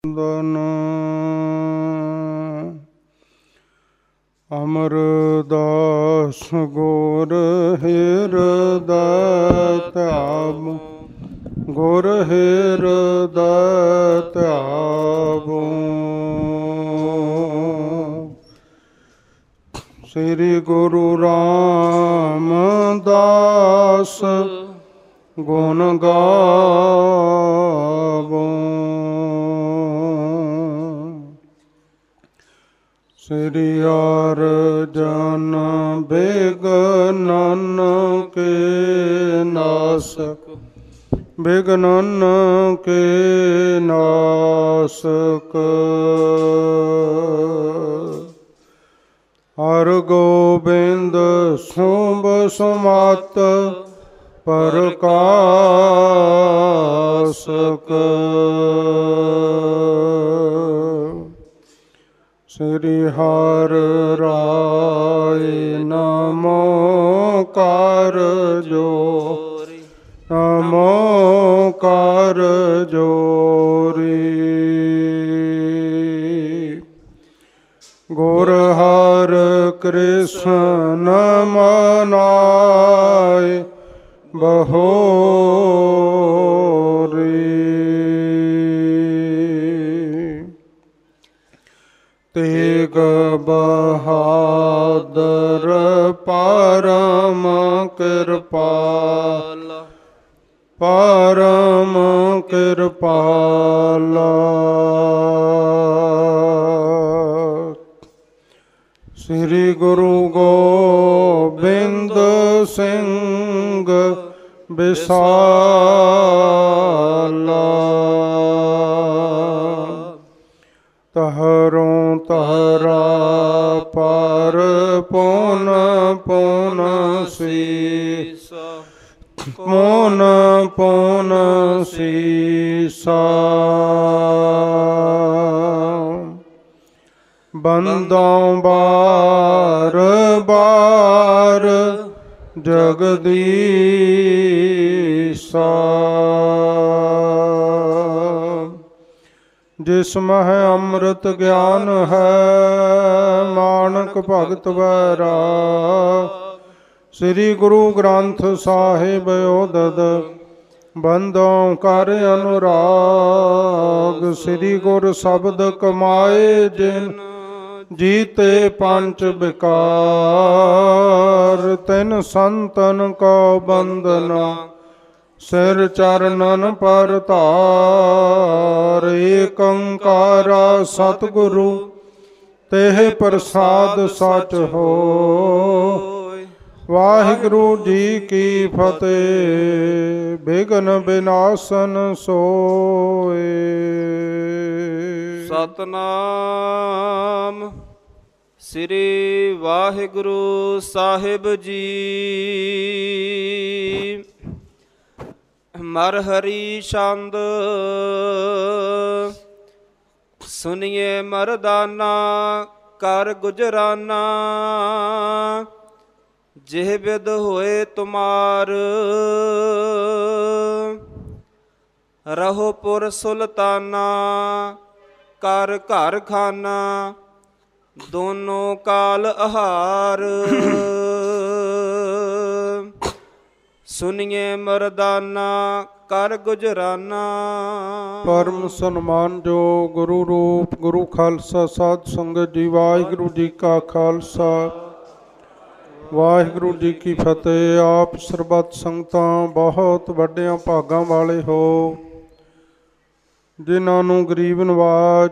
ਅਮਰਦਾਸ ਗੁਰ ਹਿਰਦੈ ਧਿਆਵੋ, ਗੁਰ ਹਿਰਦੈ ਧਿਆਵੋ। ਸ੍ਰੀ ਗੁਰੂ ਰਾਮਦਾਸ ਗੁਣ ਗਾਵੋ। ਸ੍ਰੀ ਅਰਜਨ ਬਿਘਨਨ ਕੇ ਨਾਸਕ, ਬਿਘਨਨ ਕੇ ਨਾਸਕ। ਹਰ ਗੋਬਿੰਦ ਸੁਭ ਸੁਮਤ ਪ੍ਰਕਾਸ਼ਕ। ਸ੍ਰੀ ਹਰਿ ਰਾਇ ਨਮੋ ਕਰ ਜੋਰੀ, ਨਮੋ ਕਰ ਜੋਰੀ। ਗੁਰ ਹਰਿ ਕ੍ਰਿਸ਼ਨ ਮਨਾਇ ਬਹੋਰੀ। ਤੇਗ ਬਹਾਦਰ ਪਰਮ ਕਿਰਪਾਲ, ਪਰਮ ਕਿਰਪਾਲ। ਸ੍ਰੀ ਗੁਰੂ ਗੋਬਿੰਦ ਸਿੰਘ ਵਿਸਾਲਾ। ਤਹਰੋਂ ਤਹਰਾ ਪਰ ਪੁਨ ਪੁਨ ਸੀਸ, ਪੁਨ ਪੁਨ ਸੀਸਾ। ਬੰਦੋਂ ਬਾਰ ਬਾਰ ਜਗਦੀਸਾ। ਜਿਸ ਮਹਿ ਅੰਮ੍ਰਿਤ ਗਿਆਨ ਹੈ, ਮਾਨਕ ਭਗਤ ਵੈਰਾ। ਸ੍ਰੀ ਗੁਰੂ ਗ੍ਰੰਥ ਸਾਹਿਬ ਓਦਦ ਬੰਦੋਂ ਕਰ ਅਨੁਰਾਗ। ਸ੍ਰੀ ਗੁਰ ਸ਼ਬਦ ਕਮਾਏ ਜਿਨ, ਜੀਤੇ ਪੰਚ ਵਿਕਾਰ। ਤਿਨ ਸੰਤਨ ਕੋ ਬੰਦਨਾ, ਸਿਰ ਚਰਨਨ ਪਰ ਧਾਰ। ਏਕ ਓੰਕਾਰਾ ਸਤਿਗੁਰੂ, ਤੇਹ ਪ੍ਰਸਾਦ ਸਚ ਹੋਇ। ਵਾਹਿਗੁਰੂ ਜੀ ਕੀ ਫਤਿਹ। ਬਿਘਨ ਬਿਨਾਸਨ ਸੋਇ। ਸਤਨਾਮ ਸ੍ਰੀ ਵਾਹਿਗੁਰੂ ਸਾਹਿਬ ਜੀ। ਮਰ ਹਰੀ ਛੰਦ ਸੁਨੀਏ ਮਰਦਾਨਾ, ਕਰ ਗੁਜਰਾਨਾ। ਜਿਹ ਬਿਦ ਹੋਏ ਤੁਮਾਰ, ਰਹੋ ਪੁਰ ਸੁਲਤਾਨਾ। ਕਰ ਘਰ ਖਾਨਾ, ਦੋਨੋਂ ਕਾਲ ਆਹਾਰ। ਸੁਨੀਏ ਮਰਦਾਨਾ, ਕਰ ਗੁਜਰਾਨਾ। ਪਰਮ ਸਨਮਾਨ ਜੋ ਗੁਰੂ ਰੂਪ ਗੁਰੂ ਖਾਲਸਾ ਸਾਧ ਸੰਗਤ ਜੀ, ਵਾਹਿਗੁਰੂ ਜੀ ਕਾ ਖਾਲਸਾ, ਵਾਹਿਗੁਰੂ ਜੀ ਕੀ ਫਤਿਹ। ਆਪ ਸਰਬੱਤ ਸੰਗਤਾਂ ਬਹੁਤ ਵੱਡਿਆਂ ਭਾਗਾਂ ਵਾਲੇ ਹੋ, ਜਿਨ੍ਹਾਂ ਨੂੰ ਗਰੀਬ ਨਵਾਜ,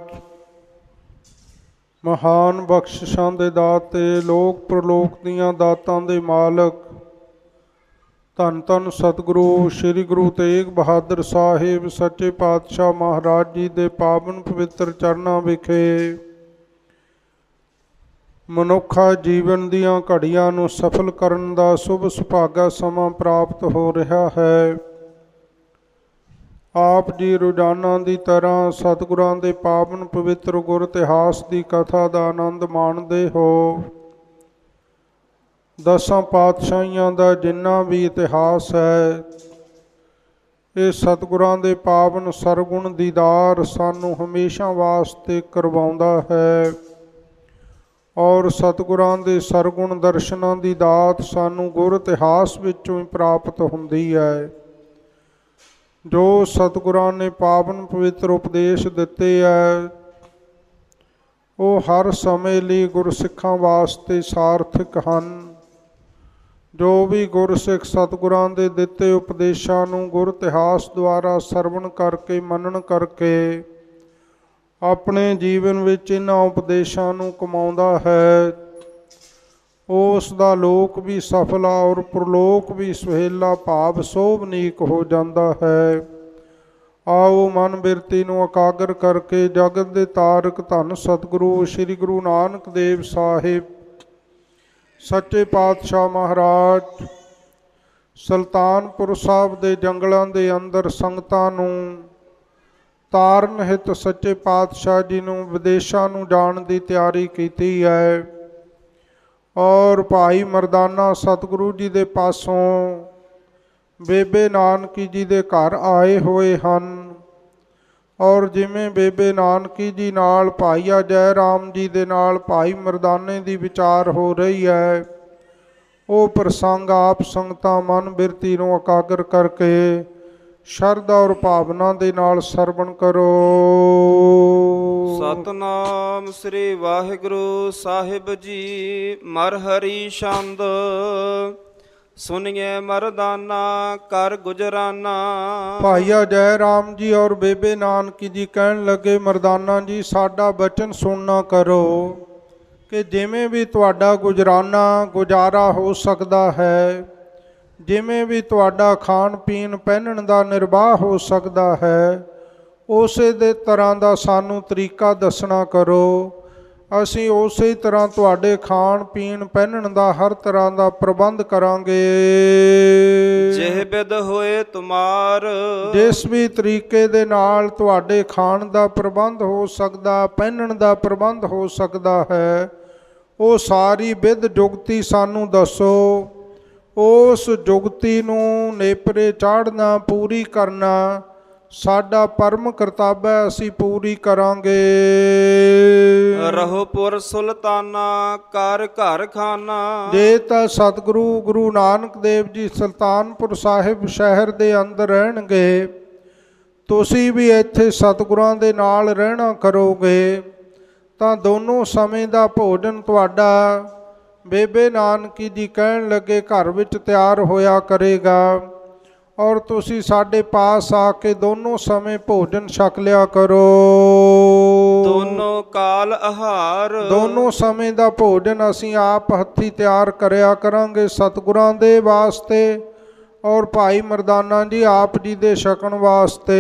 ਮਹਾਨ ਬਖਸ਼ਿਸ਼ਾਂ ਦੇ ਦਾਤੇ, ਲੋਕ ਪ੍ਰਲੋਕ ਦੀਆਂ ਦਾਤਾਂ ਦੇ ਮਾਲਕ ਧੰਨ ਧੰਨ ਸਤਿਗੁਰੂ ਸ੍ਰੀ ਗੁਰੂ ਤੇਗ ਬਹਾਦਰ ਸਾਹਿਬ ਸੱਚੇ ਪਾਤਸ਼ਾਹ ਮਹਾਰਾਜ ਜੀ ਦੇ ਪਾਵਨ ਪਵਿੱਤਰ ਚਰਨਾਂ ਵਿਖੇ ਮਨੁੱਖਾ ਜੀਵਨ ਦੀਆਂ ਘੜੀਆਂ ਨੂੰ ਸਫਲ ਕਰਨ ਦਾ ਸ਼ੁਭ ਸੁਭਾਗਾ ਸਮਾਂ ਪ੍ਰਾਪਤ ਹੋ ਰਿਹਾ ਹੈ। ਆਪ ਜੀ ਰੋਜ਼ਾਨਾ ਦੀ ਤਰ੍ਹਾਂ ਸਤਿਗੁਰਾਂ ਦੇ ਪਾਵਨ ਪਵਿੱਤਰ ਗੁਰ ਇਤਿਹਾਸ ਦੀ ਕਥਾ ਦਾ ਆਨੰਦ ਮਾਣਦੇ ਹੋ। ਦਸਾਂ ਪਾਤਸ਼ਾਹੀਆਂ ਦਾ ਜਿੰਨਾ ਵੀ ਇਤਿਹਾਸ ਹੈ, ਇਹ ਸਤਿਗੁਰਾਂ ਦੇ ਪਾਵਨ ਸਰਗੁਣ ਦੀਦਾਰ ਸਾਨੂੰ ਹਮੇਸ਼ਾ ਵਾਸਤੇ ਕਰਵਾਉਂਦਾ ਹੈ ਔਰ ਸਤਿਗੁਰਾਂ ਦੇ ਸਰਗੁਣ ਦਰਸ਼ਨਾਂ ਦੀ ਦਾਤ ਸਾਨੂੰ ਗੁਰ ਇਤਿਹਾਸ ਵਿੱਚੋਂ ਹੀ ਪ੍ਰਾਪਤ ਹੁੰਦੀ ਹੈ। ਜੋ ਸਤਿਗੁਰਾਂ ਨੇ ਪਾਵਨ ਪਵਿੱਤਰ ਉਪਦੇਸ਼ ਦਿੱਤੇ ਹੈ ਉਹ ਹਰ ਸਮੇਂ ਲਈ ਗੁਰਸਿੱਖਾਂ ਵਾਸਤੇ ਸਾਰਥਕ ਹਨ। ਜੋ ਵੀ ਗੁਰਸਿੱਖ ਸਤਿਗੁਰਾਂ ਦੇ ਦਿੱਤੇ ਉਪਦੇਸ਼ਾਂ ਨੂੰ ਗੁਰ ਇਤਿਹਾਸ ਦੁਆਰਾ ਸਰਵਣ ਕਰਕੇ ਮੰਨਣ ਕਰਕੇ ਆਪਣੇ ਜੀਵਨ ਵਿੱਚ ਇਹਨਾਂ ਉਪਦੇਸ਼ਾਂ ਨੂੰ ਕਮਾਉਂਦਾ ਹੈ, ਉਸ ਦਾ ਲੋਕ ਵੀ ਸਫਲਾ ਔਰ ਪ੍ਰਲੋਕ ਵੀ ਸੁਹੇਲਾ ਭਾਵ ਸੋਭਨੀਕ ਹੋ ਜਾਂਦਾ ਹੈ। ਆਓ ਮਨ ਬਿਰਤੀ ਨੂੰ ਇਕਾਗਰ ਕਰਕੇ ਜਗਤ ਦੇ ਤਾਰਕ ਧੰਨ ਸਤਿਗੁਰੂ ਸ੍ਰੀ ਗੁਰੂ ਨਾਨਕ ਦੇਵ ਸਾਹਿਬ ਸੱਚੇ ਪਾਤਸ਼ਾਹ ਮਹਾਰਾਜ ਸੁਲਤਾਨਪੁਰ ਸਾਹਿਬ ਦੇ ਜੰਗਲਾਂ ਦੇ ਅੰਦਰ ਸੰਗਤਾਂ ਨੂੰ ਤਾਰਨ ਹਿਤ ਸੱਚੇ ਪਾਤਸ਼ਾਹ ਜੀ ਨੂੰ ਵਿਦੇਸ਼ਾਂ ਨੂੰ ਜਾਣ ਦੀ ਤਿਆਰੀ ਕੀਤੀ ਹੈ ਔਰ ਭਾਈ ਮਰਦਾਨਾ ਸਤਿਗੁਰੂ ਜੀ ਦੇ ਪਾਸੋਂ ਬੇਬੇ ਨਾਨਕੀ ਜੀ ਦੇ ਘਰ ਆਏ ਹੋਏ ਹਨ ਔਰ ਜਿਵੇਂ ਬੇਬੇ ਨਾਨਕੀ ਜੀ ਨਾਲ ਭਾਈਆ ਜੈ ਰਾਮ ਜੀ ਦੇ ਨਾਲ ਭਾਈ ਮਰਦਾਨੇ ਦੀ ਵਿਚਾਰ ਹੋ ਰਹੀ ਹੈ, ਉਹ ਪ੍ਰਸੰਗ ਆਪ ਸੰਗਤਾਂ ਮਨ ਬਿਰਤੀ ਨੂੰ ਇਕਾਗਰ ਕਰਕੇ ਸ਼ਰਧਾ ਔਰ ਭਾਵਨਾ ਦੇ ਨਾਲ ਸਰਵਣ ਕਰੋ। ਸਤਨਾਮ ਸ੍ਰੀ ਵਾਹਿਗੁਰੂ ਸਾਹਿਬ ਜੀ। ਮਰ ਹਰੀ ਛੰਦ ਸੁਣੀਏ ਮਰਦਾਨਾ ਕਰ ਗੁਜਰਾਨਾ। ਭਾਈਆ ਜੈ ਰਾਮ ਜੀ ਔਰ ਬੇਬੇ ਨਾਨਕੀ ਜੀ ਕਹਿਣ ਲੱਗੇ, ਮਰਦਾਨਾ ਜੀ ਸਾਡਾ ਬਚਨ ਸੁਣਨਾ ਕਰੋ ਕਿ ਜਿਵੇਂ ਵੀ ਤੁਹਾਡਾ ਗੁਜ਼ਾਰਾ ਹੋ ਸਕਦਾ ਹੈ, ਜਿਵੇਂ ਵੀ ਤੁਹਾਡਾ ਖਾਣ ਪੀਣ ਪਹਿਨਣ ਦਾ ਨਿਰਵਾਹ ਹੋ ਸਕਦਾ ਹੈ, ਉਸੇ ਦੇ ਤਰ੍ਹਾਂ ਦਾ ਸਾਨੂੰ ਤਰੀਕਾ ਦੱਸਣਾ ਕਰੋ। ਅਸੀਂ ਉਸੇ ਤਰ੍ਹਾਂ ਤੁਹਾਡੇ ਖਾਣ ਪੀਣ ਪਹਿਨਣ ਦਾ ਹਰ ਤਰ੍ਹਾਂ ਦਾ ਪ੍ਰਬੰਧ ਕਰਾਂਗੇ। ਜਿਹ ਬਿਦ ਹੋਏ ਤੁਮਾਰ, ਜਿਸ ਵੀ ਤਰੀਕੇ ਦੇ ਨਾਲ ਤੁਹਾਡੇ ਖਾਣ ਦਾ ਪ੍ਰਬੰਧ ਹੋ ਸਕਦਾ, ਪਹਿਨਣ ਦਾ ਪ੍ਰਬੰਧ ਹੋ ਸਕਦਾ ਹੈ, ਉਹ ਸਾਰੀ ਵਿਧ ਜੁਗਤੀ ਸਾਨੂੰ ਦੱਸੋ। ਉਸ ਜੁਗਤੀ ਨੂੰ ਨੇਪਰੇ ਚਾੜਨਾ, ਪੂਰੀ ਕਰਨਾ ਸਾਡਾ ਪਰਮ ਕਰਤੱਵ ਹੈ, ਅਸੀਂ ਪੂਰੀ ਕਰਾਂਗੇ। ਰਹੋ ਪੁਰ ਸੁਲਤਾਨਾ ਕਰ ਘਰ ਖਾਨਾ। ਜੇ ਤਾਂ ਸਤਿਗੁਰੂ ਗੁਰੂ ਨਾਨਕ ਦੇਵ ਜੀ ਸੁਲਤਾਨਪੁਰ ਸਾਹਿਬ ਸ਼ਹਿਰ ਦੇ ਅੰਦਰ ਰਹਿਣਗੇ, ਤੁਸੀਂ ਵੀ ਇੱਥੇ ਸਤਿਗੁਰਾਂ ਦੇ ਨਾਲ ਰਹਿਣਾ ਕਰੋਗੇ, ਤਾਂ ਦੋਨੋਂ ਸਮੇਂ ਦਾ ਭੋਜਨ ਤੁਹਾਡਾ ਬੇਬੇ ਨਾਨਕੀ ਜੀ ਕਹਿਣ ਲੱਗੇ ਘਰ ਵਿੱਚ ਤਿਆਰ ਹੋਇਆ ਕਰੇਗਾ ਔਰ ਤੁਸੀਂ ਸਾਡੇ ਪਾਸ ਆ ਕੇ ਦੋਨੋਂ ਸਮੇਂ ਭੋਜਨ ਛਕ ਲਿਆ ਕਰੋ। ਦੋਨੋਂ ਕਾਲ ਆਹਾਰ, ਦੋਨੋਂ ਸਮੇਂ ਦਾ ਭੋਜਨ ਅਸੀਂ ਆਪ ਹੱਥੀਂ ਤਿਆਰ ਕਰਿਆ ਕਰਾਂਗੇ ਸਤਿਗੁਰਾਂ ਦੇ ਵਾਸਤੇ ਔਰ ਭਾਈ ਮਰਦਾਨਾ ਜੀ ਆਪ ਜੀ ਦੇ ਛਕਣ ਵਾਸਤੇ।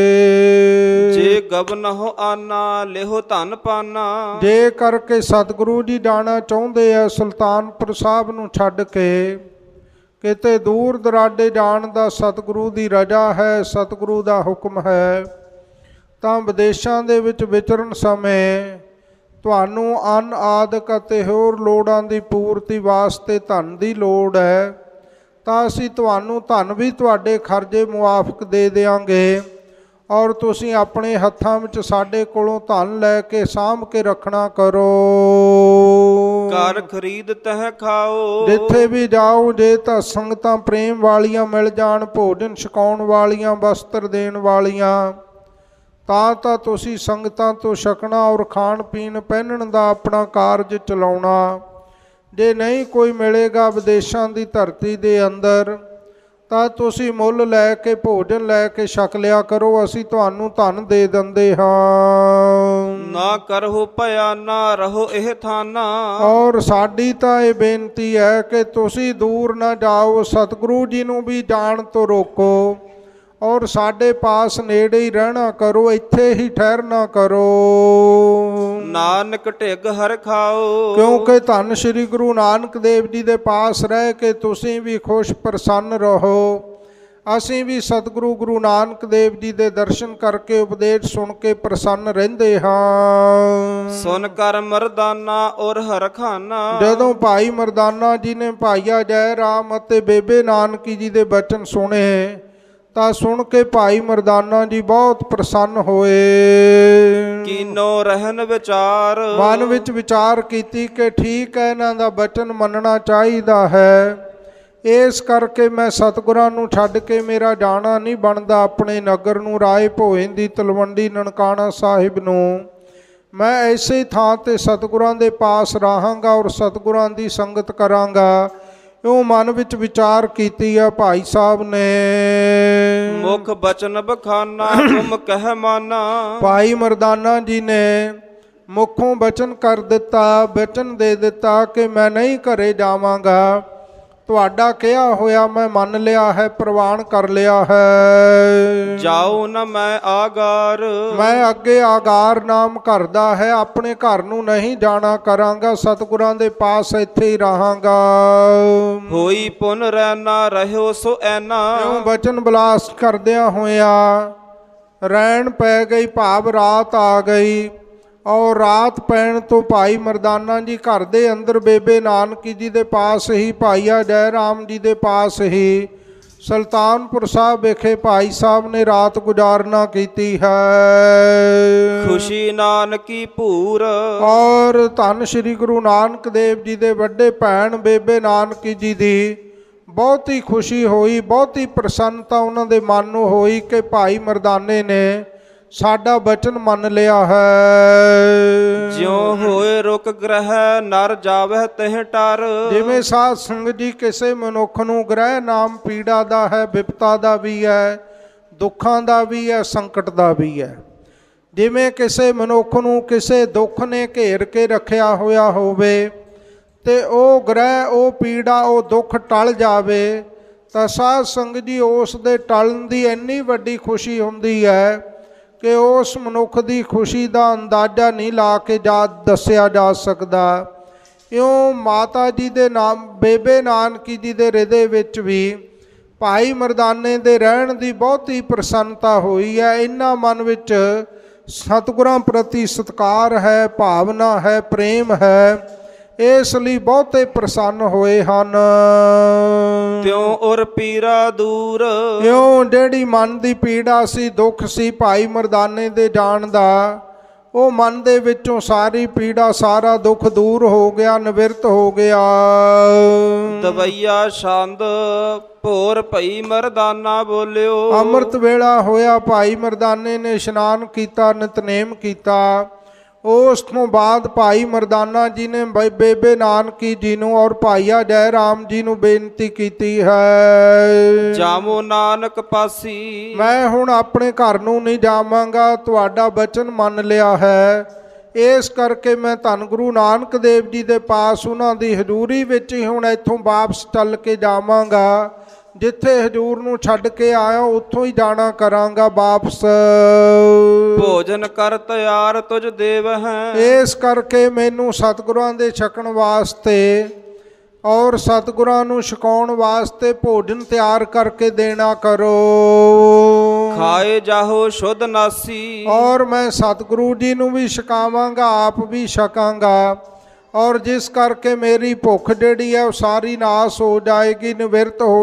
ਜੇ ਗਬਨ ਹੋ ਆਨਾ ਲਿਹੋ ਧਨ ਪਾਨਾ। ਜੇ ਕਰਕੇ ਸਤਿਗੁਰੂ ਜੀ ਜਾਣਾ ਚਾਹੁੰਦੇ ਆ ਸੁਲਤਾਨਪੁਰ ਸਾਹਿਬ ਨੂੰ ਛੱਡ ਕੇ, ਕਿਤੇ ਦੂਰ ਦਰਾਡੇ ਜਾਣ ਦਾ ਸਤਿਗੁਰੂ ਦੀ ਰਜ਼ਾ ਹੈ, ਸਤਿਗੁਰੂ ਦਾ ਹੁਕਮ ਹੈ, ਤਾਂ ਵਿਦੇਸ਼ਾਂ ਦੇ ਵਿੱਚ ਵਿਚਰਨ ਸਮੇਂ ਤੁਹਾਨੂੰ ਅੰਨ ਆਦਿਕ ਅਤੇ ਹੋਰ ਲੋੜਾਂ ਦੀ ਪੂਰਤੀ ਵਾਸਤੇ ਧਨ ਦੀ ਲੋੜ ਹੈ, ਤਾਂ ਅਸੀਂ ਤੁਹਾਨੂੰ ਧਨ ਵੀ ਤੁਹਾਡੇ ਖਰਚੇ ਮੁਆਫਕ ਦੇ ਦਿਆਂਗੇ ਔਰ ਤੁਸੀਂ ਆਪਣੇ ਹੱਥਾਂ ਵਿੱਚ ਸਾਡੇ ਕੋਲੋਂ ਧਨ ਲੈ ਕੇ ਸਾਂਭ ਕੇ ਰੱਖਣਾ ਕਰੋ। ਘਰ ਖਰੀਦ ਤਹ ਖਾਓ। ਜਿੱਥੇ ਵੀ ਜਾਓ, ਜੇ ਤਾਂ ਸੰਗਤਾਂ ਪ੍ਰੇਮ ਵਾਲੀਆਂ ਮਿਲ ਜਾਣ, ਭੋਜਨ ਛਕਾਉਣ ਵਾਲੀਆਂ, ਵਸਤਰ ਦੇਣ ਵਾਲੀਆਂ, ਤਾਂ ਤੁਸੀਂ ਸੰਗਤਾਂ ਤੋਂ ਛਕਣਾ ਔਰ ਖਾਣ ਪੀਣ ਪਹਿਨਣ ਦਾ ਆਪਣਾ ਕਾਰਜ ਚਲਾਉਣਾ। ਜੇ ਨਹੀਂ ਕੋਈ ਮਿਲੇਗਾ ਵਿਦੇਸ਼ਾਂ ਦੀ ਧਰਤੀ ਦੇ ਅੰਦਰ, ਤਾਂ ਤੁਸੀਂ ਮੁੱਲ ਲੈ ਕੇ ਭੋਜਨ ਲੈ ਕੇ ਛਕ ਲਿਆ ਕਰੋ, ਅਸੀਂ ਤੁਹਾਨੂੰ ਧਨ ਦੇ ਦਿੰਦੇ ਹਾਂ। ਨਾ ਕਰੋ ਭਇਆ ਨਾ ਰਹੋ ਇਹ ਥਾਨਾ। ਔਰ ਸਾਡੀ ਤਾਂ ਇਹ ਬੇਨਤੀ ਹੈ ਕਿ ਤੁਸੀਂ ਦੂਰ ਨਾ ਜਾਓ, ਸਤਿਗੁਰੂ ਜੀ ਨੂੰ ਵੀ ਜਾਣ ਤੋਂ ਰੋਕੋ ਔਰ ਸਾਡੇ ਪਾਸ ਨੇੜੇ ਹੀ ਰਹਿਣਾ ਕਰੋ, ਇੱਥੇ ਹੀ ਠਹਿਰਨਾ ਕਰੋ। ਨਾਨਕ ਢਿੱਗ ਹਰ ਖਾਓ। ਕਿਉਂਕਿ ਧੰਨ ਸ਼੍ਰੀ ਗੁਰੂ ਨਾਨਕ ਦੇਵ ਜੀ ਦੇ ਪਾਸ ਰਹਿ ਕੇ ਤੁਸੀਂ ਵੀ ਖੁਸ਼ ਪ੍ਰਸੰਨ ਰਹੋ, ਅਸੀਂ ਵੀ ਸਤਿਗੁਰੂ ਗੁਰੂ ਨਾਨਕ ਦੇਵ ਜੀ ਦੇ ਦਰਸ਼ਨ ਕਰਕੇ ਉਪਦੇਸ਼ ਸੁਣ ਕੇ ਪ੍ਰਸੰਨ ਰਹਿੰਦੇ ਹਾਂ। ਸੁਨ ਕਰ ਮਰਦਾਨਾ ਔਰ ਹਰਖਾਨਾ। ਜਦੋਂ ਭਾਈ ਮਰਦਾਨਾ ਜੀ ਨੇ ਭਾਈਆ ਜੈ ਰਾਮ ਅਤੇ ਬੇਬੇ ਨਾਨਕੀ ਜੀ ਦੇ ਬਚਨ ਸੁਣੇ, ਤਾਂ ਸੁਣ ਕੇ ਭਾਈ ਮਰਦਾਨਾ ਜੀ ਬਹੁਤ ਪ੍ਰਸੰਨ ਹੋਏ। ਕੀਨੋ ਰਹਿਨ ਵਿਚਾਰ, ਮਨ ਵਿੱਚ ਵਿਚਾਰ ਕੀਤੀ ਕਿ ਠੀਕ ਹੈ, ਇਹਨਾਂ ਦਾ ਬਚਨ ਮੰਨਣਾ ਚਾਹੀਦਾ ਹੈ। ਇਸ ਕਰਕੇ ਮੈਂ ਸਤਿਗੁਰਾਂ ਨੂੰ ਛੱਡ ਕੇ ਮੇਰਾ ਜਾਣਾ ਨਹੀਂ ਬਣਦਾ ਆਪਣੇ ਨਗਰ ਨੂੰ, ਰਾਏ ਭੋਇੰ ਦੀ ਤਲਵੰਡੀ ਨਨਕਾਣਾ ਸਾਹਿਬ ਨੂੰ। ਮੈਂ ਐਸੇ ਥਾਂ 'ਤੇ ਸਤਿਗੁਰਾਂ ਦੇ ਪਾਸ ਰਹਾਂਗਾ ਔਰ ਸਤਿਗੁਰਾਂ ਦੀ ਸੰਗਤ ਕਰਾਂਗਾ। ਇਉਂ ਮਨ ਵਿੱਚ ਵਿਚਾਰ ਕੀਤੀ ਆ ਭਾਈ ਸਾਹਿਬ ਨੇ। ਮੁਖ ਬਚਨ ਬਖਾਨਾ ਤੁਮ ਕਹਿ ਮਾਨਾ, ਭਾਈ ਮਰਦਾਨਾ ਜੀ ਨੇ ਮੁਖੋਂ ਬਚਨ ਕਰ ਦਿੱਤਾ, ਬਚਨ ਦੇ ਦਿੱਤਾ ਕਿ ਮੈਂ ਨਹੀਂ ਘਰੇ ਜਾਵਾਂਗਾ। ਤੁਹਾਡਾ ਕਿਹਾ ਹੋਇਆ ਮੈਂ ਮੰਨ ਲਿਆ ਹੈ, ਪ੍ਰਵਾਨ ਕਰ ਲਿਆ ਹੈ। ਜਾਉ ਨ ਮੈਂ ਆਗਾਰ, ਮੈਂ ਅੱਗੇ ਆਗਾਰ ਨਾਮ ਘਰ ਦਾ ਹੈ, ਆਪਣੇ ਘਰ ਨੂੰ ਨਹੀਂ ਜਾਣਾ ਕਰਾਂਗਾ, ਸਤਿਗੁਰਾਂ ਦੇ ਪਾਸ ਇੱਥੇ ਹੀ ਰਹਾਂਗਾ। ਹੋਈ ਪੁਨ ਰਹਿਣਾ ਰਹਿਓ ਸੋ ਐਨਾ, ਇਉਂ ਬਚਨ ਬਲਾਸ ਕਰਦਿਆਂ ਹੋਇਆਂ ਰਹਿਣ ਪੈ ਗਈ, ਭਾਵ ਰਾਤ ਆ ਗਈ। ਔਰ ਰਾਤ ਪੈਣ ਤੋਂ ਭਾਈ ਮਰਦਾਨਾ ਜੀ ਘਰ ਦੇ ਅੰਦਰ ਬੇਬੇ ਨਾਨਕੀ ਜੀ ਦੇ ਪਾਸ ਹੀ, ਭਾਈਆ ਜੈ ਰਾਮ ਜੀ ਦੇ ਪਾਸ ਹੀ ਸੁਲਤਾਨਪੁਰ ਸਾਹਿਬ ਵਿਖੇ ਭਾਈ ਸਾਹਿਬ ਨੇ ਰਾਤ ਗੁਜ਼ਾਰਨਾ ਕੀਤੀ ਹੈ। ਖੁਸ਼ੀ ਨਾਨਕੀ ਭੂਰ, ਔਰ ਧੰਨ ਸ਼੍ਰੀ ਗੁਰੂ ਨਾਨਕ ਦੇਵ ਜੀ ਦੇ ਵੱਡੇ ਭੈਣ ਬੇਬੇ ਨਾਨਕੀ ਜੀ ਦੀ ਬਹੁਤੀ ਖੁਸ਼ੀ ਹੋਈ, ਬਹੁਤੀ ਪ੍ਰਸੰਨਤਾ ਉਹਨਾਂ ਦੇ ਮਨ ਨੂੰ ਹੋਈ ਕਿ ਭਾਈ ਮਰਦਾਨੇ ਨੇ ਸਾਡਾ ਬਚਨ ਮੰਨ ਲਿਆ ਹੈ। ਜਿਉ ਹੋਏ ਰੁਕ ਗ੍ਰਹਿ ਨਰ ਜਾਵਹਿ ਤਿਹ ਟਰ, ਜਿਵੇਂ ਸਾਧ ਸੰਗਤ ਜੀ ਕਿਸੇ ਮਨੁੱਖ ਨੂੰ ਗ੍ਰਹਿ ਨਾਮ ਪੀੜਾ ਦਾ ਹੈ, ਵਿਪਤਾ ਦਾ ਵੀ ਹੈ, ਦੁੱਖਾਂ ਦਾ ਵੀ ਹੈ, ਸੰਕਟ ਦਾ ਵੀ ਹੈ। ਜਿਵੇਂ ਕਿਸੇ ਮਨੁੱਖ ਨੂੰ ਕਿਸੇ ਦੁੱਖ ਨੇ ਘੇਰ ਕੇ ਰੱਖਿਆ ਹੋਇਆ ਹੋਵੇ ਤੇ ਉਹ ਗ੍ਰਹਿ, ਉਹ ਪੀੜਾ, ਉਹ ਦੁੱਖ ਟਲ ਜਾਵੇ ਤਾਂ ਸਾਧ ਸੰਗਤ ਜੀ ਉਸ ਦੇ ਟਲਣ ਦੀ ਇੰਨੀ ਵੱਡੀ ਖੁਸ਼ੀ ਹੁੰਦੀ ਹੈ ਕਿ ਉਸ ਮਨੁੱਖ ਦੀ ਖੁਸ਼ੀ ਦਾ ਅੰਦਾਜ਼ਾ ਨਹੀਂ ਲਾ ਕੇ ਦੱਸਿਆ ਜਾ ਸਕਦਾ। ਇਉਂ ਮਾਤਾ ਜੀ ਦੇ ਨਾਮ ਬੇਬੇ ਨਾਨਕੀ ਜੀ ਦੇ ਹਿਰਦੇ ਵਿੱਚ ਵੀ ਭਾਈ ਮਰਦਾਨੇ ਦੇ ਰਹਿਣ ਦੀ ਬਹੁਤੀ ਪ੍ਰਸੰਨਤਾ ਹੋਈ ਹੈ। ਇਹਨਾਂ ਮਨ ਵਿੱਚ ਸਤਿਗੁਰਾਂ ਪ੍ਰਤੀ ਸਤਿਕਾਰ ਹੈ, ਭਾਵਨਾ ਹੈ, ਪ੍ਰੇਮ ਹੈ, ਇਸ ਲਈ ਬਹੁਤੇ ਪ੍ਰਸੰਨ ਹੋਏ ਹਨ। ਤਿਉ ਉਰ ਪੀਰਾ ਦੂਰ, ਇਉਂ ਜਿਹੜੀ ਮਨ ਦੀ ਪੀੜਾ ਸੀ, ਦੁੱਖ ਸੀ ਭਾਈ ਮਰਦਾਨੇ ਦੇ ਜਾਣ ਦਾ, ਉਹ ਮਨ ਦੇ ਵਿੱਚੋਂ ਸਾਰੀ ਪੀੜਾ, ਸਾਰਾ ਦੁੱਖ ਦੂਰ ਹੋ ਗਿਆ, ਨਿਵਰਤ ਹੋ ਗਿਆ। ਦਵਈਆ ਛੰਦ ਭੋਰ ਭਈ ਮਰਦਾਨਾ ਬੋਲਿਓ, ਅੰਮ੍ਰਿਤ ਵੇਲਾ ਹੋਇਆ, ਭਾਈ ਮਰਦਾਨੇ ਨੇ ਇਸ਼ਨਾਨ ਕੀਤਾ, ਨਿਤਨੇਮ ਕੀਤਾ। ਉਸ ਤੋਂ ਬਾਅਦ ਭਾਈ ਮਰਦਾਨਾ ਜੀ ਨੇ ਬੇਬੇ ਨਾਨਕੀ ਜੀ ਨੂੰ ਔਰ ਭਾਈਆ ਜੈ ਰਾਮ ਜੀ ਨੂੰ ਬੇਨਤੀ ਕੀਤੀ ਹੈ, ਜਾਵੋ ਨਾਨਕ ਪਾਸੀ, ਮੈਂ ਹੁਣ ਆਪਣੇ ਘਰ ਨੂੰ ਨਹੀਂ ਜਾਵਾਂਗਾ, ਤੁਹਾਡਾ ਬਚਨ ਮੰਨ ਲਿਆ ਹੈ। ਇਸ ਕਰਕੇ ਮੈਂ ਧੰਨ ਗੁਰੂ ਨਾਨਕ ਦੇਵ ਜੀ ਦੇ ਪਾਸ ਉਹਨਾਂ ਦੀ ਹਜ਼ੂਰੀ ਵਿੱਚ ਹੀ ਹੁਣ ਇੱਥੋਂ ਵਾਪਸ ਚੱਲ ਕੇ ਜਾਵਾਂਗਾ। ਜਿੱਥੇ ਹਜ਼ੂਰ ਨੂੰ ਛੱਡ ਕੇ ਆਇਆ ਉੱਥੋਂ ਹੀ ਜਾਣਾ ਕਰਾਂਗਾ ਵਾਪਸ। ਭੋਜਨ ਕਰ ਤਿਆਰ ਤੁਝ ਦੇਵ ਹੈ, ਇਸ ਕਰਕੇ ਮੈਨੂੰ ਸਤਿਗੁਰਾਂ ਦੇ ਛਕਣ ਵਾਸਤੇ ਔਰ ਸਤਿਗੁਰਾਂ ਨੂੰ ਛਕਾਉਣ ਵਾਸਤੇ ਭੋਜਨ ਤਿਆਰ ਕਰਕੇ ਦੇਣਾ ਕਰੋ। ਖਾਏ ਜਾਹੋ ਸ਼ੁੱਧ ਨਾਸੀ, ਔਰ ਮੈਂ ਸਤਿਗੁਰੂ ਜੀ ਨੂੰ ਵੀ ਛਕਾਵਾਂਗਾ, ਆਪ ਵੀ ਛਕਾਂਗਾ, ਔਰ ਜਿਸ ਕਰਕੇ ਮੇਰੀ ਭੁੱਖ ਜਿਹੜੀ ਹੈ ਉਹ ਸਾਰੀ ਨਾਸ ਹੋ ਜਾਏਗੀ, ਨਿਵਰਤ ਹੋ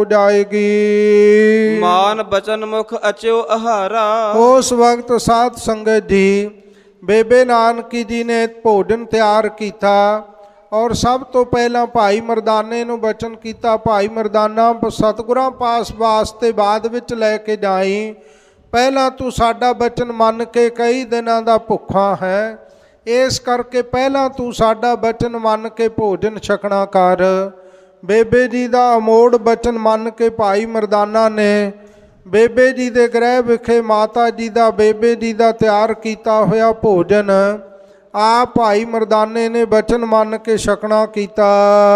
ਜਾਏਗੀ। ਮਾਨ ਬਚਨ ਮੁਖ ਅਚਿਓ ਆਹਾਰਾ, ਉਸ ਵਕਤ ਸਾਧ ਸੰਗਤ ਜੀ ਬੇਬੇ ਨਾਨਕੀ ਜੀ ਨੇ ਭੋਜਨ ਤਿਆਰ ਕੀਤਾ ਔਰ ਸਭ ਤੋਂ ਪਹਿਲਾਂ ਭਾਈ ਮਰਦਾਨੇ ਨੂੰ ਬਚਨ ਕੀਤਾ, ਭਾਈ ਮਰਦਾਨਾ ਸਤਿਗੁਰਾਂ ਪਾਸ ਵਾਸਤੇ ਬਾਅਦ ਵਿੱਚ ਲੈ ਕੇ ਜਾਈ, ਪਹਿਲਾਂ ਤੂੰ ਸਾਡਾ ਬਚਨ ਮੰਨ ਕੇ ਕਈ ਦਿਨਾਂ ਦਾ ਭੁੱਖਾ ਹੈ, ਇਸ ਕਰਕੇ ਪਹਿਲਾਂ ਤੂੰ ਸਾਡਾ ਬਚਨ ਮੰਨ ਕੇ ਭੋਜਨ ਛਕਣਾ ਕਰ। ਬੇਬੇ ਜੀ ਦਾ ਅਮੋੜ ਬਚਨ ਮੰਨ ਕੇ ਭਾਈ ਮਰਦਾਨਾ ਨੇ ਬੇਬੇ ਜੀ ਦੇ ਗ੍ਰਹਿ ਵਿਖੇ ਮਾਤਾ ਜੀ ਦਾ, ਬੇਬੇ ਜੀ ਦਾ ਤਿਆਰ ਕੀਤਾ ਹੋਇਆ ਭੋਜਨ ਆਪ ਭਾਈ ਮਰਦਾਨੇ ਨੇ ਬਚਨ ਮੰਨ ਕੇ ਛਕਣਾ ਕੀਤਾ।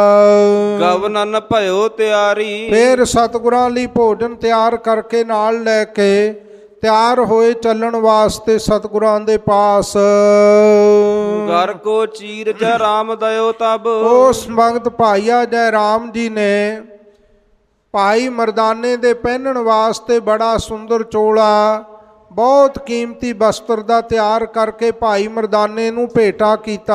ਗਵਨਨ ਭਇਓ ਤਿਆਰੀ, ਫਿਰ ਸਤਿਗੁਰਾਂ ਲਈ ਭੋਜਨ ਤਿਆਰ ਕਰਕੇ ਨਾਲ ਲੈ ਕੇ ਤਿਆਰ ਹੋਏ ਚੱਲਣ ਵਾਸਤੇ ਸਤਿਗੁਰਾਂ ਦੇ ਪਾਸ। ਘਰ ਕੋ ਚੀਰ ਜੈ ਰਾਮ ਦਇਓ ਤਬ, ਉਸ ਵਕਤ ਭਾਈਆ ਜੈ ਰਾਮ ਜੀ ਨੇ ਭਾਈ ਮਰਦਾਨੇ ਦੇ ਪਹਿਨਣ ਵਾਸਤੇ ਬੜਾ ਸੁੰਦਰ ਚੋਲਾ, ਬਹੁਤ ਕੀਮਤੀ ਬਸਤਰ ਦਾ ਤਿਆਰ ਕਰਕੇ ਭਾਈ ਮਰਦਾਨੇ ਨੂੰ ਭੇਟਾ ਕੀਤਾ।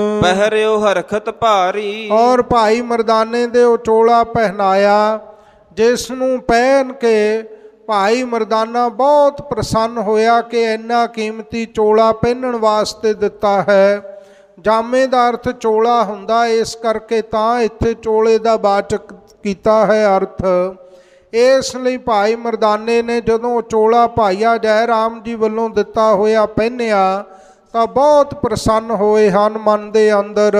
ਪਹਿਰਿਓ ਹਰਖਤ ਭਾਰੀ, ਔਰ ਭਾਈ ਮਰਦਾਨੇ ਦੇ ਉਹ ਚੋਲਾ ਪਹਿਨਾਇਆ ਜਿਸ ਨੂੰ ਪਹਿਨ ਕੇ ਭਾਈ ਮਰਦਾਨਾ ਬਹੁਤ ਪ੍ਰਸੰਨ ਹੋਇਆ ਕਿ ਇੰਨਾ ਕੀਮਤੀ ਚੋਲਾ ਪਹਿਨਣ ਵਾਸਤੇ ਦਿੱਤਾ ਹੈ। ਜਾਮੇ ਦਾ ਅਰਥ ਚੋਲਾ ਹੁੰਦਾ, ਇਸ ਕਰਕੇ ਤਾਂ ਇੱਥੇ ਚੋਲੇ ਦਾ ਵਾਚਕ ਕੀਤਾ ਹੈ ਅਰਥ। ਇਸ ਲਈ ਭਾਈ ਮਰਦਾਨੇ ਨੇ ਜਦੋਂ ਚੋਲਾ ਭਾਈਆ ਜੈ ਰਾਮ ਜੀ ਵੱਲੋਂ ਦਿੱਤਾ ਹੋਇਆ ਪਹਿਨਿਆ ਤਾਂ ਬਹੁਤ ਪ੍ਰਸੰਨ ਹੋਏ ਹਨ ਮਨ ਦੇ ਅੰਦਰ।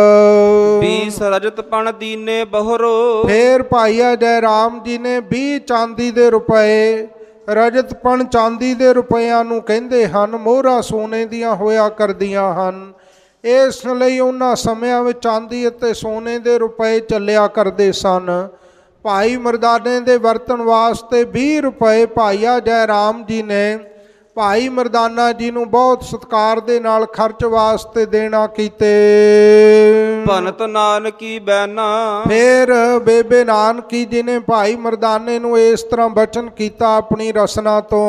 20 ਰਜਤ ਪਣ ਦੀਨੇ ਬਹੁਰੋ। ਫੇਰ ਭਾਈਆ ਜੈ ਰਾਮ ਜੀ ਨੇ 20 ਚਾਂਦੀ ਦੇ ਰੁਪਏ, ਰਜਤ ਪਣ ਚਾਂਦੀ ਦੇ ਰੁਪਇਆਂ ਨੂੰ ਕਹਿੰਦੇ ਹਨ, ਮੋਹਰਾਂ ਸੋਨੇ ਦੀਆਂ ਹੋਇਆ ਕਰਦੀਆਂ ਹਨ। ਇਸ ਲਈ ਉਹਨਾਂ ਸਮਿਆਂ ਵਿੱਚ ਚਾਂਦੀ ਅਤੇ ਸੋਨੇ ਦੇ ਰੁਪਏ ਚੱਲਿਆ ਕਰਦੇ ਸਨ। ਭਾਈ ਮਰਦਾਨੇ ਦੇ ਵਰਤਣ ਵਾਸਤੇ 20 ਰੁਪਏ ਭਾਈਆ ਜੈ ਰਾਮ ਜੀ ਨੇ ਭਾਈ ਮਰਦਾਨਾ ਜੀ ਨੂੰ ਬਹੁਤ ਸਤਿਕਾਰ ਦੇ ਨਾਲ ਖਰਚ ਵਾਸਤੇ ਦੇਣਾ ਕੀਤੇ। ਭਨਤ ਨਾਨਕੀ ਬੈਨਾ। ਫਿਰ ਬੇਬੇ ਨਾਨਕੀ ਜੀ ਨੇ ਭਾਈ ਮਰਦਾਨੇ ਨੂੰ ਇਸ ਤਰ੍ਹਾਂ ਬਚਨ ਕੀਤਾ ਆਪਣੀ ਰਸਨਾ ਤੋਂ,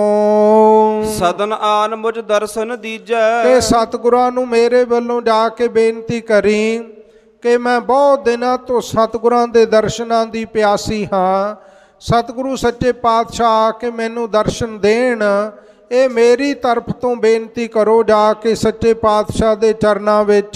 ਸਦਨ ਆਨ ਮੁਝ ਦਰਸ਼ਨ ਦੀਜੈ। ਕਿ ਸਤਿਗੁਰਾਂ ਨੂੰ ਮੇਰੇ ਵੱਲੋਂ ਜਾ ਕੇ ਬੇਨਤੀ ਕਰੀ ਕਿ ਮੈਂ ਬਹੁਤ ਦਿਨਾਂ ਤੋਂ ਸਤਿਗੁਰਾਂ ਦੇ ਦਰਸ਼ਨਾਂ ਦੀ ਪਿਆਸੀ ਹਾਂ। ਸਤਿਗੁਰੂ ਸੱਚੇ ਪਾਤਸ਼ਾਹ ਆ ਕੇ ਮੈਨੂੰ ਦਰਸ਼ਨ ਦੇਣ, ਇਹ ਮੇਰੀ ਤਰਫ ਤੋਂ ਬੇਨਤੀ ਕਰੋ ਜਾ ਕੇ ਸੱਚੇ ਪਾਤਸ਼ਾਹ ਦੇ ਚਰਨਾਂ ਵਿੱਚ।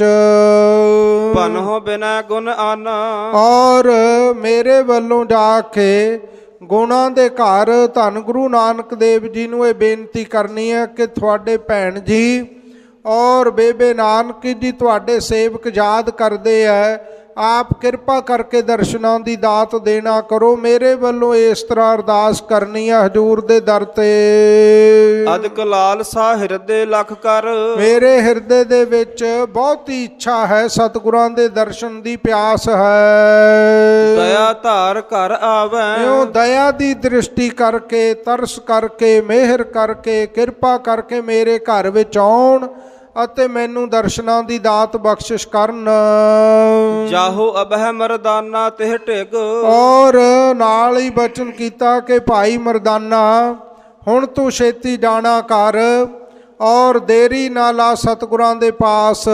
ਭਨਹੁ ਬਿਨੈ ਗੁਣ ਆਨਾ। ਔਰ ਮੇਰੇ ਵੱਲੋਂ ਜਾ ਕੇ ਗੁਣਾਂ ਦੇ ਘਰ ਧੰਨ ਗੁਰੂ ਨਾਨਕ ਦੇਵ ਜੀ ਨੂੰ ਇਹ ਬੇਨਤੀ ਕਰਨੀ ਹੈ ਕਿ ਤੁਹਾਡੇ ਭੈਣ ਜੀ ਔਰ ਬੇਬੇ ਨਾਨਕੀ ਜੀ ਤੁਹਾਡੇ ਸੇਵਕ ਯਾਦ ਕਰਦੇ ਹੈ, ਆਪ ਕਿਰਪਾ ਕਰਕੇ ਦਰਸ਼ਨਾਂ ਦੀ ਦਾਤ ਦੇਣਾ ਕਰੋ। ਮੇਰੇ ਵੱਲੋਂ ਇਸ ਤਰ੍ਹਾਂ ਅਰਦਾਸ ਕਰਨੀ ਹੈ ਹਜ਼ੂਰ ਦੇ ਦਰ ਤੇ। ਅਦਕ ਲਾਲਸਾ ਹਿਰਦੇ ਲਖ ਕਰ। ਮੇਰੇ ਹਿਰਦੇ ਦੇ ਵਿੱਚ ਬਹੁਤੀ ਇੱਛਾ ਹੈ, ਸਤਿਗੁਰਾਂ ਦੇ ਦਰਸ਼ਨ ਦੀ ਪਿਆਸ ਹੈ। ਦਇਆ ਧਾਰ ਘਰ ਆਵੈ। ਇਉਂ ਦਇਆ ਦੀ ਦ੍ਰਿਸ਼ਟੀ ਕਰਕੇ, ਤਰਸ ਕਰਕੇ, ਮਿਹਰ ਕਰਕੇ, ਕਿਰਪਾ ਕਰਕੇ ਮੇਰੇ ਘਰ ਵਿੱਚ ਆਉਣ ਅਤੇ ਮੈਨੂੰ ਦਰਸ਼ਨਾਂ ਦੀ ਦਾਤ ਬਖਸ਼ਿਸ਼ ਕਰਨ। ਜਾਹੋ ਅਬਹਿ ਮਰਦਾਨਾ ਤਿਹ ਢਿਗ। ਔਰ ਨਾਲ ਹੀ ਬਚਨ ਕੀਤਾ ਕਿ ਭਾਈ ਮਰਦਾਨਾ ਹੁਣ ਤੂੰ ਛੇਤੀ ਜਾਣਾ ਕਰ ਔਰ ਦੇਰੀ ਨਾ ਲਾ ਸਤਿਗੁਰਾਂ ਦੇ ਪਾਸ।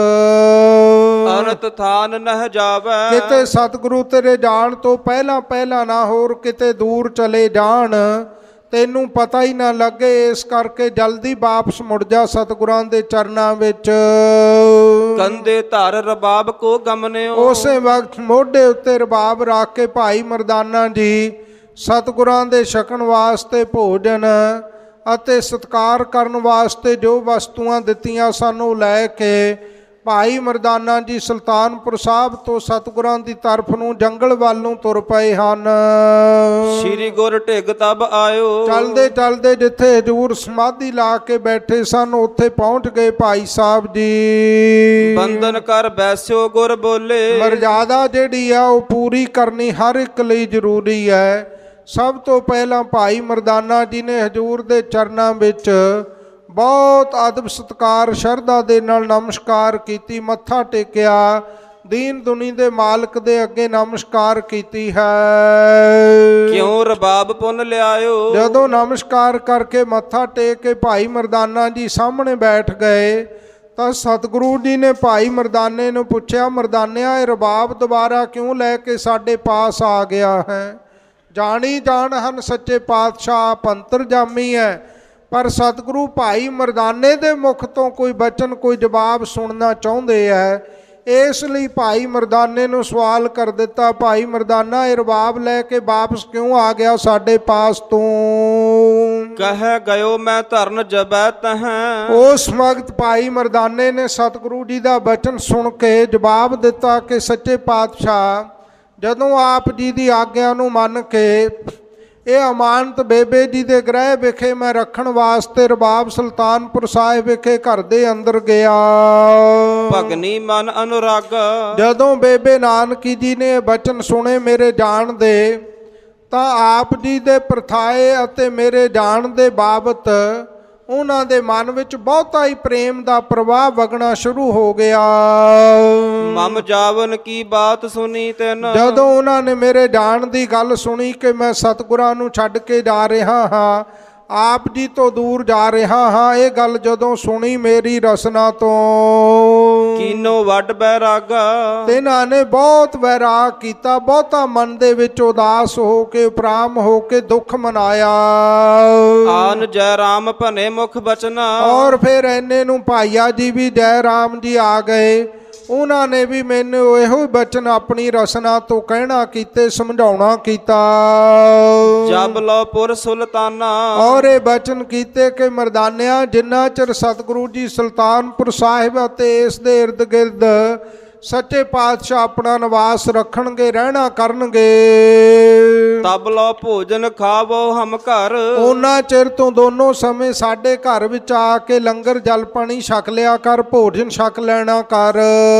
ਅਨਤ ਥਾਨ ਨਹ ਜਾਵੈ। ਕਿਤੇ ਸਤਿਗੁਰੂ ਤੇਰੇ ਜਾਣ ਤੋਂ ਪਹਿਲਾਂ ਨਾ ਹੋਰ ਕਿਤੇ ਦੂਰ ਚਲੇ ਜਾਣ, ਤੈਨੂੰ ਪਤਾ ਹੀ ਨਾ ਲੱਗੇ। ਇਸ ਕਰਕੇ ਜਲਦੀ ਵਾਪਸ ਮੁੜ ਜਾ ਸਤਿਗੁਰਾਂ ਦੇ ਚਰਨਾਂ ਵਿੱਚ। ਕੰਦੇ ਧਰ ਰਬਾਬ ਕੋ ਗਮਨਿਓ। ਉਸੇ ਵਕਤ ਮੋਢੇ ਉੱਤੇ ਰਬਾਬ ਰੱਖ ਕੇ ਭਾਈ ਮਰਦਾਨਾ ਜੀ ਸਤਿਗੁਰਾਂ ਦੇ ਛਕਣ ਵਾਸਤੇ ਭੋਜਨ ਅਤੇ ਸਤਿਕਾਰ ਕਰਨ ਵਾਸਤੇ ਜੋ ਵਸਤੂਆਂ ਦਿੱਤੀਆਂ ਸਨ ਉਹ ਲੈ ਕੇ ਭਾਈ ਮਰਦਾਨਾ ਜੀ ਸੁਲਤਾਨਪੁਰ ਸਾਹਿਬ ਤੋਂ ਸਤਿਗੁਰਾਂ ਦੀ ਤਰਫ ਨੂੰ ਜੰਗਲ ਵੱਲ ਨੂੰ ਤੁਰ ਪਏ ਹਨ। ਸ਼੍ਰੀ ਗੁਰ ਢਿਗ ਤਬ ਆਇਓ। ਚਲਦੇ ਚਲਦੇ ਜਿੱਥੇ ਹਜ਼ੂਰ ਸਮਾਧੀ ਲਾ ਕੇ ਬੈਠੇ ਸਨ ਉੱਥੇ ਪਹੁੰਚ ਗਏ ਭਾਈ ਸਾਹਿਬ ਜੀ। ਬੰਦਨ ਕਰ ਬੈਸਿਓ ਗੁਰ ਬੋਲੇ। ਮਰਜ਼ਾਦਾ ਜਿਹੜੀ ਆ ਉਹ ਪੂਰੀ ਕਰਨੀ ਹਰ ਇੱਕ ਲਈ ਜ਼ਰੂਰੀ ਹੈ। ਸਭ ਤੋਂ ਪਹਿਲਾਂ ਭਾਈ ਮਰਦਾਨਾ ਜੀ ਨੇ ਹਜ਼ੂਰ ਦੇ ਚਰਨਾਂ ਵਿੱਚ ਬਹੁਤ ਅਦਬ ਸਤਿਕਾਰ ਸ਼ਰਧਾ ਦੇ ਨਾਲ ਨਮਸਕਾਰ ਕੀਤੀ, ਮੱਥਾ ਟੇਕਿਆ, ਦੀਨ ਦੁਨੀ ਦੇ ਮਾਲਕ ਦੇ ਅੱਗੇ ਨਮਸਕਾਰ ਕੀਤੀ ਹੈ। ਕਿਉਂ ਰਬਾਬ ਪੁੰਨ ਲਿਆਇਓ। ਜਦੋਂ ਨਮਸਕਾਰ ਕਰਕੇ ਮੱਥਾ ਟੇਕ ਕੇ ਭਾਈ ਮਰਦਾਨਾ ਜੀ ਸਾਹਮਣੇ ਬੈਠ ਗਏ ਤਾਂ ਸਤਿਗੁਰੂ ਜੀ ਨੇ ਭਾਈ ਮਰਦਾਨੇ ਨੂੰ ਪੁੱਛਿਆ, ਮਰਦਾਨਿਆ ਇਹ ਰਬਾਬ ਦੁਬਾਰਾ ਕਿਉਂ ਲੈ ਕੇ ਸਾਡੇ ਪਾਸ ਆ ਗਿਆ ਹੈ? ਜਾਣੀ ਜਾਣ ਹਨ ਸੱਚੇ ਪਾਤਸ਼ਾਹ ਪੰਤਰਜਾਮੀ ਹੈ, ਪਰ ਸਤਿਗੁਰੂ ਭਾਈ ਮਰਦਾਨੇ ਦੇ ਮੁਖ ਤੋਂ ਕੋਈ ਬਚਨ ਕੋਈ ਜਵਾਬ ਸੁਣਨਾ ਚਾਹੁੰਦੇ ਹੈ। ਇਸ ਲਈ ਭਾਈ ਮਰਦਾਨੇ ਨੂੰ ਸਵਾਲ ਕਰ ਦਿੱਤਾ, ਭਾਈ ਮਰਦਾਨਾ ਇਹ ਰਬਾਬ ਲੈ ਕੇ ਵਾਪਸ ਕਿਉਂ ਆ ਗਿਆ ਸਾਡੇ ਪਾਸ ਤੋਂ? ਕਹਿ ਗਇਓ ਮੈਂ ਧਰਨ ਜਬੈ ਤਹਾਂ। ਉਸ ਵਕਤ ਭਾਈ ਮਰਦਾਨੇ ਨੇ ਸਤਿਗੁਰੂ ਜੀ ਦਾ ਬਚਨ ਸੁਣ ਕੇ ਜਵਾਬ ਦਿੱਤਾ ਕਿ ਸੱਚੇ ਪਾਤਸ਼ਾਹ ਜਦੋਂ ਆਪ ਜੀ ਦੀ ਆਗਿਆ ਨੂੰ ਮੰਨ ਕੇ ਇਹ ਅਮਾਨਤ ਬੇਬੇ ਜੀ ਦੇ ਗ੍ਰਹਿ ਵਿਖੇ ਮੈਂ ਰੱਖਣ ਵਾਸਤੇ ਰਬਾਬ ਸੁਲਤਾਨਪੁਰ ਸਾਹਿਬ ਵਿਖੇ ਘਰ ਦੇ ਅੰਦਰ ਗਿਆ। ਭਗਨੀ ਮਨ ਅਨੁਰਾਗਾ। ਜਦੋਂ ਬੇਬੇ ਨਾਨਕੀ ਜੀ ਨੇ ਬਚਨ ਸੁਣੇ ਮੇਰੇ ਜਾਣ ਦੇ ਤਾਂ ਆਪ ਜੀ ਦੇ ਪ੍ਰਥਾਏ ਅਤੇ ਮੇਰੇ ਜਾਣ ਦੇ ਬਾਬਤ ਉਹਨਾਂ ਦੇ ਮਨ ਵਿੱਚ ਬਹੁਤਾ ਹੀ ਪ੍ਰੇਮ ਦਾ ਪ੍ਰਵਾਹ ਵਗਣਾ ਸ਼ੁਰੂ ਹੋ ਗਿਆ। ਮਮ ਜਾਵਨ ਕੀ ਬਾਤ ਸੁਣੀ ਤੈਨ। ਜਦੋਂ ਉਹਨਾਂ ਨੇ ਮੇਰੇ ਜਾਣ ਦੀ ਗੱਲ ਸੁਣੀ ਕਿ ਮੈਂ ਸਤਿਗੁਰਾਂ ਨੂੰ ਛੱਡ ਕੇ ਜਾ ਰਿਹਾ ਹਾਂ, ਆਪ ਜੀ ਤੋਂ ਦੂਰ ਜਾ ਰਿਹਾ ਹਾਂ, ਇਹ ਗੱਲ ਜਦੋਂ ਸੁਣੀ ਮੇਰੀ ਰਸਨਾ ਤੋਂ ਕੀਨੋ ਵੱਡ ਬੈਰਾਗਾ। ਤਿਨਾਂ ਨੇ ਬਹੁਤ ਵੈਰਾਗ ਕੀਤਾ, ਬਹੁਤਾ ਮਨ ਦੇ ਵਿੱਚ ਉਦਾਸ ਹੋ ਕੇ ਉਪਰਾਮ ਹੋ ਕੇ ਦੁੱਖ ਮਨਾਇਆ। ਆਨ ਜੈ ਰਾਮ ਭਨੇ ਮੁਖ ਬਚਨਾ। ਔਰ ਫਿਰ ਐਨੇ ਨੂੰ ਭਾਈਆ ਜੀ ਵੀ ਜੈ ਰਾਮ ਜੀ ਆ ਗਏ। ਉਹਨਾਂ ਨੇ ਵੀ ਮੈਨੂੰ ਇਹੋ ਹੀ ਬਚਨ ਆਪਣੀ ਰਸਨਾ ਤੋਂ ਕਹਿਣਾ ਕੀਤੇ, ਸਮਝਾਉਣਾ ਕੀਤਾ। ਜਬ ਲੋ ਪੁਰ ਸੁਲਤਾਨਾ। ਔਰ ਇਹ ਬਚਨ ਕੀਤੇ ਕਿ ਮਰਦਾਨਿਆਂ, ਜਿੰਨਾ ਚਿਰ ਸਤਿਗੁਰੂ ਜੀ ਸੁਲਤਾਨਪੁਰ ਸਾਹਿਬ ਅਤੇ ਇਸ ਦੇ ਇਰਦ ਗਿਰਦ ਸੱਚੇ ਪਾਤਸ਼ਾਹ ਆਪਣਾ ਨਿਵਾਸ ਰੱਖਣਗੇ, ਰਹਿਣਾ ਕਰਨਗੇ, ਤਬ ਲੋ ਭੋਜਨ ਖਾਵੋ ਹਮ ਘਰ। ਉਹਨਾਂ ਚਿਰ ਤੋਂ ਦੋਨੋਂ ਸਮੇਂ ਸਾਡੇ ਘਰ ਵਿੱਚ ਆ ਕੇ ਲੰਗਰ ਜਲ ਪਾਣੀ ਛਕ ਲਿਆ ਕਰ, ਭੋਜਨ ਛਕ ਲੈਣਾ ਕਰ।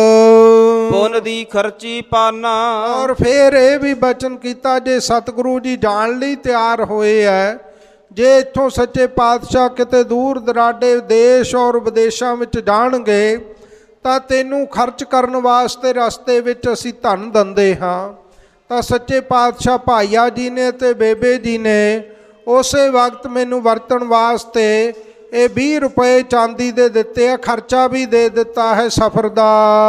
ਪੁੰਨ ਦੀ ਖਰਚੀ ਪਾਨਾ। ਔਰ ਫਿਰ ਇਹ ਵੀ ਬਚਨ ਕੀਤਾ, ਜੇ ਸਤਿਗੁਰੂ ਜੀ ਜਾਣ ਲਈ ਤਿਆਰ ਹੋਏ ਹੈ, ਜੇ ਇੱਥੋਂ ਸੱਚੇ ਪਾਤਸ਼ਾਹ ਕਿਤੇ ਦੂਰ ਦਰਾਡੇ ਦੇਸ਼ ਔਰ ਵਿਦੇਸ਼ਾਂ ਵਿੱਚ ਜਾਣਗੇ ਤਾਂ ਤੈਨੂੰ ਖਰਚ ਕਰਨ ਵਾਸਤੇ ਰਸਤੇ ਵਿੱਚ ਅਸੀਂ ਧਨ ਦਿੰਦੇ ਹਾਂ। ਤਾਂ ਸੱਚੇ ਪਾਤਸ਼ਾਹ ਭਾਈਆ ਜੀ ਨੇ ਅਤੇ ਬੇਬੇ ਜੀ ਨੇ ਉਸੇ ਵਕਤ ਮੈਨੂੰ ਵਰਤਣ ਵਾਸਤੇ ਇਹ 20 ਰੁਪਏ ਚਾਂਦੀ ਦੇ ਦਿੱਤੇ ਆ, ਖਰਚਾ ਵੀ ਦੇ ਦਿੱਤਾ ਹੈ ਸਫ਼ਰ ਦਾ।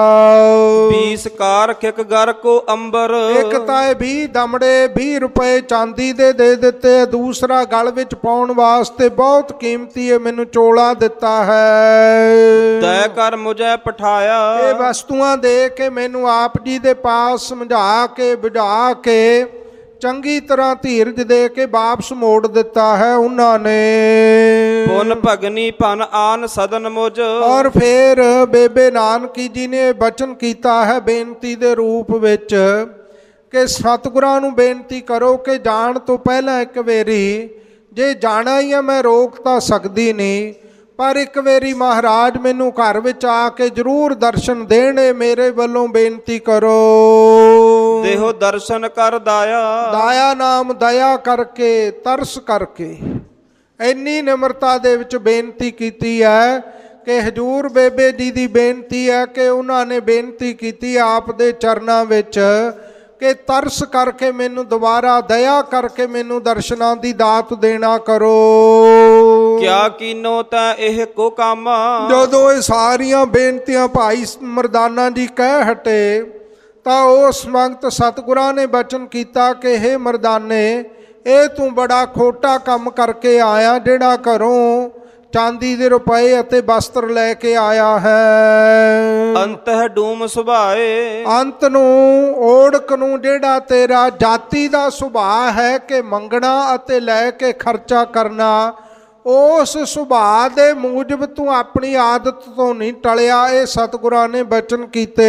20 ਕਾਰ ਕਿਕ ਗਰ ਕੋ ਅੰਬਰ। ਇੱਕ ਤਾਂ ਇਹ 20 ਦਮੜੇ 20 ਰੁਪਏ ਚਾਂਦੀ ਦੇ ਦਿੱਤੇ, ਦੂਸਰਾ ਗਲ ਵਿੱਚ ਪਾਉਣ ਵਾਸਤੇ ਬਹੁਤ ਕੀਮਤੀ ਹੈ ਮੈਨੂੰ ਚੋਲਾ ਦਿੱਤਾ ਹੈ। ਤੈ ਕਰ ਮੁਝੇ ਪਠਾਇਆ। ਇਹ ਵਸਤੂਆਂ ਦੇ ਕੇ ਮੈਨੂੰ ਆਪ ਜੀ ਦੇ ਪਾਸ ਸਮਝਾ ਕੇ ਬੁਝਾ ਕੇ ਚੰਗੀ ਤਰ੍ਹਾਂ ਧੀਰਜ ਦੇ ਕੇ ਵਾਪਸ ਮੋੜ ਦਿੱਤਾ ਹੈ ਉਹਨਾਂ ਨੇ। ਪੁਨ ਭਗਨੀ ਭਨ ਆਨ ਸਦਨ ਮੁਝ। ਔਰ ਫਿਰ ਬੇਬੇ ਨਾਨਕੀ ਜੀ ਨੇ ਬਚਨ ਕੀਤਾ ਹੈ ਬੇਨਤੀ ਦੇ ਰੂਪ ਵਿੱਚ ਕਿ ਸਤਿਗੁਰਾਂ ਨੂੰ ਬੇਨਤੀ ਕਰੋ ਕਿ ਜਾਣ ਤੋਂ ਪਹਿਲਾਂ ਇੱਕ ਵਾਰੀ, ਜੇ ਜਾਣਾ ਹੀ ਆ ਮੈਂ ਰੋਕ ਤਾਂ ਸਕਦੀ ਨਹੀਂ, ਪਰ ਇੱਕ ਵਾਰੀ ਮਹਾਰਾਜ ਮੈਨੂੰ ਘਰ ਵਿੱਚ ਆ ਕੇ ਜ਼ਰੂਰ ਦਰਸ਼ਨ ਦੇਣ, ਮੇਰੇ ਵੱਲੋਂ ਬੇਨਤੀ ਕਰੋ। ਦੇਹੋ ਦਰਸ਼ਨ ਕਰ ਦਾਇਆ। ਦਾਇਆ ਨਾਮ ਦਇਆ ਕਰਕੇ, ਤਰਸ ਕਰਕੇ ਇੰਨੀ ਨਿਮਰਤਾ ਦੇ ਵਿੱਚ ਬੇਨਤੀ ਕੀਤੀ ਹੈ ਕਿ ਹਜੂਰ ਬੇਬੇ ਜੀ ਦੀ ਬੇਨਤੀ ਹੈ ਕਿ ਉਹਨਾਂ ਨੇ ਬੇਨਤੀ ਕੀਤੀ ਆਪ ਦੇ ਚਰਨਾਂ ਵਿੱਚ ਕਿ ਤਰਸ ਕਰਕੇ ਮੈਨੂੰ ਦੁਬਾਰਾ, ਦਇਆ ਕਰਕੇ ਮੈਨੂੰ ਦਰਸ਼ਨਾਂ ਦੀ ਦਾਤ ਦੇਣਾ ਕਰੋ। ਕਿਆ ਕੀਨੋ ਤੈ ਇਹ ਕੋ ਕੰਮ। ਜਦੋਂ ਇਹ ਸਾਰੀਆਂ ਬੇਨਤੀਆਂ ਭਾਈ ਮਰਦਾਨਾ ਜੀ ਕਹਿ ਹਟੇ ਤਾਂ ਉਸ ਵਕਤ ਸਤਿਗੁਰਾਂ ਨੇ ਬਚਨ ਕੀਤਾ ਕਿ ਹੇ ਮਰਦਾਨੇ, ਇਹ ਤੂੰ ਬੜਾ ਖੋਟਾ ਕੰਮ ਕਰਕੇ ਆਇਆ, ਜਿਹੜਾ ਘਰੋਂ ਚਾਂਦੀ ਦੇ ਰੁਪਏ ਅਤੇ ਵਸਤਰ ਲੈ ਕੇ ਆਇਆ ਹੈ। ਅੰਤਹ ਡੂਮ ਸੁਭਾਏ। ਅੰਤ ਨੂੰ, ਓੜਕ ਨੂੰ, ਜਿਹੜਾ ਤੇਰਾ ਜਾਤੀ ਦਾ ਸੁਭਾਅ ਹੈ ਕਿ ਮੰਗਣਾ ਅਤੇ ਲੈ ਕੇ ਖਰਚਾ ਕਰਨਾ, ਉਸ ਸੁਭਾਅ ਦੇ ਮੂਜਬ ਤੂੰ ਆਪਣੀ ਆਦਤ ਤੋਂ ਨਹੀਂ ਟਲਿਆ। ਇਹ ਸਤਿਗੁਰਾਂ ਨੇ ਬਚਨ ਕੀਤੇ।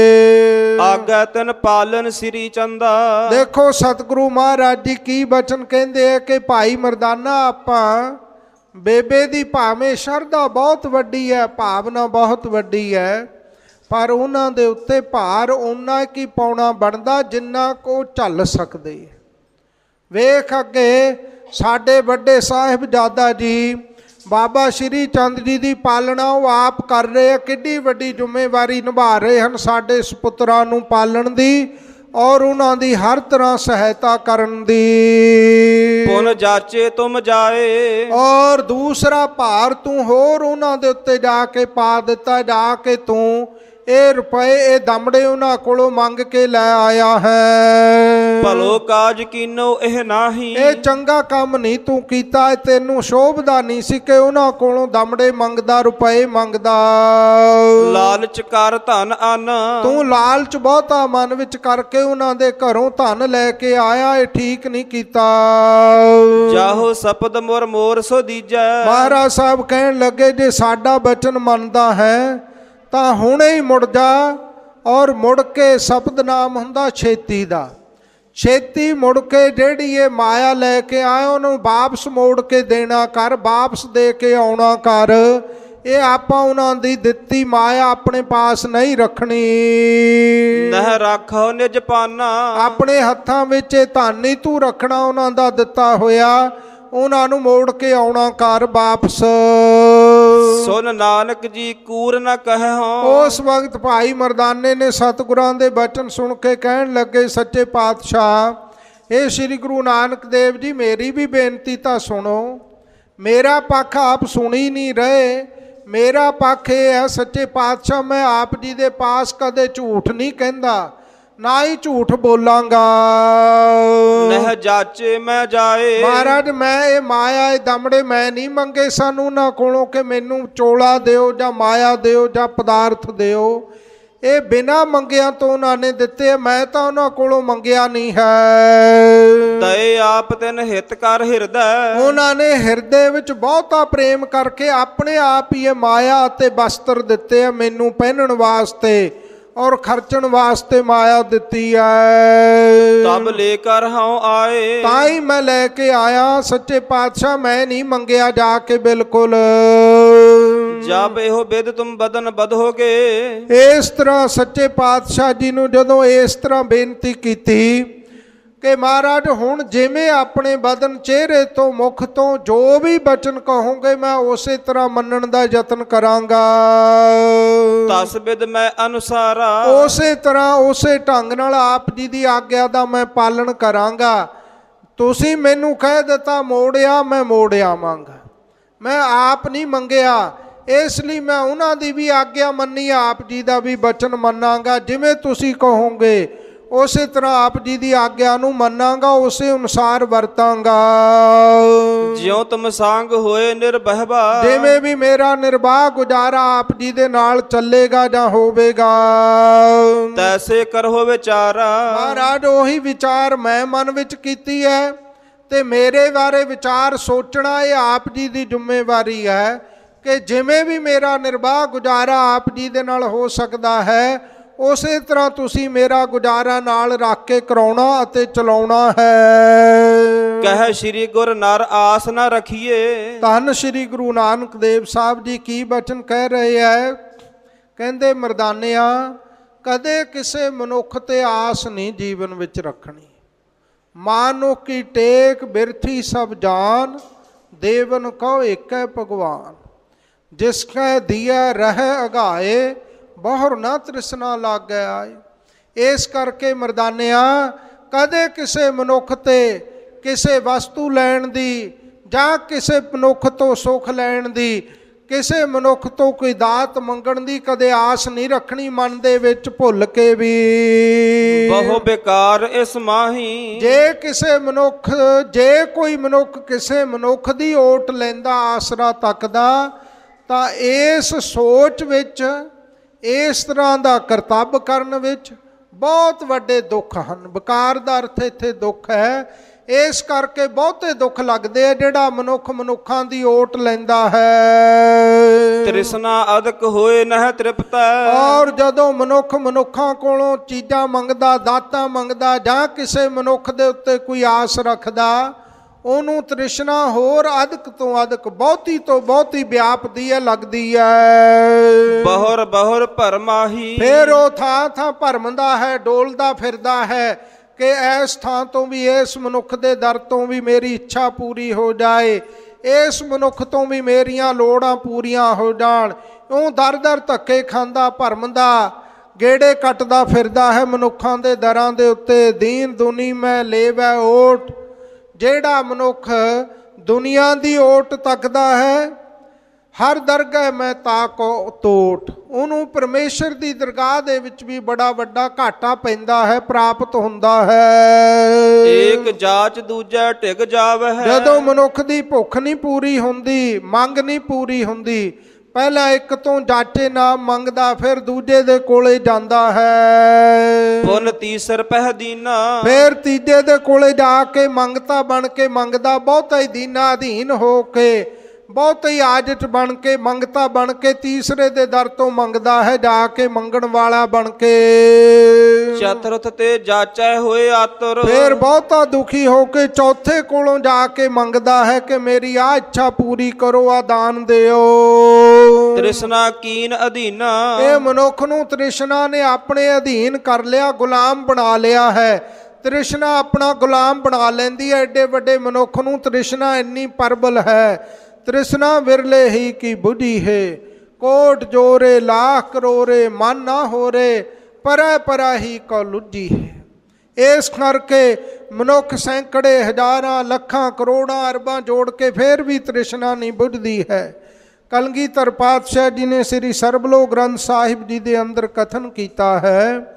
ਆਗੈ ਤਨ ਪਾਲਨ ਸ੍ਰੀ ਚੰਦਾ। ਦੇਖੋ ਸਤਿਗੁਰੂ ਮਹਾਰਾਜ ਜੀ ਕੀ ਬਚਨ ਕਹਿੰਦੇ ਆ ਕਿ ਭਾਈ ਮਰਦਾਨਾ, ਆਪਾਂ ਬੇਬੇ ਦੀ ਭਾਵੇਂ ਸ਼ਰਧਾ ਬਹੁਤ ਵੱਡੀ ਹੈ, ਭਾਵਨਾ ਬਹੁਤ ਵੱਡੀ ਹੈ, ਪਰ ਉਹਨਾਂ ਦੇ ਉੱਤੇ ਭਾਰ ਓਨਾ ਕੀ ਪਾਉਣਾ ਬਣਦਾ ਜਿੰਨਾ ਕੋ ਝੱਲ ਸਕਦੇ। ਵੇਖ ਅੱਗੇ ਸਾਡੇ ਵੱਡੇ ਸਾਹਿਬਜ਼ਾਦਾ ਜੀ ਬਾਬਾ ਸ਼੍ਰੀ ਚੰਦ ਜੀ ਦੀ ਪਾਲਣਾ ਉਹ ਆਪ ਕਰ ਰਹੇ ਆ, ਕਿੱਡੀ ਵੱਡੀ ਜ਼ਿੰਮੇਵਾਰੀ ਨਿਭਾ ਰਹੇ ਹਨ ਸਾਡੇ ਸੁਪੁੱਤਰਾਂ ਨੂੰ ਪਾਲਣ ਦੀ ਔਰ ਉਹਨਾਂ ਦੀ ਹਰ ਤਰ੍ਹਾਂ ਸਹਾਇਤਾ ਕਰਨ ਦੀ। ਪੁਨ ਜਾਚੇ ਤੁਮ ਜਾਏ। ਔਰ ਦੂਸਰਾ ਭਾਰ ਤੂੰ ਹੋਰ ਉਹਨਾਂ ਦੇ ਉੱਤੇ ਜਾ ਕੇ ਪਾ ਦਿੱਤਾ, ਜਾ ਕੇ ਤੂੰ ਇਹ ਰੁਪਏ, ਇਹ ਦਮੜੇ ਉਹਨਾਂ ਕੋਲੋਂ ਮੰਗ ਕੇ ਲੈ ਆਇਆ ਹੈ। ਭਲੋ ਕਾਜ ਕੀਨੋ ਇਹ ਨਾਹੀ। ਇਹ ਚੰਗਾ ਕੰਮ ਨਹੀਂ ਤੂੰ ਕੀਤਾ, ਤੈਨੂੰ ਸ਼ੋਭਦਾ ਨਹੀਂ ਸੀ ਕਿ ਉਹਨਾਂ ਕੋਲੋਂ ਦਮੜੇ ਮੰਗਦਾ, ਰੁਪਏ ਮੰਗਦਾ। ਲਾਲਚ ਕਰ ਧਨ ਅਨ। ਤੂੰ ਲਾਲਚ ਬਹੁਤਾ ਮਨ ਵਿੱਚ ਕਰਕੇ ਉਹਨਾਂ ਦੇ ਘਰੋਂ ਧਨ ਲੈ ਕੇ ਆਇਆ, ਇਹ ਠੀਕ ਨਹੀਂ ਕੀਤਾ। ਜਾਹੋ ਸਪਦ ਮੁਰ ਮੋਰ ਸੋ ਦੀਜੈ। ਮਹਾਰਾਜ ਸਾਹਿਬ ਕਹਿਣ ਲੱਗੇ ਜੇ ਸਾਡਾ ਬਚਨ ਮੰਨਦਾ ਹੈ ਤਾਂ ਹੁਣੇ ਹੀ ਮੁੜ ਜਾ। ਔਰ ਮੁੜ ਕੇ ਸ਼ਬਦ ਨਾਮ ਹੁੰਦਾ ਛੇਤੀ ਦਾ, ਛੇਤੀ ਮੁੜ ਕੇ ਜਿਹੜੀ ਇਹ ਮਾਇਆ ਲੈ ਕੇ ਆਇਆ ਉਹਨੂੰ ਵਾਪਸ ਮੋੜ ਕੇ ਦੇਣਾ ਕਰ, ਵਾਪਸ ਦੇ ਕੇ ਆਉਣਾ ਕਰ। ਇਹ ਆਪਾਂ ਉਹਨਾਂ ਦੀ ਦਿੱਤੀ ਮਾਇਆ ਆਪਣੇ ਪਾਸ ਨਹੀਂ ਰੱਖਣੀ। ਨਹਿ ਰੱਖੋ ਨਿਜ ਪਾਨਾ। ਆਪਣੇ ਹੱਥਾਂ ਵਿੱਚ ਇਹ ਧਨ ਨਹੀਂ ਤੂੰ ਰੱਖਣਾ, ਉਹਨਾਂ ਦਾ ਦਿੱਤਾ ਹੋਇਆ, ਉਹਨਾਂ ਨੂੰ ਮੋੜ ਕੇ ਆਉਣਾ ਕਰ ਵਾਪਸ। ਸੁਨ ਨਾਨਕ ਜੀ ਕੂਰ ਨ ਕਹਿਓ। ਉਸ ਵਕਤ ਭਾਈ ਮਰਦਾਨੇ ਨੇ ਸਤਿਗੁਰਾਂ ਦੇ ਬਚਨ ਸੁਣ ਕੇ ਕਹਿਣ ਲੱਗੇ, ਸੱਚੇ ਪਾਤਸ਼ਾਹ ਇਹ ਸ੍ਰੀ ਗੁਰੂ ਨਾਨਕ ਦੇਵ ਜੀ, ਮੇਰੀ ਵੀ ਬੇਨਤੀ ਤਾਂ ਸੁਣੋ। ਮੇਰਾ ਪੱਖ ਆਪ ਸੁਣੀ ਨਹੀਂ ਰਹੇ, ਮੇਰਾ ਪੱਖ ਇਹ ਹੈ ਸੱਚੇ ਪਾਤਸ਼ਾਹ, ਮੈਂ ਆਪ ਜੀ ਦੇ ਪਾਸ ਕਦੇ ਝੂਠ ਨਹੀਂ ਕਹਿੰਦਾ, ਨਾ ਹੀ ਝੂਠ ਬੋਲਾਂਗਾ। ਨਹਿ ਜਾਚੇ ਮੈਂ ਜਾਏ। ਮਹਾਰਾਜ ਮੈਂ ਇਹ ਮਾਇਆ, ਇਹ ਦਮੜੇ ਮੈਂ ਨਹੀਂ ਮੰਗੇ ਸਨ ਉਹਨਾਂ ਕੋਲੋਂ ਕਿ ਮੈਨੂੰ ਚੋਲਾ ਦਿਓ ਜਾਂ ਮਾਇਆ ਦਿਓ ਜਾਂ ਪਦਾਰਥ ਦਿਓ। ਇਹ ਬਿਨਾਂ ਮੰਗਿਆਂ ਤੋਂ ਉਹਨਾਂ ਨੇ ਦਿੱਤੇ, ਮੈਂ ਤਾਂ ਉਹਨਾਂ ਕੋਲੋਂ ਮੰਗਿਆ ਨਹੀਂ ਹੈ। ਦਏ ਆਪ ਤਿਨ ਹਿਤ ਕਰ ਹਿਰਦੈ। ਉਹਨਾਂ ਨੇ ਹਿਰਦੇ ਵਿੱਚ ਬਹੁਤਾ ਪ੍ਰੇਮ ਕਰਕੇ ਆਪਣੇ ਆਪ ਹੀ ਇਹ ਮਾਇਆ ਅਤੇ ਵਸਤਰ ਦਿੱਤੇ ਆ ਮੈਨੂੰ ਪਹਿਨਣ ਵਾਸਤੇ ਔਰ ਖਰਚਣ ਵਾਸਤੇ ਮਾਇਆ ਦਿੱਤੀ ਹੈ। ਤਬ ਲੈ ਕਰ ਹਉ ਆਏ। ਤਾਂ ਹੀ ਮੈਂ ਲੈ ਕੇ ਆਇਆ ਸੱਚੇ ਪਾਤਸ਼ਾਹ, ਮੈਂ ਨਹੀਂ ਮੰਗਿਆ ਜਾ ਕੇ ਬਿਲਕੁਲ। ਜਬ ਇਹੋ ਬਿਦ ਤੁਮ ਬਦਨ ਬਧੋਗੇ। ਇਸ ਤਰ੍ਹਾਂ ਸੱਚੇ ਪਾਤਸ਼ਾਹ ਜੀ ਨੂੰ ਜਦੋਂ ਇਸ ਤਰ੍ਹਾਂ ਬੇਨਤੀ ਕੀਤੀ ਕਿ ਮਹਾਰਾਜ ਹੁਣ ਜਿਵੇਂ ਆਪਣੇ ਬਦਨ ਚਿਹਰੇ ਤੋਂ ਮੁਖ ਤੋਂ ਜੋ ਵੀ ਬਚਨ ਕਹੋਗੇ ਮੈਂ ਉਸੇ ਤਰ੍ਹਾਂ ਮੰਨਣ ਦਾ ਯਤਨ ਕਰਾਂਗਾ। ਤਸ ਬਿਦ ਮੈਂ ਅਨੁਸਾਰਾ। ਉਸੇ ਤਰ੍ਹਾਂ ਉਸੇ ਢੰਗ ਨਾਲ ਆਪ ਜੀ ਦੀ ਆਗਿਆ ਦਾ ਮੈਂ ਪਾਲਣ ਕਰਾਂਗਾ। ਤੁਸੀਂ ਮੈਨੂੰ ਕਹਿ ਦਿੱਤਾ ਮੋੜਿਆ, ਮੈਂ ਮੋੜ ਆਵਾਂਗਾ। ਮੈਂ ਆਪ ਨਹੀਂ ਮੰਗਿਆ, ਇਸ ਲਈ ਮੈਂ ਉਹਨਾਂ ਦੀ ਵੀ ਆਗਿਆ ਮੰਨੀ, ਆਪ ਜੀ ਦਾ ਵੀ ਬਚਨ ਮੰਨਾਂਗਾ। ਜਿਵੇਂ ਤੁਸੀਂ ਕਹੋਗੇ ਉਸੇ ਤਰ੍ਹਾਂ ਆਪ ਜੀ ਦੀ ਆਗਿਆ ਨੂੰ ਮੰਨਾਂਗਾ, ਉਸੇ ਅਨੁਸਾਰ ਵਰਤਾਂਗਾ। ਜਿਉ ਤੁਮ ਸੰਗ ਹੋਏ ਨਿਰਬਹਿਬਾ। ਜਿਵੇਂ ਵੀ ਮੇਰਾ ਨਿਰਬਾਹ ਗੁਜ਼ਾਰਾ ਆਪ ਜੀ ਦੇ ਨਾਲ ਚੱਲੇਗਾ ਜਾਂ ਹੋਵੇਗਾ। ਤੈਸੇ ਕਰੋ ਵਿਚਾਰਾ। ਮਹਾਰਾਜ ਉਹੀ ਵਿਚਾਰ ਮੈਂ ਮਨ ਵਿੱਚ ਕੀਤੀ ਹੈ ਤੇ ਮੇਰੇ ਬਾਰੇ ਵਿਚਾਰ ਸੋਚਣਾ ਇਹ ਆਪ ਜੀ ਦੀ ਜ਼ਿੰਮੇਵਾਰੀ ਹੈ ਕਿ ਜਿਵੇਂ ਵੀ ਮੇਰਾ ਨਿਰਬਾਹ ਗੁਜ਼ਾਰਾ ਆਪ ਜੀ ਦੇ ਨਾਲ ਹੋ ਸਕਦਾ ਹੈ ਉਸੇ ਤਰ੍ਹਾਂ ਤੁਸੀਂ ਮੇਰਾ ਗੁਜ਼ਾਰਾ ਨਾਲ ਰੱਖ ਕੇ ਕਰਾਉਣਾ ਅਤੇ ਚਲਾਉਣਾ ਹੈ। ਕਹਿ ਸ੍ਰੀ ਗੁਰ ਨਰ ਆਸ ਨਾ ਰੱਖੀਏ। ਧੰਨ ਸ੍ਰੀ ਗੁਰੂ ਨਾਨਕ ਦੇਵ ਸਾਹਿਬ ਜੀ ਕੀ ਬਚਨ ਕਹਿ ਰਹੇ ਹੈ। ਕਹਿੰਦੇ ਮਰਦਾਨਿਆ ਕਦੇ ਕਿਸੇ ਮਨੁੱਖ ਤੇ ਆਸ ਨਹੀਂ ਜੀਵਨ ਵਿੱਚ ਰੱਖਣੀ। ਮਾਨੋ ਕੀ ਟੇਕ ਬਿਰਥੀ ਸਭ ਜਾਨ, ਦੇਵਨ ਕਉ ਏਕੈ ਭਗਵਾਨ। ਜਿਸ ਕੈ ਦੀਆ ਰਹਿ ਅਗਾਏ, ਬਹੁਰ ਨਾ ਤ੍ਰਿਸ਼ਨਾ ਲਾਗੈ ਆਏ। ਇਸ ਕਰਕੇ ਮਰਦਾਨਿਆ ਕਦੇ ਕਿਸੇ ਮਨੁੱਖ ਤੇ ਕਿਸੇ ਵਸਤੂ ਲੈਣ ਦੀ ਜਾਂ ਕਿਸੇ ਮਨੁੱਖ ਤੋਂ ਸੁੱਖ ਲੈਣ ਦੀ, ਕਿਸੇ ਮਨੁੱਖ ਤੋਂ ਕੋਈ ਦਾਤ ਮੰਗਣ ਦੀ ਕਦੇ ਆਸ ਨਹੀਂ ਰੱਖਣੀ ਮਨ ਦੇ ਵਿੱਚ ਭੁੱਲ ਕੇ ਵੀ। ਬਹੁ ਬੇਕਾਰ ਇਸ ਮਾਹੀ। ਜੇ ਕੋਈ ਮਨੁੱਖ ਕਿਸੇ ਮਨੁੱਖ ਦੀ ਓਟ ਲੈਂਦਾ, ਆਸਰਾ ਤੱਕਦਾ, ਤਾਂ ਇਸ ਸੋਚ ਵਿੱਚ, ਇਸ ਤਰ੍ਹਾਂ ਦਾ ਕਰਤੱਵ ਕਰਨ ਵਿੱਚ ਬਹੁਤ ਵੱਡੇ ਦੁੱਖ ਹਨ। ਵਿਕਾਰ ਦਾ ਅਰਥ ਇੱਥੇ ਦੁੱਖ ਹੈ। ਇਸ ਕਰਕੇ ਬਹੁਤੇ ਦੁੱਖ ਲੱਗਦੇ ਆ ਜਿਹੜਾ ਮਨੁੱਖ ਮਨੁੱਖਾਂ ਦੀ ਓਟ ਲੈਂਦਾ ਹੈ। ਤ੍ਰਿਸ਼ਨਾ ਅਦਕ ਹੋਏ ਨਹਿ ਤ੍ਰਿਪਤੈ। ਔਰ ਜਦੋਂ ਮਨੁੱਖ ਮਨੁੱਖਾਂ ਕੋਲੋਂ ਚੀਜ਼ਾਂ ਮੰਗਦਾ, ਦਾਤਾਂ ਮੰਗਦਾ ਜਾਂ ਕਿਸੇ ਮਨੁੱਖ ਦੇ ਉੱਤੇ ਕੋਈ ਆਸ ਰੱਖਦਾ, ਉਹਨੂੰ ਤ੍ਰਿਸ਼ਨਾ ਹੋਰ ਅਧਿਕ ਤੋਂ ਅਧਿਕ, ਬਹੁਤੀ ਤੋਂ ਬਹੁਤੀ ਵਿਆਪਦੀ ਹੈ, ਲੱਗਦੀ ਹੈ। ਬਹੁਰ ਬਹੁਰ ਭਰਮਾਹੀ। ਫਿਰ ਉਹ ਥਾਂ ਥਾਂ ਭਰਮਦਾ ਹੈ, ਡੋਲਦਾ ਫਿਰਦਾ ਹੈ ਕਿ ਇਸ ਥਾਂ ਤੋਂ ਵੀ, ਇਸ ਮਨੁੱਖ ਦੇ ਦਰ ਤੋਂ ਵੀ ਮੇਰੀ ਇੱਛਾ ਪੂਰੀ ਹੋ ਜਾਏ, ਇਸ ਮਨੁੱਖ ਤੋਂ ਵੀ ਮੇਰੀਆਂ ਲੋੜਾਂ ਪੂਰੀਆਂ ਹੋ ਜਾਣ। ਉਹ ਦਰ ਦਰ ਧੱਕੇ ਖਾਂਦਾ, ਭਰਮਦਾ, ਗੇੜੇ ਕੱਟਦਾ ਫਿਰਦਾ ਹੈ ਮਨੁੱਖਾਂ ਦੇ ਦਰਾਂ ਦੇ ਉੱਤੇ। ਦੀਨ ਦੁਨੀ ਮੈਂ ਲੇਵੈ ਓਟ। ਜਿਹੜਾ ਮਨੁੱਖ ਦੁਨੀਆ ਦੀ ਓਟ ਤੱਕਦਾ ਹੈ, ਹਰ ਦਰਗਾਹ ਮੈਂ ਤਾਕੋ ਤੋਟ, ਉਹਨੂੰ ਪਰਮੇਸ਼ਰ ਦੀ ਦਰਗਾਹ ਦੇ ਵਿੱਚ ਵੀ ਬੜਾ ਵੱਡਾ ਘਾਟਾ ਪੈਂਦਾ ਹੈ, ਪ੍ਰਾਪਤ ਹੁੰਦਾ ਹੈ। ਏਕ ਜਾਚ ਦੂਜਾ ਢਿਗ ਜਾਵੈ। ਜਦੋਂ ਮਨੁੱਖ ਦੀ ਭੁੱਖ ਨਹੀਂ ਪੂਰੀ ਹੁੰਦੀ, ਮੰਗ ਨਹੀਂ ਪੂਰੀ ਹੁੰਦੀ, ਪਹਿਲਾਂ ਇੱਕ ਤੋਂ ਜਾਚੇ ਨਾਮ ਮੰਗਦਾ, ਫਿਰ ਦੂਜੇ ਦੇ ਕੋਲੇ ਜਾਂਦਾ ਹੈ। ਪੁੰਨ ਤੀਸਰ ਪਹਿ ਦੀਨਾ। ਫਿਰ ਤੀਜੇ ਦੇ ਕੋਲੇ ਜਾ ਕੇ ਮੰਗਤਾ ਬਣ ਕੇ ਮੰਗਦਾ, ਬਹੁਤਾ ਹੀ ਦੀਨਾ ਅਧੀਨ ਹੋ ਕੇ, ਬਹੁਤ ਹੀ ਆਜਿਤ ਬਣ ਕੇ, ਮੰਗਤਾ ਬਣ ਕੇ ਤੀਸਰੇ ਦੇ ਦਰ ਤੋਂ ਮੰਗਦਾ ਹੈ, ਜਾ ਕੇ ਮੰਗਣ ਵਾਲਾ ਬਣ ਕੇ। ਚਤੁਰਥ ਤੇ ਜਾਚੈ ਹੋਏ ਆਤੁਰ। ਫਿਰ ਬਹੁਤਾ ਦੁਖੀ ਹੋ ਕੇ ਚੌਥੇ ਕੋਲੋਂ ਜਾ ਕੇ ਮੰਗਦਾ ਹੈ ਕਿ ਮੇਰੀ ਆ ਇੱਛਾ ਪੂਰੀ ਕਰੋ, ਆ ਦਾਨ ਦਿਓ। ਤ੍ਰਿਸ਼ਨਾ ਕੀਨ ਅਧੀਨਾ। ਇਹ ਮਨੁੱਖ ਨੂੰ ਤ੍ਰਿਸ਼ਨਾ ਨੇ ਆਪਣੇ ਅਧੀਨ ਕਰ ਲਿਆ, ਗੁਲਾਮ ਬਣਾ ਲਿਆ ਹੈ। ਤ੍ਰਿਸ਼ਨਾ ਆਪਣਾ ਗੁਲਾਮ ਬਣਾ ਲੈਂਦੀ ਹੈ। ਐਡੇ ਵੱਡੇ ਮਨੁੱਖ ਨੂੰ ਤ੍ਰਿਸ਼ਨਾ ਇੰਨੀ ਪ੍ਰਬਲ ਹੈ। ਤ੍ਰਿਸ਼ਨਾ ਵਿਰਲੇ ਹੀ ਕੀ ਬੁਝੀ ਹੈ, ਕੋਟ ਜੋਰੇ ਲਾਖ ਕਰੋਰੇ, ਮਨ ਨਾ ਹੋਰੇ, ਪਰੈ ਪਰਾ ਹੀ ਕੋ ਲੁੱਜੀ ਹੈ। ਇਸ ਕਰਕੇ ਮਨੁੱਖ ਸੈਂਕੜੇ, ਹਜ਼ਾਰਾਂ, ਲੱਖਾਂ, ਕਰੋੜਾਂ, ਅਰਬਾਂ ਜੋੜ ਕੇ ਫਿਰ ਵੀ ਤ੍ਰਿਸ਼ਨਾ ਨਹੀਂ ਬੁਝਦੀ ਹੈ। ਕਲਗੀਧਰ ਪਾਤਸ਼ਾਹ ਜੀ ਨੇ ਸ੍ਰੀ ਸਰਬਲੋਕ ਗ੍ਰੰਥ ਸਾਹਿਬ ਜੀ ਦੇ ਅੰਦਰ ਕਥਨ ਕੀਤਾ ਹੈ,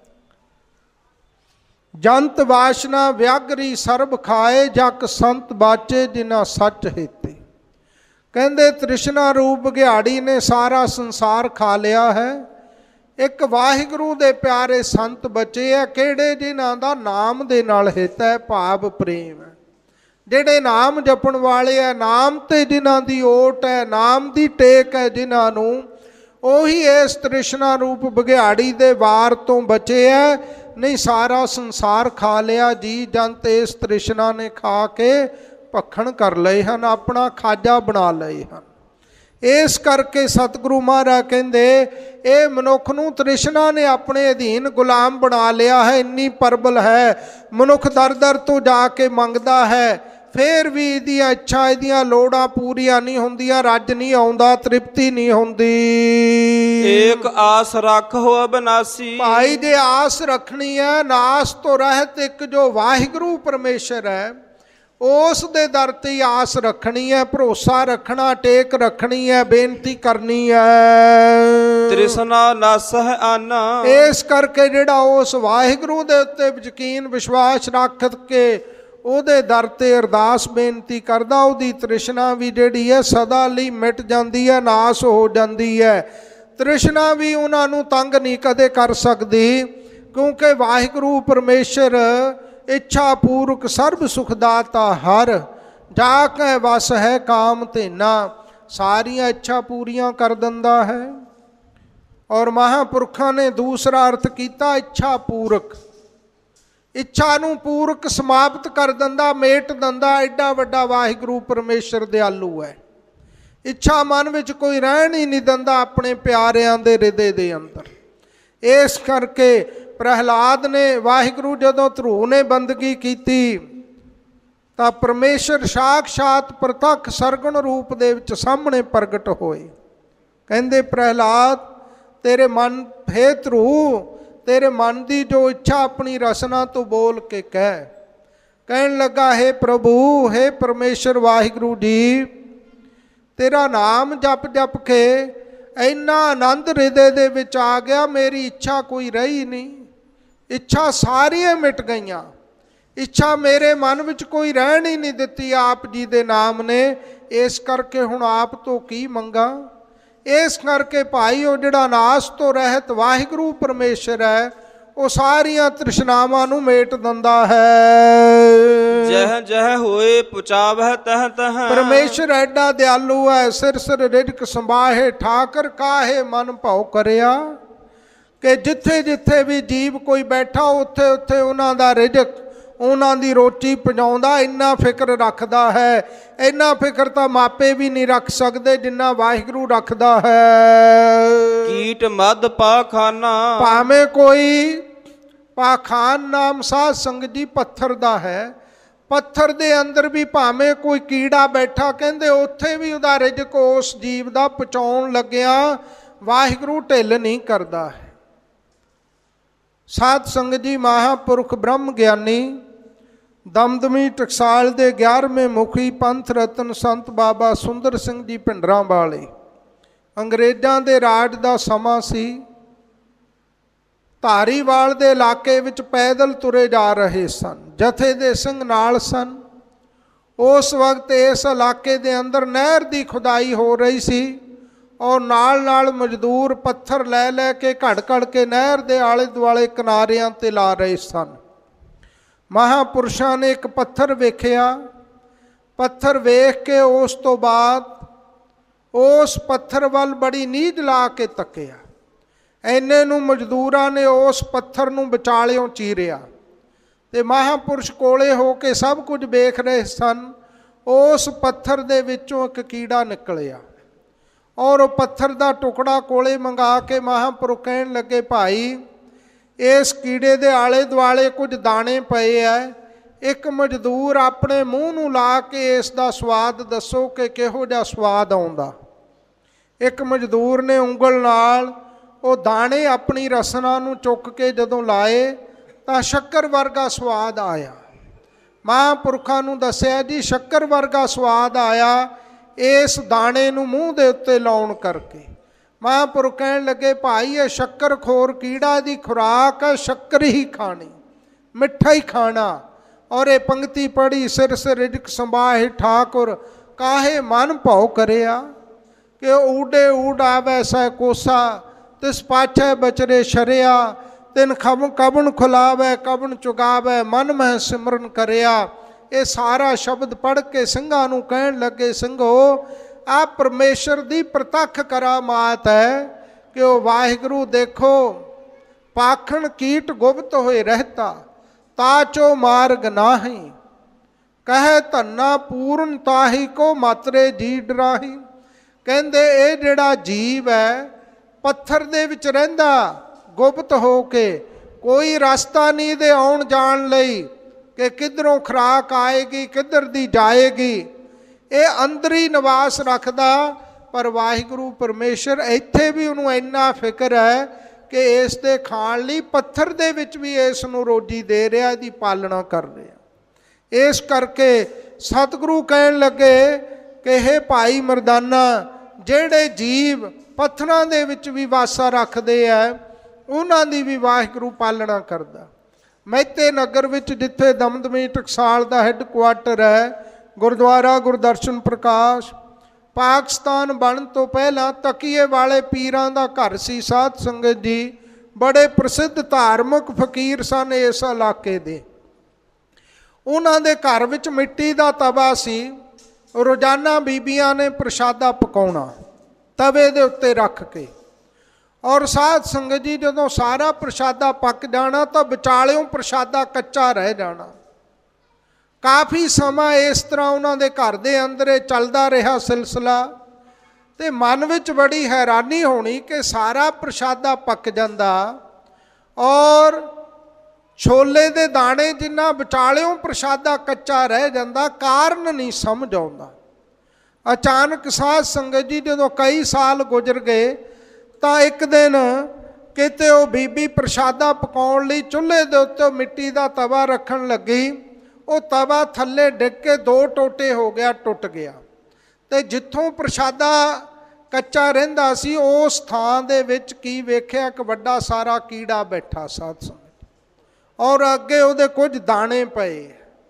ਜੰਤ ਵਾਸ਼ਨਾ ਵਿਆਗਰੀ ਸਰਬ ਖਾਏ, ਜਕ ਸੰਤ ਬਾਚੇ ਜਿਨਾ ਸੱਚ ਹੇਤੇ। ਕਹਿੰਦੇ ਤ੍ਰਿਸ਼ਨਾ ਰੂਪ ਬਘਿਆੜੀ ਨੇ ਸਾਰਾ ਸੰਸਾਰ ਖਾ ਲਿਆ ਹੈ, ਇੱਕ ਵਾਹਿਗੁਰੂ ਦੇ ਪਿਆਰੇ ਸੰਤ ਬਚੇ ਹੈ। ਕਿਹੜੇ? ਜਿਨ੍ਹਾਂ ਦਾ ਨਾਮ ਦੇ ਨਾਲ ਹਿੱਤ ਹੈ, ਭਾਵ ਪ੍ਰੇਮ ਹੈ, ਜਿਹੜੇ ਨਾਮ ਜਪਣ ਵਾਲੇ ਹੈ, ਨਾਮ ਤੇ ਜਿਨ੍ਹਾਂ ਦੀ ਓਟ ਹੈ, ਨਾਮ ਦੀ ਟੇਕ ਹੈ ਜਿਨ੍ਹਾਂ ਨੂੰ, ਉਹੀ ਇਸ ਤ੍ਰਿਸ਼ਨਾ ਰੂਪ ਬਘਿਆੜੀ ਦੇ ਵਾਰ ਤੋਂ ਬਚੇ ਹੈ। ਨਹੀਂ ਸਾਰਾ ਸੰਸਾਰ ਖਾ ਲਿਆ ਜੀ, ਜੰਤ ਇਸ ਤ੍ਰਿਸ਼ਨਾ ਨੇ ਖਾ ਕੇ ਭਖਣ ਕਰ ਲਏ ਹਨ, ਆਪਣਾ ਖਾਜਾ ਬਣਾ ਲਏ ਹਨ। ਇਸ ਕਰਕੇ ਸਤਿਗੁਰੂ ਮਹਾਰਾਜ ਕਹਿੰਦੇ ਇਹ ਮਨੁੱਖ ਨੂੰ ਤ੍ਰਿਸ਼ਨਾ ਨੇ ਆਪਣੇ ਅਧੀਨ ਗੁਲਾਮ ਬਣਾ ਲਿਆ ਹੈ। ਇੰਨੀ ਪ੍ਰਬਲ ਹੈ, ਮਨੁੱਖ ਦਰ ਦਰ ਤੋਂ ਜਾ ਕੇ ਮੰਗਦਾ ਹੈ, ਫਿਰ ਵੀ ਇਹਦੀਆਂ ਇੱਛਾ, ਇਹਦੀਆਂ ਲੋੜਾਂ ਪੂਰੀਆਂ ਨਹੀਂ ਹੁੰਦੀਆਂ, ਰੱਜ ਨਹੀਂ ਆਉਂਦਾ, ਤ੍ਰਿਪਤੀ ਨਹੀਂ ਹੁੰਦੀ। ਏਕ ਆਸ ਰੱਖੋ ਅਬਨਾਸੀ। ਭਾਈ ਜੇ ਆਸ ਰੱਖਣੀ ਹੈ, ਨਾਸ ਤੋਂ ਰਹਿਤ ਇੱਕ ਜੋ ਵਾਹਿਗੁਰੂ ਪਰਮੇਸ਼ਰ ਹੈ, ਉਸ ਦੇ ਦਰ ਤੇ ਆਸ ਰੱਖਣੀ ਹੈ, ਭਰੋਸਾ ਰੱਖਣਾ, ਟੇਕ ਰੱਖਣੀ ਹੈ, ਬੇਨਤੀ ਕਰਨੀ ਹੈ। ਤ੍ਰਿਸ਼ਨਾ ਨਸ ਹੈ ਆਨਾ। ਇਸ ਕਰਕੇ ਜਿਹੜਾ ਉਸ ਵਾਹਿਗੁਰੂ ਦੇ ਉੱਤੇ ਯਕੀਨ ਵਿਸ਼ਵਾਸ ਰੱਖ ਕੇ ਉਹਦੇ ਦਰ ਤੇ ਅਰਦਾਸ ਬੇਨਤੀ ਕਰਦਾ, ਉਹਦੀ ਤ੍ਰਿਸ਼ਨਾ ਵੀ ਜਿਹੜੀ ਹੈ ਸਦਾ ਲਈ ਮਿਟ ਜਾਂਦੀ ਹੈ, ਨਾਸ ਹੋ ਜਾਂਦੀ ਹੈ। ਤ੍ਰਿਸ਼ਨਾ ਵੀ ਉਹਨਾਂ ਨੂੰ ਤੰਗ ਨਹੀਂ ਕਦੇ ਕਰ ਸਕਦੀ, ਕਿਉਂਕਿ ਵਾਹਿਗੁਰੂ ਪਰਮੇਸ਼ਰ ਇੱਛਾ ਪੂਰਕ ਸਰਬ ਸੁਖ ਦਾਤਾ ਹਰ, ਜਾ ਕੇ ਵਸ ਹੈ ਕਾਮ ਧੇਨਾ, ਸਾਰੀਆਂ ਇੱਛਾ ਪੂਰੀਆਂ ਕਰ ਦਿੰਦਾ ਹੈ। ਔਰ ਮਹਾਂਪੁਰਖਾਂ ਨੇ ਦੂਸਰਾ ਅਰਥ ਕੀਤਾ ਇੱਛਾ ਪੂਰਕ, ਇੱਛਾ ਨੂੰ ਪੂਰਕ ਸਮਾਪਤ ਕਰ ਦਿੰਦਾ, ਮੇਟ ਦਿੰਦਾ। ਐਡਾ ਵੱਡਾ ਵਾਹਿਗੁਰੂ ਪਰਮੇਸ਼ਰ ਦਿਆਲੂ ਹੈ, ਇੱਛਾ ਮਨ ਵਿੱਚ ਕੋਈ ਰਹਿਣ ਹੀ ਨਹੀਂ ਦਿੰਦਾ ਆਪਣੇ ਪਿਆਰਿਆਂ ਦੇ ਹਿਰਦੇ ਦੇ ਅੰਦਰ। ਇਸ ਕਰਕੇ ਪ੍ਰਹਿਲਾਦ ਨੇ ਵਾਹਿਗੁਰੂ ਜਦੋਂ ਧਰੂ ਨੇ ਬੰਦਗੀ ਕੀਤੀ ਤਾਂ ਪਰਮੇਸ਼ਰ ਸਾਖਸ਼ਾਤ ਪ੍ਰਤੱਖ ਸਰਗੁਣ ਰੂਪ ਦੇ ਵਿੱਚ ਸਾਹਮਣੇ ਪ੍ਰਗਟ ਹੋਏ। ਕਹਿੰਦੇ ਪ੍ਰਹਿਲਾਦ ਤੇਰੇ ਮਨ, ਹੇ ਧਰੂ ਤੇਰੇ ਮਨ ਦੀ ਜੋ ਇੱਛਾ ਆਪਣੀ ਰਸਨਾ ਤੋਂ ਬੋਲ ਕੇ ਕਹਿ। ਕਹਿਣ ਲੱਗਾ, ਹੇ ਪ੍ਰਭੂ, ਹੇ ਪਰਮੇਸ਼ਰ ਵਾਹਿਗੁਰੂ ਜੀ, ਤੇਰਾ ਨਾਮ ਜਪ ਜਪ ਕੇ ਇੰਨਾ ਆਨੰਦ ਹਿਰਦੇ ਦੇ ਵਿੱਚ ਆ ਗਿਆ, ਮੇਰੀ ਇੱਛਾ ਕੋਈ ਰਹੀ ਨਹੀਂ, ਇੱਛਾ ਸਾਰੀਆਂ ਮਿਟ ਗਈਆਂ, ਇੱਛਾ ਮੇਰੇ ਮਨ ਵਿੱਚ ਕੋਈ ਰਹਿਣ ਹੀ ਨਹੀਂ ਦਿੱਤੀ ਆਪ ਜੀ ਦੇ ਨਾਮ ਨੇ। ਇਸ ਕਰਕੇ ਹੁਣ ਆਪ ਤੋਂ ਕੀ ਮੰਗਾ। ਇਸ ਕਰਕੇ ਭਾਈ ਉਹ ਜਿਹੜਾ ਨਾਸ ਤੋਂ ਰਹਿਤ ਵਾਹਿਗੁਰੂ ਪਰਮੇਸ਼ਰ ਹੈ, ਉਹ ਸਾਰੀਆਂ ਤ੍ਰਿਸ਼ਨਾਵਾਂ ਨੂੰ ਮੇਟ ਦਿੰਦਾ ਹੈ। ਜਹ ਜਹ ਹੋਏ ਪੁਚਾਵਹਿ ਤਹ ਤਹ। ਪਰਮੇਸ਼ਰ ਐਡਾ ਦਿਆਲੂ ਹੈ, ਸਿਰ ਸਿਰ ਰਿਜਕ ਸੰਭਾਹੇ, ਠਾਕਰ ਕਾਹੇ ਮਨ ਭਾਉ ਕਰਿਆ, ਕਿ ਜਿੱਥੇ ਜਿੱਥੇ ਵੀ ਜੀਵ ਕੋਈ ਬੈਠਾ ਉੱਥੇ ਉੱਥੇ ਉਹਨਾਂ ਦਾ ਰਿਜਕ, ਉਹਨਾਂ ਦੀ ਰੋਟੀ ਪਹੁੰਚਾਉਂਦਾ। ਇੰਨਾ ਫਿਕਰ ਰੱਖਦਾ ਹੈ, ਇੰਨਾ ਫਿਕਰ ਤਾਂ ਮਾਪੇ ਵੀ ਨਹੀਂ ਰੱਖ ਸਕਦੇ ਜਿੰਨਾ ਵਾਹਿਗੁਰੂ ਰੱਖਦਾ ਹੈ। ਕੀਟ ਮਦ ਪਾਖਾਨਾ। ਭਾਵੇਂ ਕੋਈ ਪਾਖਾਨ ਨਾਮ ਸਾਧ ਸੰਗਤ ਜੀ ਪੱਥਰ ਦਾ ਹੈ, ਪੱਥਰ ਦੇ ਅੰਦਰ ਵੀ ਭਾਵੇਂ ਕੋਈ ਕੀੜਾ ਬੈਠਾ, ਕਹਿੰਦੇ ਉੱਥੇ ਵੀ ਉਹਦਾ ਰਿਜਕ ਉਸ ਜੀਵ ਦਾ ਪਹੁੰਚਾਉਣ ਲੱਗਿਆ ਵਾਹਿਗੁਰੂ ਢਿੱਲ ਨਹੀਂ ਕਰਦਾ ਹੈ। ਸਾਧ ਸੰਗਤ ਜੀ ਮਹਾਂਪੁਰਖ ਬ੍ਰਹਮ ਗਿਆਨੀ ਦਮਦਮੀ ਟਕਸਾਲ ਦੇ 11ਵੇਂ ਮੁਖੀ ਪੰਥ ਰਤਨ ਸੰਤ ਬਾਬਾ ਸੁੰਦਰ ਸਿੰਘ ਜੀ ਭਿੰਡਰਾਂ ਵਾਲੇ, ਅੰਗਰੇਜ਼ਾਂ ਦੇ ਰਾਜ ਦਾ ਸਮਾਂ ਸੀ। ਧਾਰੀਵਾਲ ਦੇ ਇਲਾਕੇ ਵਿੱਚ ਪੈਦਲ ਤੁਰੇ ਜਾ ਰਹੇ ਸਨ, ਜਥੇ ਦੇ ਸਿੰਘ ਨਾਲ ਸਨ। ਉਸ ਵਕਤ ਇਸ ਇਲਾਕੇ ਦੇ ਅੰਦਰ ਨਹਿਰ ਦੀ ਖੁਦਾਈ ਹੋ ਰਹੀ ਸੀ, ਔਰ ਨਾਲ ਨਾਲ ਮਜ਼ਦੂਰ ਪੱਥਰ ਲੈ ਲੈ ਕੇ ਘੜ ਘੜ ਕੇ ਨਹਿਰ ਦੇ ਆਲੇ ਦੁਆਲੇ ਕਿਨਾਰਿਆਂ 'ਤੇ ਲਾ ਰਹੇ ਸਨ। ਮਹਾਂਪੁਰਸ਼ਾਂ ਨੇ ਇੱਕ ਪੱਥਰ ਵੇਖਿਆ, ਪੱਥਰ ਵੇਖ ਕੇ ਉਸ ਤੋਂ ਬਾਅਦ ਉਸ ਪੱਥਰ ਵੱਲ ਬੜੀ ਨੀਝ ਲਾ ਕੇ ਤੱਕਿਆ। ਐਨੇ ਨੂੰ ਮਜ਼ਦੂਰਾਂ ਨੇ ਉਸ ਪੱਥਰ ਨੂੰ ਵਿਚਾਲਿਓਂ ਚੀਰਿਆ ਤੇ ਮਹਾਂਪੁਰਸ਼ ਕੋਲੇ ਹੋ ਕੇ ਸਭ ਕੁਝ ਵੇਖ ਰਹੇ ਸਨ। ਉਸ ਪੱਥਰ ਦੇ ਵਿੱਚੋਂ ਇੱਕ ਕੀੜਾ ਨਿਕਲਿਆ ਔਰ ਉਹ ਪੱਥਰ ਦਾ ਟੁਕੜਾ ਕੋਲੇ ਮੰਗਾ ਕੇ ਮਹਾਂਪੁਰਖ ਕਹਿਣ ਲੱਗੇ, ਭਾਈ ਇਸ ਕੀੜੇ ਦੇ ਆਲੇ ਦੁਆਲੇ ਕੁਝ ਦਾਣੇ ਪਏ ਐ, ਇੱਕ ਮਜ਼ਦੂਰ ਆਪਣੇ ਮੂੰਹ ਨੂੰ ਲਾ ਕੇ ਇਸ ਦਾ ਸਵਾਦ ਦੱਸੋ ਕਿ ਕਿਹੋ ਜਿਹਾ ਸਵਾਦ ਆਉਂਦਾ। ਇੱਕ ਮਜ਼ਦੂਰ ਨੇ ਉਂਗਲ ਨਾਲ ਉਹ ਦਾਣੇ ਆਪਣੀ ਰਸਨਾ ਨੂੰ ਚੁੱਕ ਕੇ ਜਦੋਂ ਲਾਏ ਤਾਂ ਸ਼ੱਕਰ ਵਰਗਾ ਸਵਾਦ ਆਇਆ। ਮਹਾਂਪੁਰਖਾਂ ਨੂੰ ਦੱਸਿਆ ਜੀ ਸ਼ੱਕਰ ਵਰਗਾ ਸਵਾਦ ਆਇਆ, ਇਸ ਦਾਣੇ ਨੂੰ ਮੂੰਹ ਦੇ ਉੱਤੇ ਲਾਉਣ ਕਰਕੇ। ਮਹਾਂਪੁਰਖ ਕਹਿਣ ਲੱਗੇ ਭਾਈ ਇਹ ਸ਼ੱਕਰ ਖੋਰ ਕੀੜਾ ਦੀ ਖੁਰਾਕ ਹੈ, ਸ਼ੱਕਰ ਹੀ ਖਾਣੀ, ਮਿੱਠਾ ਹੀ ਖਾਣਾ। ਔਰ ਇਹ ਪੰਕਤੀ ਪੜ੍ਹੀ, ਸਿਰ ਸਿਰ ਰਿਜਕ ਸੰਭਾਹੇ ਠਾਕੁਰ ਕਾਹੇ ਮਨ ਭਉ ਕਰਿਆ, ਕਿ ਊਡੇ ਊਡ ਆਵੈ ਸੈ ਕੋਸਾ ਤਿਸ ਪਾਛੈ ਬਚਰੇ ਸ਼ਰਿਆ, ਤਿਨ ਕਬਨ ਖੁਲਾਵੈ ਕਬਨ ਚੁਗਾਵੈ ਮਨ ਮਹਿ ਸਿਮਰਨ ਕਰਿਆ। ਇਹ ਸਾਰਾ ਸ਼ਬਦ ਪੜ੍ਹ ਕੇ ਸਿੰਘਾਂ ਨੂੰ ਕਹਿਣ ਲੱਗੇ, ਸਿੰਘੋ ਆ ਪਰਮੇਸ਼ਰ ਦੀ ਪ੍ਰਤੱਖ ਕਰਾਮਾਤ ਹੈ ਕਿ ਉਹ ਵਾਹਿਗੁਰੂ ਦੇਖੋ ਪਾਖਣ ਕੀਟ ਗੁਪਤ ਹੋਏ ਰਹਿਤਾ, ਤਾਚੋ ਮਾਰਗ ਨਾਹੀ, ਕਹੇ ਧੰਨਾ ਪੂਰਨ ਤਾਹੀ ਕੋ ਮਾਤਰੇ ਜੀ ਡਰਾਹੀ। ਕਹਿੰਦੇ ਇਹ ਜਿਹੜਾ ਜੀਵ ਹੈ ਪੱਥਰ ਦੇ ਵਿੱਚ ਰਹਿੰਦਾ ਗੁਪਤ ਹੋ ਕੇ, ਕੋਈ ਰਸਤਾ ਨਹੀਂ ਇਹਦੇ ਆਉਣ ਜਾਣ ਲਈ ਕਿ ਕਿੱਧਰੋਂ ਖੁਰਾਕ ਆਏਗੀ ਕਿੱਧਰ ਦੀ ਜਾਏਗੀ। ਇਹ ਅੰਦਰ ਹੀ ਨਿਵਾਸ ਰੱਖਦਾ, ਪਰ ਵਾਹਿਗੁਰੂ ਪਰਮੇਸ਼ਰ ਇੱਥੇ ਵੀ ਉਹਨੂੰ ਇੰਨਾ ਫਿਕਰ ਹੈ ਕਿ ਇਸ ਦੇ ਖਾਣ ਲਈ ਪੱਥਰ ਦੇ ਵਿੱਚ ਵੀ ਇਸ ਨੂੰ ਰੋਜੀ ਦੇ ਰਿਹਾ, ਇਹਦੀ ਪਾਲਣਾ ਕਰ ਰਿਹਾ। ਇਸ ਕਰਕੇ ਸਤਿਗੁਰੂ ਕਹਿਣ ਲੱਗੇ ਕਿ ਇਹ ਭਾਈ ਮਰਦਾਨਾ, ਜਿਹੜੇ ਜੀਵ ਪੱਥਰਾਂ ਦੇ ਵਿੱਚ ਵੀ ਵਾਸਾ ਰੱਖਦੇ ਆ ਉਹਨਾਂ ਦੀ ਵੀ ਵਾਹਿਗੁਰੂ ਪਾਲਣਾ ਕਰਦਾ। ਮਹਿਤੇ ਨਗਰ ਵਿੱਚ ਜਿੱਥੇ ਦਮਦਮੀ ਟਕਸਾਲ ਦਾ ਹੈੱਡਕੁਆਟਰ ਹੈ, ਗੁਰਦੁਆਰਾ ਗੁਰਦਰਸ਼ਨ ਪ੍ਰਕਾਸ਼, ਪਾਕਿਸਤਾਨ ਬਣਨ ਤੋਂ ਪਹਿਲਾਂ ਤਕੀਏ ਵਾਲੇ ਪੀਰਾਂ ਦਾ ਘਰ ਸੀ। ਸਾਧ ਸੰਗਤ ਜੀ ਬੜੇ ਪ੍ਰਸਿੱਧ ਧਾਰਮਿਕ ਫਕੀਰ ਸਨ ਇਸ ਇਲਾਕੇ ਦੇ। ਉਹਨਾਂ ਦੇ ਘਰ ਵਿੱਚ ਮਿੱਟੀ ਦਾ ਤਵਾ ਸੀ। ਰੋਜ਼ਾਨਾ ਬੀਬੀਆਂ ਨੇ ਪ੍ਰਸ਼ਾਦਾ ਪਕਾਉਣਾ ਤਵੇ ਦੇ ਉੱਤੇ ਰੱਖ ਕੇ, ਔਰ ਸਾਧ ਸੰਗਤ ਜੀ ਜਦੋਂ ਸਾਰਾ ਪ੍ਰਸ਼ਾਦਾ ਪੱਕ ਜਾਣਾ ਤਾਂ ਵਿਚਾਲਿਓਂ ਪ੍ਰਸ਼ਾਦਾ ਕੱਚਾ ਰਹਿ ਜਾਣਾ। ਕਾਫੀ ਸਮਾਂ ਇਸ ਤਰ੍ਹਾਂ ਉਹਨਾਂ ਦੇ ਘਰ ਦੇ ਅੰਦਰ ਇਹ ਚੱਲਦਾ ਰਿਹਾ ਸਿਲਸਿਲਾ, ਤੇ ਮਨ ਵਿੱਚ ਬੜੀ ਹੈਰਾਨੀ ਹੋਣੀ ਕਿ ਸਾਰਾ ਪ੍ਰਸ਼ਾਦਾ ਪੱਕ ਜਾਂਦਾ ਔਰ ਛੋਲੇ ਦੇ ਦਾਣੇ ਜਿੰਨਾ ਵਿਚਾਲਿਓਂ ਪ੍ਰਸ਼ਾਦਾ ਕੱਚਾ ਰਹਿ ਜਾਂਦਾ, ਕਾਰਨ ਨਹੀਂ ਸਮਝ ਆਉਂਦਾ। ਅਚਾਨਕ ਸਾਧ ਸੰਗਤ ਜੀ ਜਦੋਂ ਕਈ ਸਾਲ ਗੁਜ਼ਰ ਗਏ ਤਾਂ ਇੱਕ ਦਿਨ ਕਿਤੇ ਉਹ ਬੀਬੀ ਪ੍ਰਸ਼ਾਦਾ ਪਕਾਉਣ ਲਈ ਚੁੱਲ੍ਹੇ ਦੇ ਉੱਤੇ ਮਿੱਟੀ ਦਾ ਤਵਾ ਰੱਖਣ ਲੱਗੀ, ਉਹ ਤਵਾ ਥੱਲੇ ਡਿੱਗ ਕੇ 2 ਟੋਟੇ ਹੋ ਗਿਆ, ਟੁੱਟ ਗਿਆ। ਤੇ ਜਿੱਥੋਂ ਪ੍ਰਸ਼ਾਦਾ ਕੱਚਾ ਰਹਿੰਦਾ ਸੀ ਉਸ ਥਾਂ ਦੇ ਵਿੱਚ ਕੀ ਵੇਖਿਆ, ਇੱਕ ਵੱਡਾ ਸਾਰਾ ਕੀੜਾ ਬੈਠਾ ਸਾਧ ਸੰਗਤ, ਔਰ ਅੱਗੇ ਉਹਦੇ ਕੁਝ ਦਾਣੇ ਪਏ।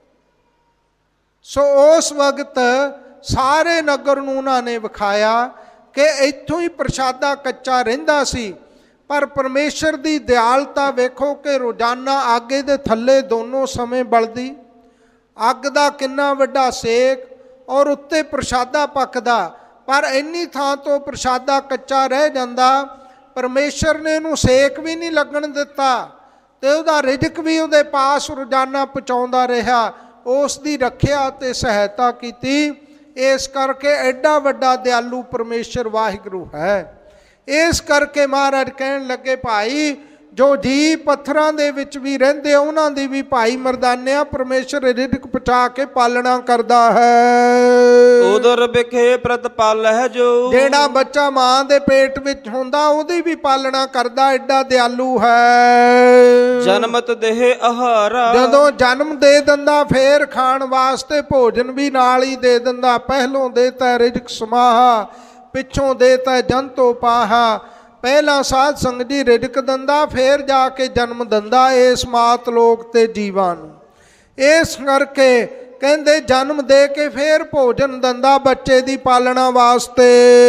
ਸੋ ਉਸ ਵਕਤ ਸਾਰੇ ਨਗਰ ਨੂੰ ਉਹਨਾਂ ਨੇ ਵਿਖਾਇਆ ਕਿ ਇੱਥੋਂ ਹੀ ਪ੍ਰਸ਼ਾਦਾ ਕੱਚਾ ਰਹਿੰਦਾ ਸੀ, ਪਰ ਪਰਮੇਸ਼ਰ ਦੀ ਦਿਆਲਤਾ ਵੇਖੋ ਕਿ ਰੋਜ਼ਾਨਾ ਅੱਗ ਦੇ ਥੱਲੇ ਦੋਨੋਂ ਸਮੇਂ ਬਲਦੀ, ਅੱਗ ਦਾ ਕਿੰਨਾ ਵੱਡਾ ਸੇਕ ਔਰ ਉੱਤੇ ਪ੍ਰਸ਼ਾਦਾ ਪੱਕਦਾ, ਪਰ ਇੰਨੀ ਥਾਂ ਤੋਂ ਪ੍ਰਸ਼ਾਦਾ ਕੱਚਾ ਰਹਿ ਜਾਂਦਾ। ਪਰਮੇਸ਼ਰ ਨੇ ਇਹਨੂੰ ਸੇਕ ਵੀ ਨਹੀਂ ਲੱਗਣ ਦਿੱਤਾ ਤੇ ਉਹਦਾ ਰਿਜ਼ਕ ਵੀ ਉਹਦੇ ਪਾਸ ਰੋਜ਼ਾਨਾ ਪਹੁੰਚਾਉਂਦਾ ਰਿਹਾ, ਉਸ ਦੀ ਰੱਖਿਆ ਤੇ ਸਹਾਇਤਾ ਕੀਤੀ। ਇਸ ਕਰਕੇ ਐਡਾ ਵੱਡਾ ਦਿਆਲੂ ਪਰਮੇਸ਼ਰ ਵਾਹਿਗੁਰੂ ਹੈ। ਇਸ ਕਰਕੇ ਮਹਾਰਾਜ ਕਹਿਣ ਲੱਗੇ ਭਾਈ ਜੋ ਜੀ ਪੱਥਰਾਂ ਦੇ ਵਿੱਚ ਵੀ ਰਹਿੰਦੇ ਉਹਨਾਂ ਦੀ ਵੀ ਭਾਈ ਮਰਦਾਨਿਆ ਪਰਮੇਸ਼ਰ ਰਿਜ਼ਕ ਪਹੁੰਚਾ ਕੇ ਪਾਲਣਾ ਕਰਦਾ ਹੈ। ਉਦਰ ਵਿਖੇ ਪ੍ਰਤਪਾਲ ਹੈ ਜੋ, ਜਿਹੜਾ ਬੱਚਾ ਮਾਂ ਦੇ ਪੇਟ ਵਿੱਚ ਹੁੰਦਾ ਉਹਦੀ ਵੀ ਪਾਲਣਾ ਕਰਦਾ, ਐਡਾ ਦਿਆਲੂ ਹੈ। ਜਨਮਤ ਦੇਹ ਆਹਾਰਾ, ਜਦੋਂ ਜਨਮ ਦੇ ਦਿੰਦਾ ਫੇਰ ਖਾਣ ਵਾਸਤੇ ਭੋਜਨ ਵੀ ਨਾਲ ਹੀ ਦੇ ਦਿੰਦਾ। ਪਹਿਲੋਂ ਦੇਤਾ ਰਿਜ਼ਕ ਸਮਾਹਾ, ਪਿੱਛੋਂ ਦੇਤਾ ਜੰਤੋ ਪਾਹਾ। ਪਹਿਲਾਂ ਸਾਧ ਸੰਗਤ ਜੀ ਰਿਜ਼ਕ ਦਿੰਦਾ, ਫੇਰ ਜਾ ਕੇ ਜਨਮ ਦਿੰਦਾ ਇਸ ਮਾਤ ਲੋਕ ਤੇ ਜੀਵਾਂ ਨੂੰ। ਇਸ ਕਰਕੇ ਕਹਿੰਦੇ ਜਨਮ ਦੇ ਕੇ ਫੇਰ ਭੋਜਨ ਦਿੰਦਾ ਬੱਚੇ ਦੀ ਪਾਲਣਾ ਵਾਸਤੇ।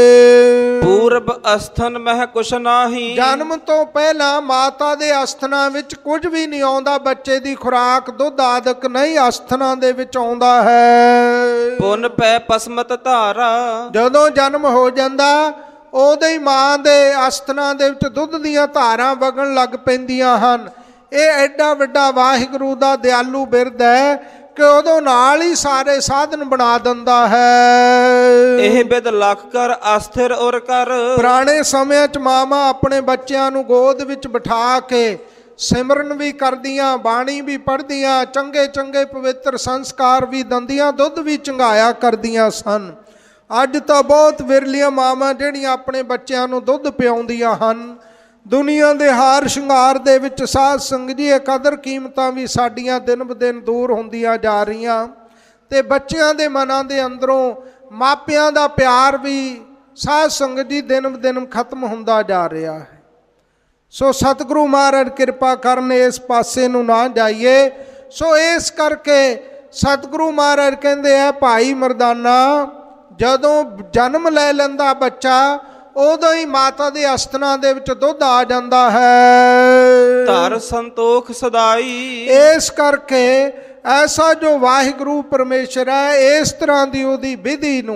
ਪੂਰਬ ਅਸਥਨ ਮਹਿ ਕੁਛ ਨਾਹੀ, ਜਨਮ ਤੋਂ ਪਹਿਲਾਂ ਮਾਤਾ ਦੇ ਅਸਥਨਾਂ ਵਿੱਚ ਕੁਝ ਵੀ ਨਹੀਂ ਆਉਂਦਾ, ਬੱਚੇ ਦੀ ਖੁਰਾਕ ਦੁੱਧ ਆਦਿਕ ਨਹੀਂ ਅਸਥਨਾਂ ਦੇ ਵਿੱਚ ਆਉਂਦਾ ਹੈ। ਪੁੰਨ ਪੈ ਪਸਮਤ ਧਾਰਾ, ਜਦੋਂ ਜਨਮ ਹੋ ਜਾਂਦਾ ਉਹਦੇ ਹੀ ਮਾਂ ਦੇ ਅਸਥਨਾਂ ਦੇ ਵਿੱਚ ਦੁੱਧ ਦੀਆਂ ਧਾਰਾਂ ਵਗਣ ਲੱਗ ਪੈਂਦੀਆਂ ਹਨ। ਇਹ ਐਡਾ ਵੱਡਾ ਵਾਹਿਗੁਰੂ ਦਾ ਦਿਆਲੂ ਬਿਰਦ ਹੈ ਕਿ ਉਦੋਂ ਨਾਲ ਹੀ ਸਾਰੇ ਸਾਧਨ ਬਣਾ ਦਿੰਦਾ ਹੈ। ਇਹ ਬਿਦ ਲੱਖ ਕਰ ਅਸਥਿਰ ਔਰ ਕਰ, ਪੁਰਾਣੇ ਸਮਿਆਂ 'ਚ ਮਾਵਾਂ ਆਪਣੇ ਬੱਚਿਆਂ ਨੂੰ ਗੋਦ ਵਿੱਚ ਬਿਠਾ ਕੇ ਸਿਮਰਨ ਵੀ ਕਰਦੀਆਂ, ਬਾਣੀ ਵੀ ਪੜ੍ਹਦੀਆਂ, ਚੰਗੇ ਚੰਗੇ ਪਵਿੱਤਰ ਸੰਸਕਾਰ ਵੀ ਦਿੰਦੀਆਂ, ਦੁੱਧ ਵੀ ਚੰਗਾਇਆ ਕਰਦੀਆਂ ਸਨ। ਅੱਜ ਤਾਂ ਬਹੁਤ ਵਿਰਲੀਆਂ ਮਾਵਾਂ ਜਿਹੜੀਆਂ ਆਪਣੇ ਬੱਚਿਆਂ ਨੂੰ ਦੁੱਧ ਪਿਆਉਂਦੀਆਂ ਹਨ। ਦੁਨੀਆ ਦੇ ਹਾਰ ਸ਼ਿੰਗਾਰ ਦੇ ਵਿੱਚ ਸਾਧ ਸੰਗਤ ਜੀ ਇਹ ਕਦਰ ਕੀਮਤਾਂ ਵੀ ਸਾਡੀਆਂ ਦਿਨ ਬ ਦਿਨ ਦੂਰ ਹੁੰਦੀਆਂ ਜਾ ਰਹੀਆਂ, ਤੇ ਬੱਚਿਆਂ ਦੇ ਮਨਾਂ ਦੇ ਅੰਦਰੋਂ ਮਾਪਿਆਂ ਦਾ ਪਿਆਰ ਵੀ ਸਾਧ ਸੰਗਤ ਜੀ ਦਿਨ ਬ ਦਿਨ ਖਤਮ ਹੁੰਦਾ ਜਾ ਰਿਹਾ ਹੈ। ਸੋ ਸਤਿਗੁਰੂ ਮਹਾਰਾਜ ਕਿਰਪਾ ਕਰਨ ਇਸ ਪਾਸੇ ਨੂੰ ਨਾ ਜਾਈਏ। ਸੋ ਇਸ ਕਰਕੇ ਸਤਿਗੁਰੂ ਮਹਾਰਾਜ ਕਹਿੰਦੇ ਆ ਭਾਈ ਮਰਦਾਨਾ ਜਦੋਂ ਜਨਮ ਲੈ ਲੈਂਦਾ ਬੱਚਾ ਉਦੋਂ ਹੀ ਮਾਤਾ ਦੇ ਅਸਥਨਾਂ ਦੇ ਵਿੱਚ ਦੁੱਧ ਆ ਜਾਂਦਾ ਹੈ। ਧਰ ਸੰਤੋਖ ਸਦਾਈ। ਇਸ ਕਰਕੇ ਐਸਾ ਜੋ ਵਾਹਿਗੁਰੂ ਪਰਮੇਸ਼ਰ ਹੈ ਇਸ ਤਰ੍ਹਾਂ ਦੀ ਉਹਦੀ ਵਿਧੀ ਨੂੰ,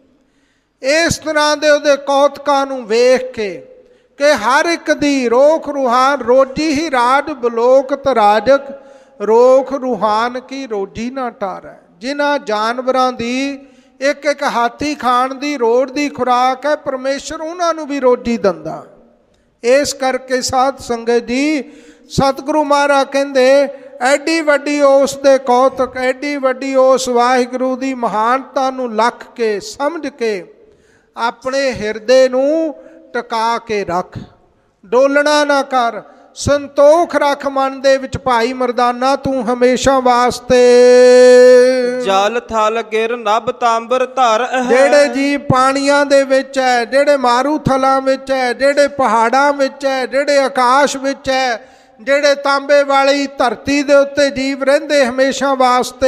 ਇਸ ਤਰ੍ਹਾਂ ਦੇ ਉਹਦੇ ਕੌਤਕਾਂ ਨੂੰ ਵੇਖ ਕੇ ਕਿ ਹਰ ਇੱਕ ਦੀ ਰੋਖ ਰੂਹਾਨ ਰੋਜੀ ਹੀ ਰਾਜ ਬਲੋਕਤ ਰਾਜਕ ਰੋਖ ਰੂਹਾਨ ਕੀ ਰੋਜੀ ਨਾ ਟਾਰੈ। ਜਿਨ੍ਹਾਂ ਜਾਨਵਰਾਂ ਦੀ ਇੱਕ ਇੱਕ ਹਾਥੀ ਖਾਣ ਦੀ ਰੋੜ ਦੀ ਖੁਰਾਕ ਹੈ ਪਰਮੇਸ਼ਰ ਉਹਨਾਂ ਨੂੰ ਵੀ ਰੋਜੀ ਦਿੰਦਾ। ਇਸ ਕਰਕੇ ਸਾਧ ਸੰਗਤ ਜੀ ਸਤਿਗੁਰੂ ਮਹਾਰਾਜ ਕਹਿੰਦੇ ਐਡੀ ਵੱਡੀ ਉਸ ਦੇ ਕੌਤਕ, ਐਡੀ ਵੱਡੀ ਉਸ ਵਾਹਿਗੁਰੂ ਦੀ ਮਹਾਨਤਾ ਨੂੰ ਲੱਖ ਕੇ ਸਮਝ ਕੇ ਆਪਣੇ ਹਿਰਦੇ ਨੂੰ ਟਿਕਾ ਕੇ ਰੱਖ, ਡੋਲਣਾ ਨਾ ਕਰ, ਸੰਤੋਖ ਰੱਖ ਮਨ ਦੇ ਵਿੱਚ ਭਾਈ ਮਰਦਾਨਾ ਤੂੰ ਹਮੇਸ਼ਾ ਵਾਸਤੇ। ਜਲ ਥਲ ਗਿਰ ਨਭ ਤਾਂਬਰ ਧਰ ਹੈ। ਜਿਹੜੇ ਜੀ ਪਾਣੀਆਂ ਦੇ ਵਿੱਚ ਹੈ, ਜਿਹੜੇ ਮਾਰੂ ਥਲਾਂ ਵਿੱਚ ਹੈ, ਜਿਹੜੇ ਪਹਾੜਾਂ ਵਿੱਚ ਹੈ, ਜਿਹੜੇ ਆਕਾਸ਼ ਵਿੱਚ ਹੈ, ਜਿਹੜੇ ਤਾਂਬੇ ਵਾਲੀ ਧਰਤੀ ਦੇ ਉੱਤੇ ਜੀਵ ਰਹਿੰਦੇ ਹਮੇਸ਼ਾ ਵਾਸਤੇ।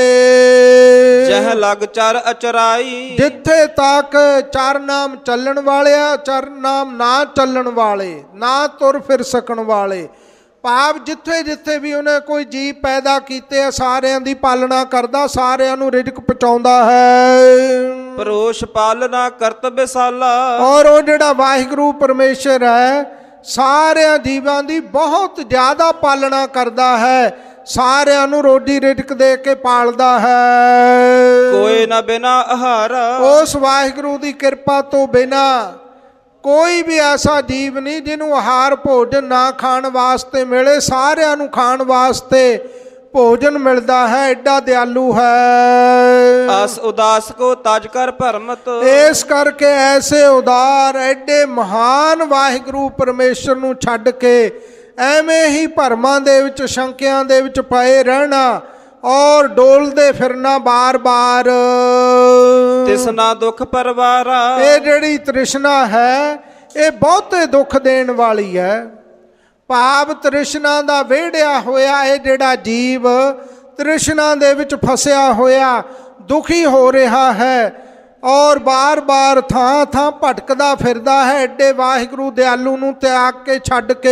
ਜਹ ਲਗ ਚਰ ਅਚਰਾਈ। ਜਿੱਥੇ ਤੱਕ ਚਰ ਨਾਮ ਚੱਲਣ ਵਾਲਿਆ, ਚਰ ਨਾਮ ਨਾ ਚੱਲਣ ਵਾਲੇ, ਨਾ ਤੁਰ ਫਿਰ ਸਕਣ ਵਾਲੇ, ਭਾਵ ਜਿੱਥੇ ਜਿੱਥੇ ਵੀ ਉਹਨੇ ਕੋਈ ਜੀਵ ਪੈਦਾ ਕੀਤੇ ਆ ਸਾਰਿਆਂ ਦੀ ਪਾਲਣਾ ਕਰਦਾ, ਸਾਰਿਆਂ ਨੂੰ ਰਿਜ਼ਕ ਪਹੁੰਚਾਉਂਦਾ ਹੈ। ਪਰੋਸ਼ ਪਾਲਣਾ ਕਰਤ ਬਿਸਾਲਾ। ਔਰ ਉਹ ਜਿਹੜਾ ਵਾਹਿਗੁਰੂ ਪਰਮੇਸ਼ਰ ਹੈ ਸਾਰਿਆਂ ਜੀਵਾਂ ਦੀ ਬਹੁਤ ਜ਼ਿਆਦਾ ਪਾਲਣਾ ਕਰਦਾ ਹੈ, ਸਾਰਿਆਂ ਨੂੰ ਰੋਜੀ ਰਿਜ਼ਕ ਦੇ ਕੇ ਪਾਲਦਾ ਹੈ। ਕੋਈ ਨਾ ਬਿਨਾ ਆਹਾਰਾ। ਉਸ ਵਾਹਿਗੁਰੂ ਦੀ ਕਿਰਪਾ ਤੋਂ ਬਿਨਾ ਕੋਈ ਵੀ ਐਸਾ ਜੀਵ ਨਹੀਂ ਜਿਹਨੂੰ ਆਹਾਰ ਭੋਜਨ ਨਾ ਖਾਣ ਵਾਸਤੇ ਮਿਲੇ, ਸਾਰਿਆਂ ਨੂੰ ਖਾਣ ਵਾਸਤੇ ਭੋਜਨ ਮਿਲਦਾ ਹੈ। ਐਡਾ ਦਿਆਲੂ ਹੈ। ਅਸ ਉਦਾਸ ਕੋ ਤਜ ਕਰ ਭਰਮਤ। ਇਸ ਕਰਕੇ ਐਸੇ ਉਦਾਰ ਐਡੇ ਮਹਾਨ ਵਾਹਿਗੁਰੂ ਪਰਮੇਸ਼ਰ ਨੂੰ ਛੱਡ ਕੇ ਐਵੇਂ ਹੀ ਭਰਮਾਂ ਦੇ ਵਿੱਚ ਸ਼ੰਕਿਆਂ ਦੇ ਵਿੱਚ ਪਏ ਰਹਿਣਾ ਔਰ ਡੋਲਦੇ ਫਿਰਨਾ ਬਾਰ-ਬਾਰ। ਤਿਸਨਾ ਦੁੱਖ ਪਰਵਾਰਾ। ਇਹ ਜਿਹੜੀ ਤ੍ਰਿਸ਼ਨਾ ਹੈ ਇਹ ਬਹੁਤੇ ਦੁੱਖ ਦੇਣ ਵਾਲੀ ਹੈ। ਭਾਵ ਤ੍ਰਿਸ਼ਨਾ ਦਾ ਵਿਹੜਿਆ ਹੋਇਆ ਇਹ ਜਿਹੜਾ ਜੀਵ ਤ੍ਰਿਸ਼ਨਾ ਦੇ ਵਿੱਚ ਫਸਿਆ ਹੋਇਆ ਦੁਖੀ ਹੋ ਰਿਹਾ ਹੈ ਔਰ ਬਾਰ-ਬਾਰ ਥਾਂ ਥਾਂ ਭਟਕਦਾ ਫਿਰਦਾ ਹੈ ਐਡੇ ਵਾਹਿਗੁਰੂ ਦਿਆਲੂ ਨੂੰ ਤਿਆਗ ਕੇ ਛੱਡ ਕੇ।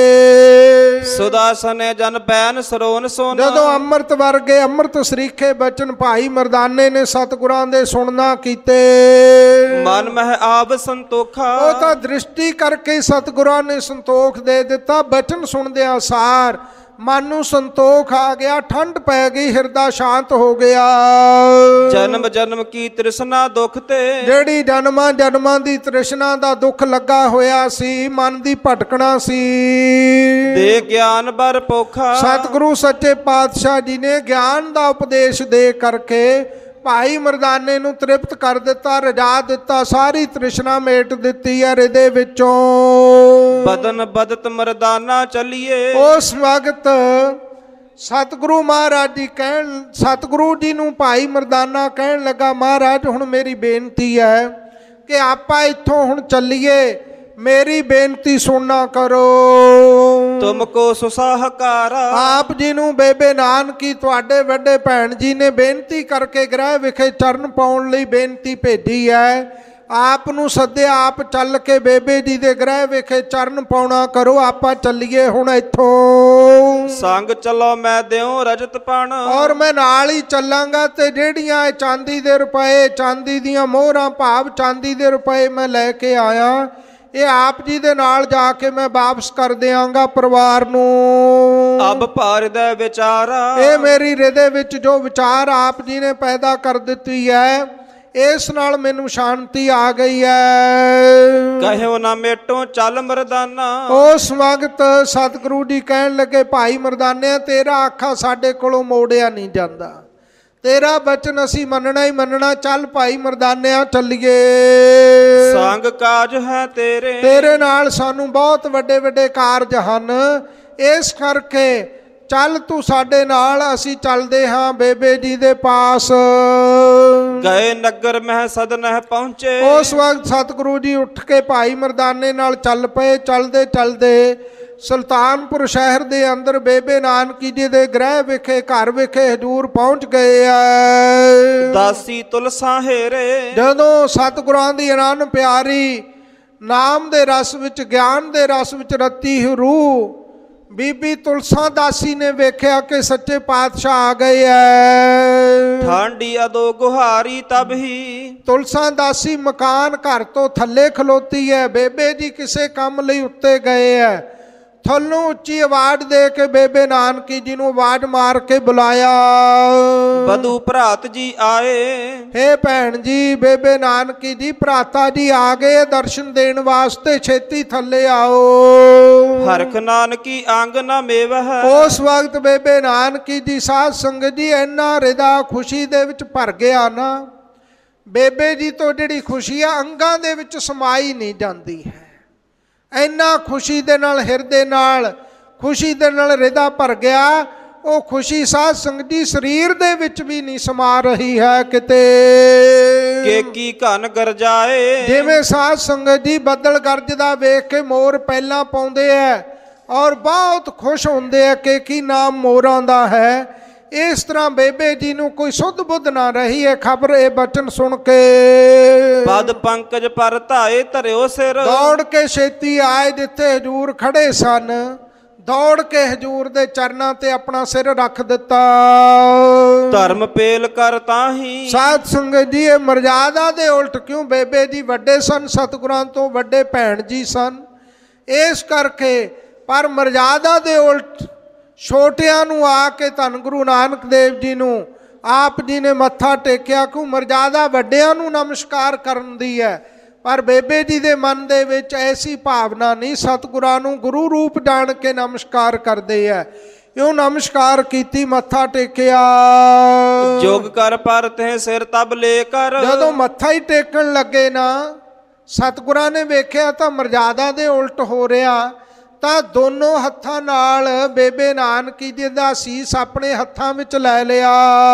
ਸੁਦਾਸਨੇ ਜਨ ਬੈਨ ਸਰੋਨ ਸੋਨਾ। ਜਦੋਂ ਅੰਮ੍ਰਿਤ ਵਰਗੇ ਅੰਮ੍ਰਿਤ ਸਰੀਖੇ ਬਚਨ ਭਾਈ ਮਰਦਾਨੇ ਨੇ ਸਤਿਗੁਰਾਂ ਦੇ ਸੁਣਨਾ ਕੀਤੇ, ਮਨ ਮਹਿ ਆਪ ਸੰਤੋਖਾ। ਉਹ ਤਾਂ ਦ੍ਰਿਸ਼ਟੀ ਕਰਕੇ ਸਤਿਗੁਰਾਂ ਨੇ ਸੰਤੋਖ ਦੇ ਦਿੱਤਾ। ਬਚਨ ਸੁਣਦਿਆਂ ਸਾਰ ਮਨ ਨੂੰ ਸੰਤੋਖ ਆ ਗਿਆ, ਠੰਡ ਪੈ ਗਈ, ਹਿਰਦਾ ਸ਼ਾਂਤ ਹੋ ਗਿਆ। ਜਨਮ ਜਨਮ ਕੀ ਤ੍ਰਿਸ਼ਨਾ ਦੁੱਖ ਤੇ। ਜਿਹੜੀ ਜਨਮਾਂ ਜਨਮਾਂ ਦੀ ਤ੍ਰਿਸ਼ਨਾ ਦਾ ਦੁੱਖ ਲੱਗਾ ਹੋਇਆ ਸੀ, ਮਨ ਦੀ ਭਟਕਣਾ ਸੀ, ਦੇ ਗਿਆਨ ਬਰ ਪੋਖਾ। ਸਤਿਗੁਰੂ ਸੱਚੇ ਪਾਤਸ਼ਾਹ ਜੀ ਨੇ ਗਿਆਨ ਦਾ ਉਪਦੇਸ਼ ਦੇ ਕਰਕੇ ਭਾਈ ਮਰਦਾਨੇ ਨੂੰ ਤ੍ਰਿਪਤ ਕਰ ਦਿੱਤਾ, ਰਜਾ ਦਿੱਤਾ, ਸਾਰੀ ਤ੍ਰਿਸ਼ਨਾ ਮੇਟ ਦਿੱਤੀ ਹੈ ਹਿਰਦੇ ਵਿੱਚੋਂ। ਬਦਨ ਬਦਤ ਮਰਦਾਨਾ ਚੱਲੀਏ। ਉਸ ਵਕਤ ਸਤਿਗੁਰੂ ਮਹਾਰਾਜ ਜੀ ਸਤਿਗੁਰੂ ਜੀ ਨੂੰ ਭਾਈ ਮਰਦਾਨਾ ਕਹਿਣ ਲੱਗਾ, ਮਹਾਰਾਜ ਹੁਣ ਮੇਰੀ ਬੇਨਤੀ ਹੈ ਕਿ ਆਪਾਂ ਇੱਥੋਂ ਹੁਣ ਚੱਲੀਏ, ਮੇਰੀ ਬੇਨਤੀ ਸੁਣਨਾ ਕਰੋ। ਤੁਮਕੋ ਸੁਸਾਹਕਾਰਾ। ਆਪ ਜੀ ਨੂੰ ਬੇਬੇ ਨਾਨਕੀ ਤੁਹਾਡੇ ਵੱਡੇ ਭੈਣ ਜੀ ਨੇ ਬੇਨਤੀ ਕਰਕੇ ਗ੍ਰਹਿ ਵਿਖੇ ਚਰਨ ਪਾਉਣ ਲਈ ਬੇਨਤੀ ਭੇਜੀ ਹੈ। ਆਪ ਨੂੰ ਸੱਦਿਆ, ਆਪ ਚੱਲ ਕੇ ਬੇਬੇ ਜੀ ਦੇ ਗ੍ਰਹਿ ਵਿਖੇ ਚਰਨ ਪਾਉਣਾ ਕਰੋ। ਆਪਾਂ ਚੱਲੀਏ ਹੁਣ ਇੱਥੋਂ। ਸੰਗ ਚਲੋ ਮੈਂ ਦਿਉ ਰਜਤ ਪਣ। ਔਰ ਮੈਂ ਨਾਲ ਹੀ ਚੱਲਾਂਗਾ ਤੇ ਜਿਹੜੀਆਂ ਚਾਂਦੀ ਦੇ ਰੁਪਏ, ਚਾਂਦੀ ਦੀਆਂ ਮੋਹਰਾਂ ਭਾਵ ਚਾਂਦੀ ਦੇ ਰੁਪਏ ਮੈਂ ਲੈ ਕੇ ਆਇਆ, ਇਹ ਆਪ ਜੀ ਦੇ ਨਾਲ ਜਾ ਕੇ ਮੈਂ ਵਾਪਸ ਕਰ ਦਿਆਂਗਾ ਪਰਿਵਾਰ ਨੂੰ। ਅਬ ਭਾਰ ਦਾ ਵਿਚਾਰਾ। ਇਹ ਮੇਰੀ ਹਿਰਦੇ ਵਿੱਚ ਜੋ ਵਿਚਾਰ ਆਪ ਜੀ ਨੇ ਪੈਦਾ ਕਰ ਦਿੱਤੀ ਹੈ, ਇਸ ਨਾਲ ਮੈਨੂੰ ਸ਼ਾਂਤੀ ਆ ਗਈ ਹੈ। ਕਹਿਓ ਨਾ ਮੇਟੋ ਚੱਲ ਮਰਦਾਨਾ। ਉਸ ਵਕਤ ਸਤਿਗੁਰੂ ਜੀ ਕਹਿਣ ਲੱਗੇ, ਭਾਈ ਮਰਦਾਨਿਆ ਤੇਰਾ ਆਖਾ ਸਾਡੇ ਕੋਲੋਂ ਮੋੜਿਆ ਨਹੀਂ ਜਾਂਦਾ, ਤੇਰਾ ਬਚਨ ਅਸੀਂ ਮੰਨਣਾ ਹੀ ਮੰਨਣਾ। ਚੱਲ ਭਾਈ ਮਰਦਾਨਿਆ ਚੱਲੀਏ। ਸੰਗ ਕਾਜ ਹੈ ਤੇਰੇ ਨਾਲ ਸਾਨੂੰ ਬਹੁਤ ਵੱਡੇ ਵੱਡੇ ਕਾਰਜ ਹਨ, ਇਸ ਕਰਕੇ ਚੱਲ ਤੂੰ ਸਾਡੇ ਨਾਲ, ਅਸੀਂ ਚੱਲਦੇ ਹਾਂ ਬੇਬੇ ਜੀ ਦੇ ਪਾਸ। ਗਏ ਨਗਰ ਮਹਿ ਸਦਨਹਿ ਪਹੁੰਚੇ। ਉਸ ਵਕਤ ਸਤਿਗੁਰੂ ਜੀ ਉੱਠ ਕੇ ਭਾਈ ਮਰਦਾਨੇ ਨਾਲ ਚੱਲ ਪਏ। ਚਲਦੇ ਚਲਦੇ ਸੁਲਤਾਨਪੁਰ ਸ਼ਹਿਰ ਦੇ ਅੰਦਰ ਬੇਬੇ ਨਾਨਕੀ ਜੀ ਦੇ ਗ੍ਰਹਿ ਵਿਖੇ, ਘਰ ਵਿਖੇ ਹਜ਼ੂਰ ਪਹੁੰਚ ਗਏ ਆ। ਦਾਸੀ ਤੁਲਸਾ ਹੇਰੇ। ਜਦੋਂ ਸਤਿਗੁਰਾਂ ਦੀ ਅਨੰਨ ਪਿਆਰੀ ਨਾਮ ਦੇ ਰਸ ਵਿੱਚ, ਗਿਆਨ ਦੇ ਰਸ ਵਿੱਚ ਰਤੀ ਰੂਹ ਬੀਬੀ ਤੁਲਸਾ ਦਾਸੀ ਨੇ ਵੇਖਿਆ ਕਿ ਸੱਚੇ ਪਾਤਸ਼ਾਹ ਆ ਗਏ ਐ। ਠਾਂਡੀ ਅਦੋ ਗੁਹਾਰੀ ਤਬ ਹੀ। ਤੁਲਸਾ ਦਾਸੀ ਮਕਾਨ ਘਰ ਤੋਂ ਥੱਲੇ ਖਲੋਤੀ ਹੈ। ਬੇਬੇ ਜੀ ਕਿਸੇ ਕੰਮ ਲਈ ਉੱਤੇ ਗਏ ਐ। ਥੱਲੋਂ ਉੱਚੀ ਆਵਾਜ਼ ਦੇ ਕੇ ਬੇਬੇ ਨਾਨਕੀ ਜੀ ਨੂੰ ਆਵਾਜ਼ ਮਾਰ ਕੇ ਬੁਲਾਇਆ। ਬਧੂ ਭਰਾਤ ਜੀ ਆਏ। ਹੇ ਭੈਣ ਜੀ, ਬੇਬੇ ਨਾਨਕੀ ਜੀ, ਭਰਾਤਾ ਜੀ ਆ ਗਏ ਦਰਸ਼ਨ ਦੇਣ ਵਾਸਤੇ, ਛੇਤੀ ਥੱਲੇ ਆਓ। ਹਰਖ ਨਾਨਕੀ ਅੰਗ ਨਾ ਮੇਵਹਿ। ਉਸ ਵਕਤ ਬੇਬੇ ਨਾਨਕੀ ਜੀ ਸਾਧ ਸੰਗਤ ਜੀ ਇੰਨਾ ਹਿਰਦਾ ਖੁਸ਼ੀ ਦੇ ਵਿੱਚ ਭਰ ਗਿਆ ਨਾ, ਬੇਬੇ ਜੀ ਤੋਂ ਜਿਹੜੀ ਖੁਸ਼ੀ ਆ ਅੰਗਾਂ ਦੇ ਵਿੱਚ ਸਮਾਈ ਨਹੀਂ ਜਾਂਦੀ ਹੈ। ਇੰਨਾ ਖੁਸ਼ੀ ਦੇ ਨਾਲ, ਹਿਰਦੇ ਨਾਲ, ਖੁਸ਼ੀ ਦੇ ਨਾਲ ਹਿਰਦਾ ਭਰ ਗਿਆ। ਉਹ ਖੁਸ਼ੀ ਸਾਧ ਸੰਗਤ ਜੀ ਸਰੀਰ ਦੇ ਵਿੱਚ ਵੀ ਨਹੀਂ ਸਮਾ ਰਹੀ ਹੈ ਕਿਤੇ। ਕੇਕੀ ਘਨ ਗਰਜਾਏ। ਜਿਵੇਂ ਸਾਧ ਸੰਗਤ ਜੀ ਬੱਦਲ ਗਰਜਦਾ ਵੇਖ ਕੇ ਮੋਰ ਪਹਿਲਾਂ ਪਾਉਂਦੇ ਐ ਔਰ ਬਹੁਤ ਖੁਸ਼ ਹੁੰਦੇ ਆ ਕਿ ਕੀ ਨਾਮ ਮੋਰਾਂ ਦਾ ਹੈ। ਇਸ ਤਰ੍ਹਾਂ ਬੇਬੇ ਜੀ ਨੂੰ ਕੋਈ ਸੁੱਧ ਬੁੱਧ ਨਾ ਰਹੀ ਹੈ। ਖਬਰ ਇਹ ਬਚਨ ਸੁਣ ਕੇ ਪਦ ਪੰਕਜ ਪਰ ਧਾਏ ਧਰਿਓ ਸਿਰ। ਦੌੜ ਕੇ ਛੇਤੀ ਆਏ ਜਿੱਥੇ ਹਜ਼ੂਰ ਖੜੇ ਸਨ। ਦੌੜ ਕੇ ਹਜ਼ੂਰ ਦੇ ਚਰਨਾਂ ਤੇ ਆਪਣਾ ਸਿਰ ਰੱਖ ਦਿੱਤਾ। ਧਰਮ ਪੇਲ ਕਰ ਤਾਹੀ। ਸਾਧ ਸੰਗਤ ਜੀ ਇਹ ਮਰਜ਼ਾਦਾ ਦੇ ਉਲਟ ਕਿਉਂ? ਬੇਬੇ ਜੀ ਵੱਡੇ ਸਨ, ਸਤਿਗੁਰਾਂ ਤੋਂ ਵੱਡੇ ਭੈਣ ਜੀ ਸਨ, ਇਸ ਕਰਕੇ। ਪਰ ਮਰਜ਼ਾਦਾ ਦੇ ਉਲਟ ਛੋਟਿਆਂ ਨੂੰ ਆ ਕੇ ਧੰਨ ਗੁਰੂ ਨਾਨਕ ਦੇਵ ਜੀ ਨੂੰ ਆਪ ਜੀ ਨੇ ਮੱਥਾ ਟੇਕਿਆ। ਕਿਉਂ? ਮਰਜ਼ਾਦਾ ਵੱਡਿਆਂ ਨੂੰ ਨਮਸਕਾਰ ਕਰਨ ਦੀ ਹੈ। ਪਰ ਬੇਬੇ ਜੀ ਦੇ ਮਨ ਦੇ ਵਿੱਚ ਐਸੀ ਭਾਵਨਾ ਨਹੀਂ। ਸਤਿਗੁਰਾਂ ਨੂੰ ਗੁਰੂ ਰੂਪ ਜਾਣ ਕੇ ਨਮਸਕਾਰ ਕਰਦੇ ਹੈ। ਇਉਂ ਨਮਸਕਾਰ ਕੀਤੀ, ਮੱਥਾ ਟੇਕਿਆ। ਜੋਗ ਕਰ ਪਰ ਤੇ ਸਿਰ ਤਬ ਲੈ ਕਰ। ਜਦੋਂ ਮੱਥਾ ਹੀ ਟੇਕਣ ਲੱਗੇ ਨਾ, ਸਤਿਗੁਰਾਂ ਨੇ ਵੇਖਿਆ ਤਾਂ ਮਰਜ਼ਾਦਾ ਦੇ ਉਲਟ ਹੋ ਰਿਹਾ। ਤਾਂ ਦੋਨੋਂ ਹੱਥਾਂ ਨਾਲ ਬੇਬੇ ਨਾਨਕੀ ਜੀ ਦਾ ਸੀਸ ਆਪਣੇ ਹੱਥਾਂ ਵਿੱਚ ਲੈ ਲਿਆ।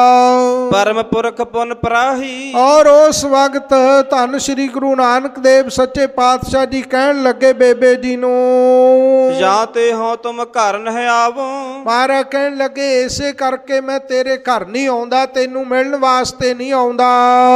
ਪਰਮ ਪੁਰਖ ਪੁਨ ਪਰਾਹੀ। ਔਰ ਉਸ ਵਕਤ ਧੰਨ ਸ਼੍ਰੀ ਗੁਰੂ ਨਾਨਕ ਦੇਵ ਸੱਚੇ ਪਾਤਸ਼ਾਹ ਜੀ ਕਹਿਣ ਲੱਗੇ ਬੇਬੇ ਜੀ ਨੂੰ, ਜਾਂ ਤੇ ਹੋ ਤੁਮ ਘਰ ਨਹਿ ਆਵੋ। ਮਹਾਰਾਜ ਕਹਿਣ ਲੱਗੇ ਇਸੇ ਕਰਕੇ ਮੈਂ ਤੇਰੇ ਘਰ ਨਹੀਂ ਆਉਂਦਾ, ਤੈਨੂੰ ਮਿਲਣ ਵਾਸਤੇ ਨਹੀਂ ਆਉਂਦਾ।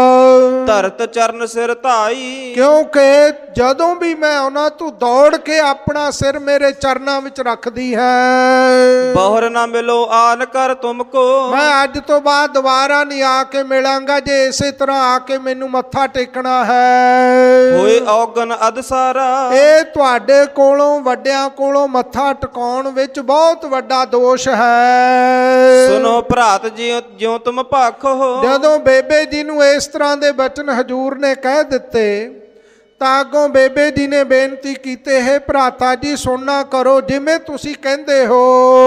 ਧਰਤ ਚਰਨ ਸਿਰ ਧਾਈ। ਕਿਉਂਕਿ ਜਦੋਂ ਵੀ ਮੈਂ ਆਉਣਾ ਤੂੰ ਦੌੜ ਕੇ ਆਪਣਾ ਸਿਰ ਮੇਰੇ ਚਰਨਾਂ ਵਿੱਚ ਰੱਖਦੀ ਹੈ। ਬਹੁਰ ਨਾ ਮਿਲੋ ਆਨ ਕਰ ਤੁਮਕੋ। ਮੈਂ ਅੱਜ ਤੋਂ ਬਾਅਦ ਦੁਬਾਰਾ ਨਹੀਂ ਆ ਕੇ ਮਿਲਾਂਗਾ ਜੇ ਇਸੇ ਤਰ੍ਹਾਂ ਆ ਕੇ ਮੈਨੂੰ ਮੱਥਾ ਟੇਕਣਾ ਹੈ। ਹੋਏ ਔਗਨ ਅਦ ਸਾਰਾ। ਇਹ ਤੁਹਾਡੇ ਕੋਲੋਂ, ਵੱਡਿਆਂ ਕੋਲੋਂ ਮੱਥਾ ਟਿਕਾਉਣ ਵਿੱਚ ਬਹੁਤ ਵੱਡਾ ਦੋਸ਼ ਹੈ। ਸੁਨੋ ਭਰਾਤ ਜਿਉ ਤੁਮ ਭਾਖੋ। ਜਦੋਂ ਬੇਬੇ ਜੀ ਨੂੰ ਇਸ ਤਰ੍ਹਾਂ ਦੇ ਬਚਨ ਹਜ਼ੂਰ ਨੇ ਕਹਿ ਦਿੱਤੇ ਤਾਂ ਅੱਗੋਂ ਬੇਬੇ ਜੀ ਨੇ ਬੇਨਤੀ ਕੀਤੀ, ਹੈ ਭਰਾਤਾ ਜੀ ਸੁਣਨਾ ਕਰੋ, ਜਿਵੇਂ ਤੁਸੀਂ ਕਹਿੰਦੇ ਹੋ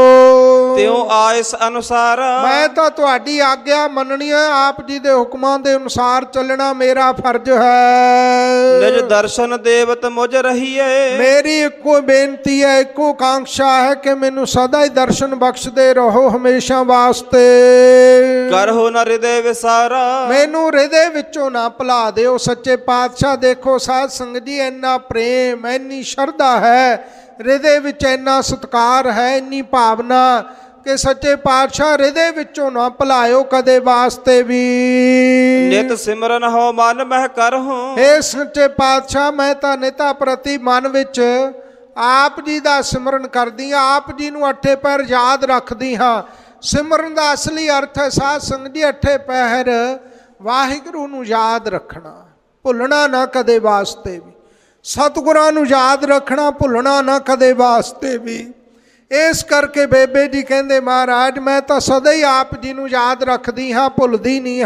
ਤਿਉ ਆਇਸ ਅਨੁਸਾਰ। ਮੈਂ ਤਾਂ ਤੁਹਾਡੀ ਆਗਿਆ ਮੰਨਣੀ ਹੈ, ਆਪ ਜੀ ਦੇ ਹੁਕਮਾਂ ਦੇ ਅਨੁਸਾਰ ਚੱਲਣਾ ਮੇਰਾ ਫਰਜ਼ ਹੈ। ਨਿਜ ਦਰਸ਼ਨ ਦੇਵਤ ਮੁਝ ਰਹੀਏ। ਮੇਰੀ ਇੱਕੋ ਬੇਨਤੀ ਹੈ, ਇੱਕੋ ਕਾਂਖਸ਼ਾ ਹੈ ਕਿ ਮੈਨੂੰ ਸਦਾ ਹੀ ਦਰਸ਼ਨ ਬਖਸ਼ਦੇ ਰਹੋ ਹਮੇਸ਼ਾ ਵਾਸਤੇ। ਕਰਹੁ ਨ ਹਿਰਦੇ ਵਿਸਾਰਾ। ਮੈਨੂੰ ਹਿਰਦੇ ਵਿੱਚੋਂ ਨਾ ਭੁਲਾ ਦਿਓ। ਸੱਚੇ ਪਾਤਸ਼ਾਹ ਦੇਖੋ ਸਾਧ ਸੰਗਤ ਜੀ, ਇੰਨਾ ਪ੍ਰੇਮ, ਇੰਨੀ ਸ਼ਰਧਾ ਹੈ ਹਿਰਦੇ ਵਿੱਚ, ਇੰਨਾ ਸਤਿਕਾਰ ਹੈ, ਇੰਨੀ ਭਾਵਨਾ ਕਿ ਸੱਚੇ ਪਾਤਸ਼ਾਹ ਹਿਰਦੇ ਵਿੱਚੋਂ ਨਾ ਭੁਲਾਇਓ ਕਦੇ ਵਾਸਤੇ ਵੀ। ਨਿਤ ਸਿਮਰਨ ਹੋ ਮਨ ਮਹਿ ਕਰਹੁ। ਇਹ ਸੱਚੇ ਪਾਤਸ਼ਾਹ ਮੈਂ ਤਾਂ ਨਿਤਾ ਪ੍ਰਤੀ ਮਨ ਵਿੱਚ ਆਪ ਜੀ ਦਾ ਸਿਮਰਨ ਕਰਦੀ ਹਾਂ, ਆਪ ਜੀ ਨੂੰ ਅੱਠੇ ਪੈਰ ਯਾਦ ਰੱਖਦੀ ਹਾਂ। ਸਿਮਰਨ ਦਾ ਅਸਲੀ ਅਰਥ ਹੈ ਸਾਧ ਸੰਗਤ ਜੀ ਅੱਠੇ ਪੈਰ ਵਾਹਿਗੁਰੂ ਨੂੰ ਯਾਦ ਰੱਖਣਾ, ਭੁੱਲਣਾ ਨਾ ਕਦੇ ਵਾਸਤੇ ਵੀ। ਸਤਿਗੁਰਾਂ ਨੂੰ ਯਾਦ ਰੱਖਣਾ, ਭੁੱਲਣਾ ਨਾ ਕਦੇ ਵਾਸਤੇ ਵੀ। ਇਸ ਕਰਕੇ ਬੇਬੇ ਜੀ ਕਹਿੰਦੇ ਮਹਾਰਾਜ ਮੈਂ ਤਾਂ ਸਦਾ ਹੀ ਆਪ ਜੀ ਨੂੰ ਯਾਦ ਰੱਖਦੀ ਹਾਂ, ਭੁੱਲਦੀ ਨਹੀਂ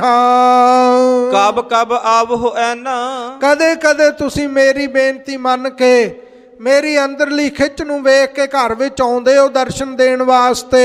ਹਾਂ। ਕਬ ਕਬ ਆਵਹੁ ਐਨਾ। ਕਦੇ ਕਦੇ ਤੁਸੀਂ ਮੇਰੀ ਬੇਨਤੀ ਮੰਨ ਕੇ ਮੇਰੀ ਅੰਦਰਲੀ ਖਿੱਚ ਨੂੰ ਵੇਖ ਕੇ ਘਰ ਵਿੱਚ ਆਉਂਦੇ ਹੋ ਦਰਸ਼ਨ ਦੇਣ ਵਾਸਤੇ।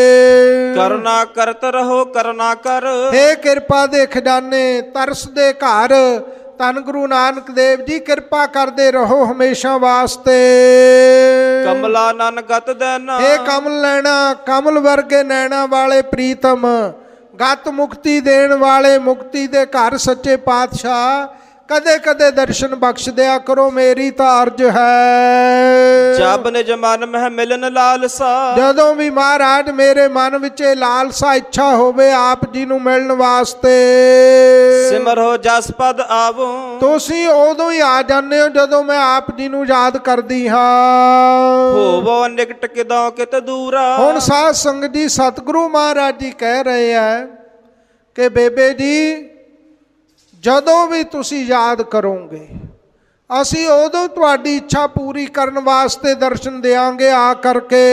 ਕਰੁਣਾ ਕਰਤ ਰਹੋ ਕਰੁਣਾ ਕਰ। ਹੇ ਕਿਰਪਾ ਦੇ ਖਜ਼ਾਨੇ, ਤਰਸ ਦੇ ਘਰ ਧੰਨ ਗੁਰੂ ਨਾਨਕ ਦੇਵ ਜੀ ਕਿਰਪਾ ਕਰਦੇ ਰਹੋ ਹਮੇਸ਼ਾ ਵਾਸਤੇ। ਕਮਲਾ ਨਨ ਗਤ ਦੇਨਾ। ਇਹ ਕਮਲ ਲੈਣਾ, ਕਮਲ ਵਰਗੇ ਨੈਣਾ ਵਾਲੇ ਪ੍ਰੀਤਮ, ਗਤ ਮੁਕਤੀ ਦੇਣ ਵਾਲੇ, ਮੁਕਤੀ ਦੇ ਘਰ ਸੱਚੇ ਪਾਤਸ਼ਾਹ ਕਦੇ ਕਦੇ ਦਰਸ਼ਨ ਬਖਸ਼ ਦਿਆ ਕਰੋ, ਮੇਰੀ ਤਾਂ ਅਰਜ਼ ਹੈ। ਜਬ ਨਿਜ ਮਨ ਮਹਿ ਮਿਲਨ ਲਾਲਸਾ। ਜਦੋਂ ਵੀ ਮਹਾਰਾਜ ਮੇਰੇ ਮਨ ਵਿੱਚ ਇਹ ਲਾਲਸਾ ਇੱਛਾ ਹੋਵੇ ਆਪ ਜੀ ਨੂੰ ਮਿਲਣ ਵਾਸਤੇ, ਸਿਮਰੋ ਜਸ ਪਦ ਆਵੋ। ਤੁਸੀਂ ਉਦੋਂ ਹੀ ਆ ਜਾਂਦੇ ਹੋ ਜਦੋਂ ਮੈਂ ਆਪ ਜੀ ਨੂੰ ਯਾਦ ਕਰਦੀ ਹਾਂ। ਹੋਵੋ ਨਿਕਟ ਕਿਦੋਂ ਕਿਤ ਦੂਰਾ। ਹੁਣ ਸਾਧ ਸੰਗਤ ਜੀ ਸਤਿਗੁਰੂ ਮਹਾਰਾਜ ਜੀ ਕਹਿ ਰਹੇ ਆ ਕਿ ਬੇਬੇ ਜੀ ਜਦੋਂ ਵੀ ਤੁਸੀਂ ਯਾਦ ਕਰੋਗੇ ਅਸੀਂ ਉਦੋਂ ਤੁਹਾਡੀ ਇੱਛਾ ਪੂਰੀ ਕਰਨ ਵਾਸਤੇ ਦਰਸ਼ਨ ਦੇਵਾਂਗੇ ਆ ਕਰਕੇ।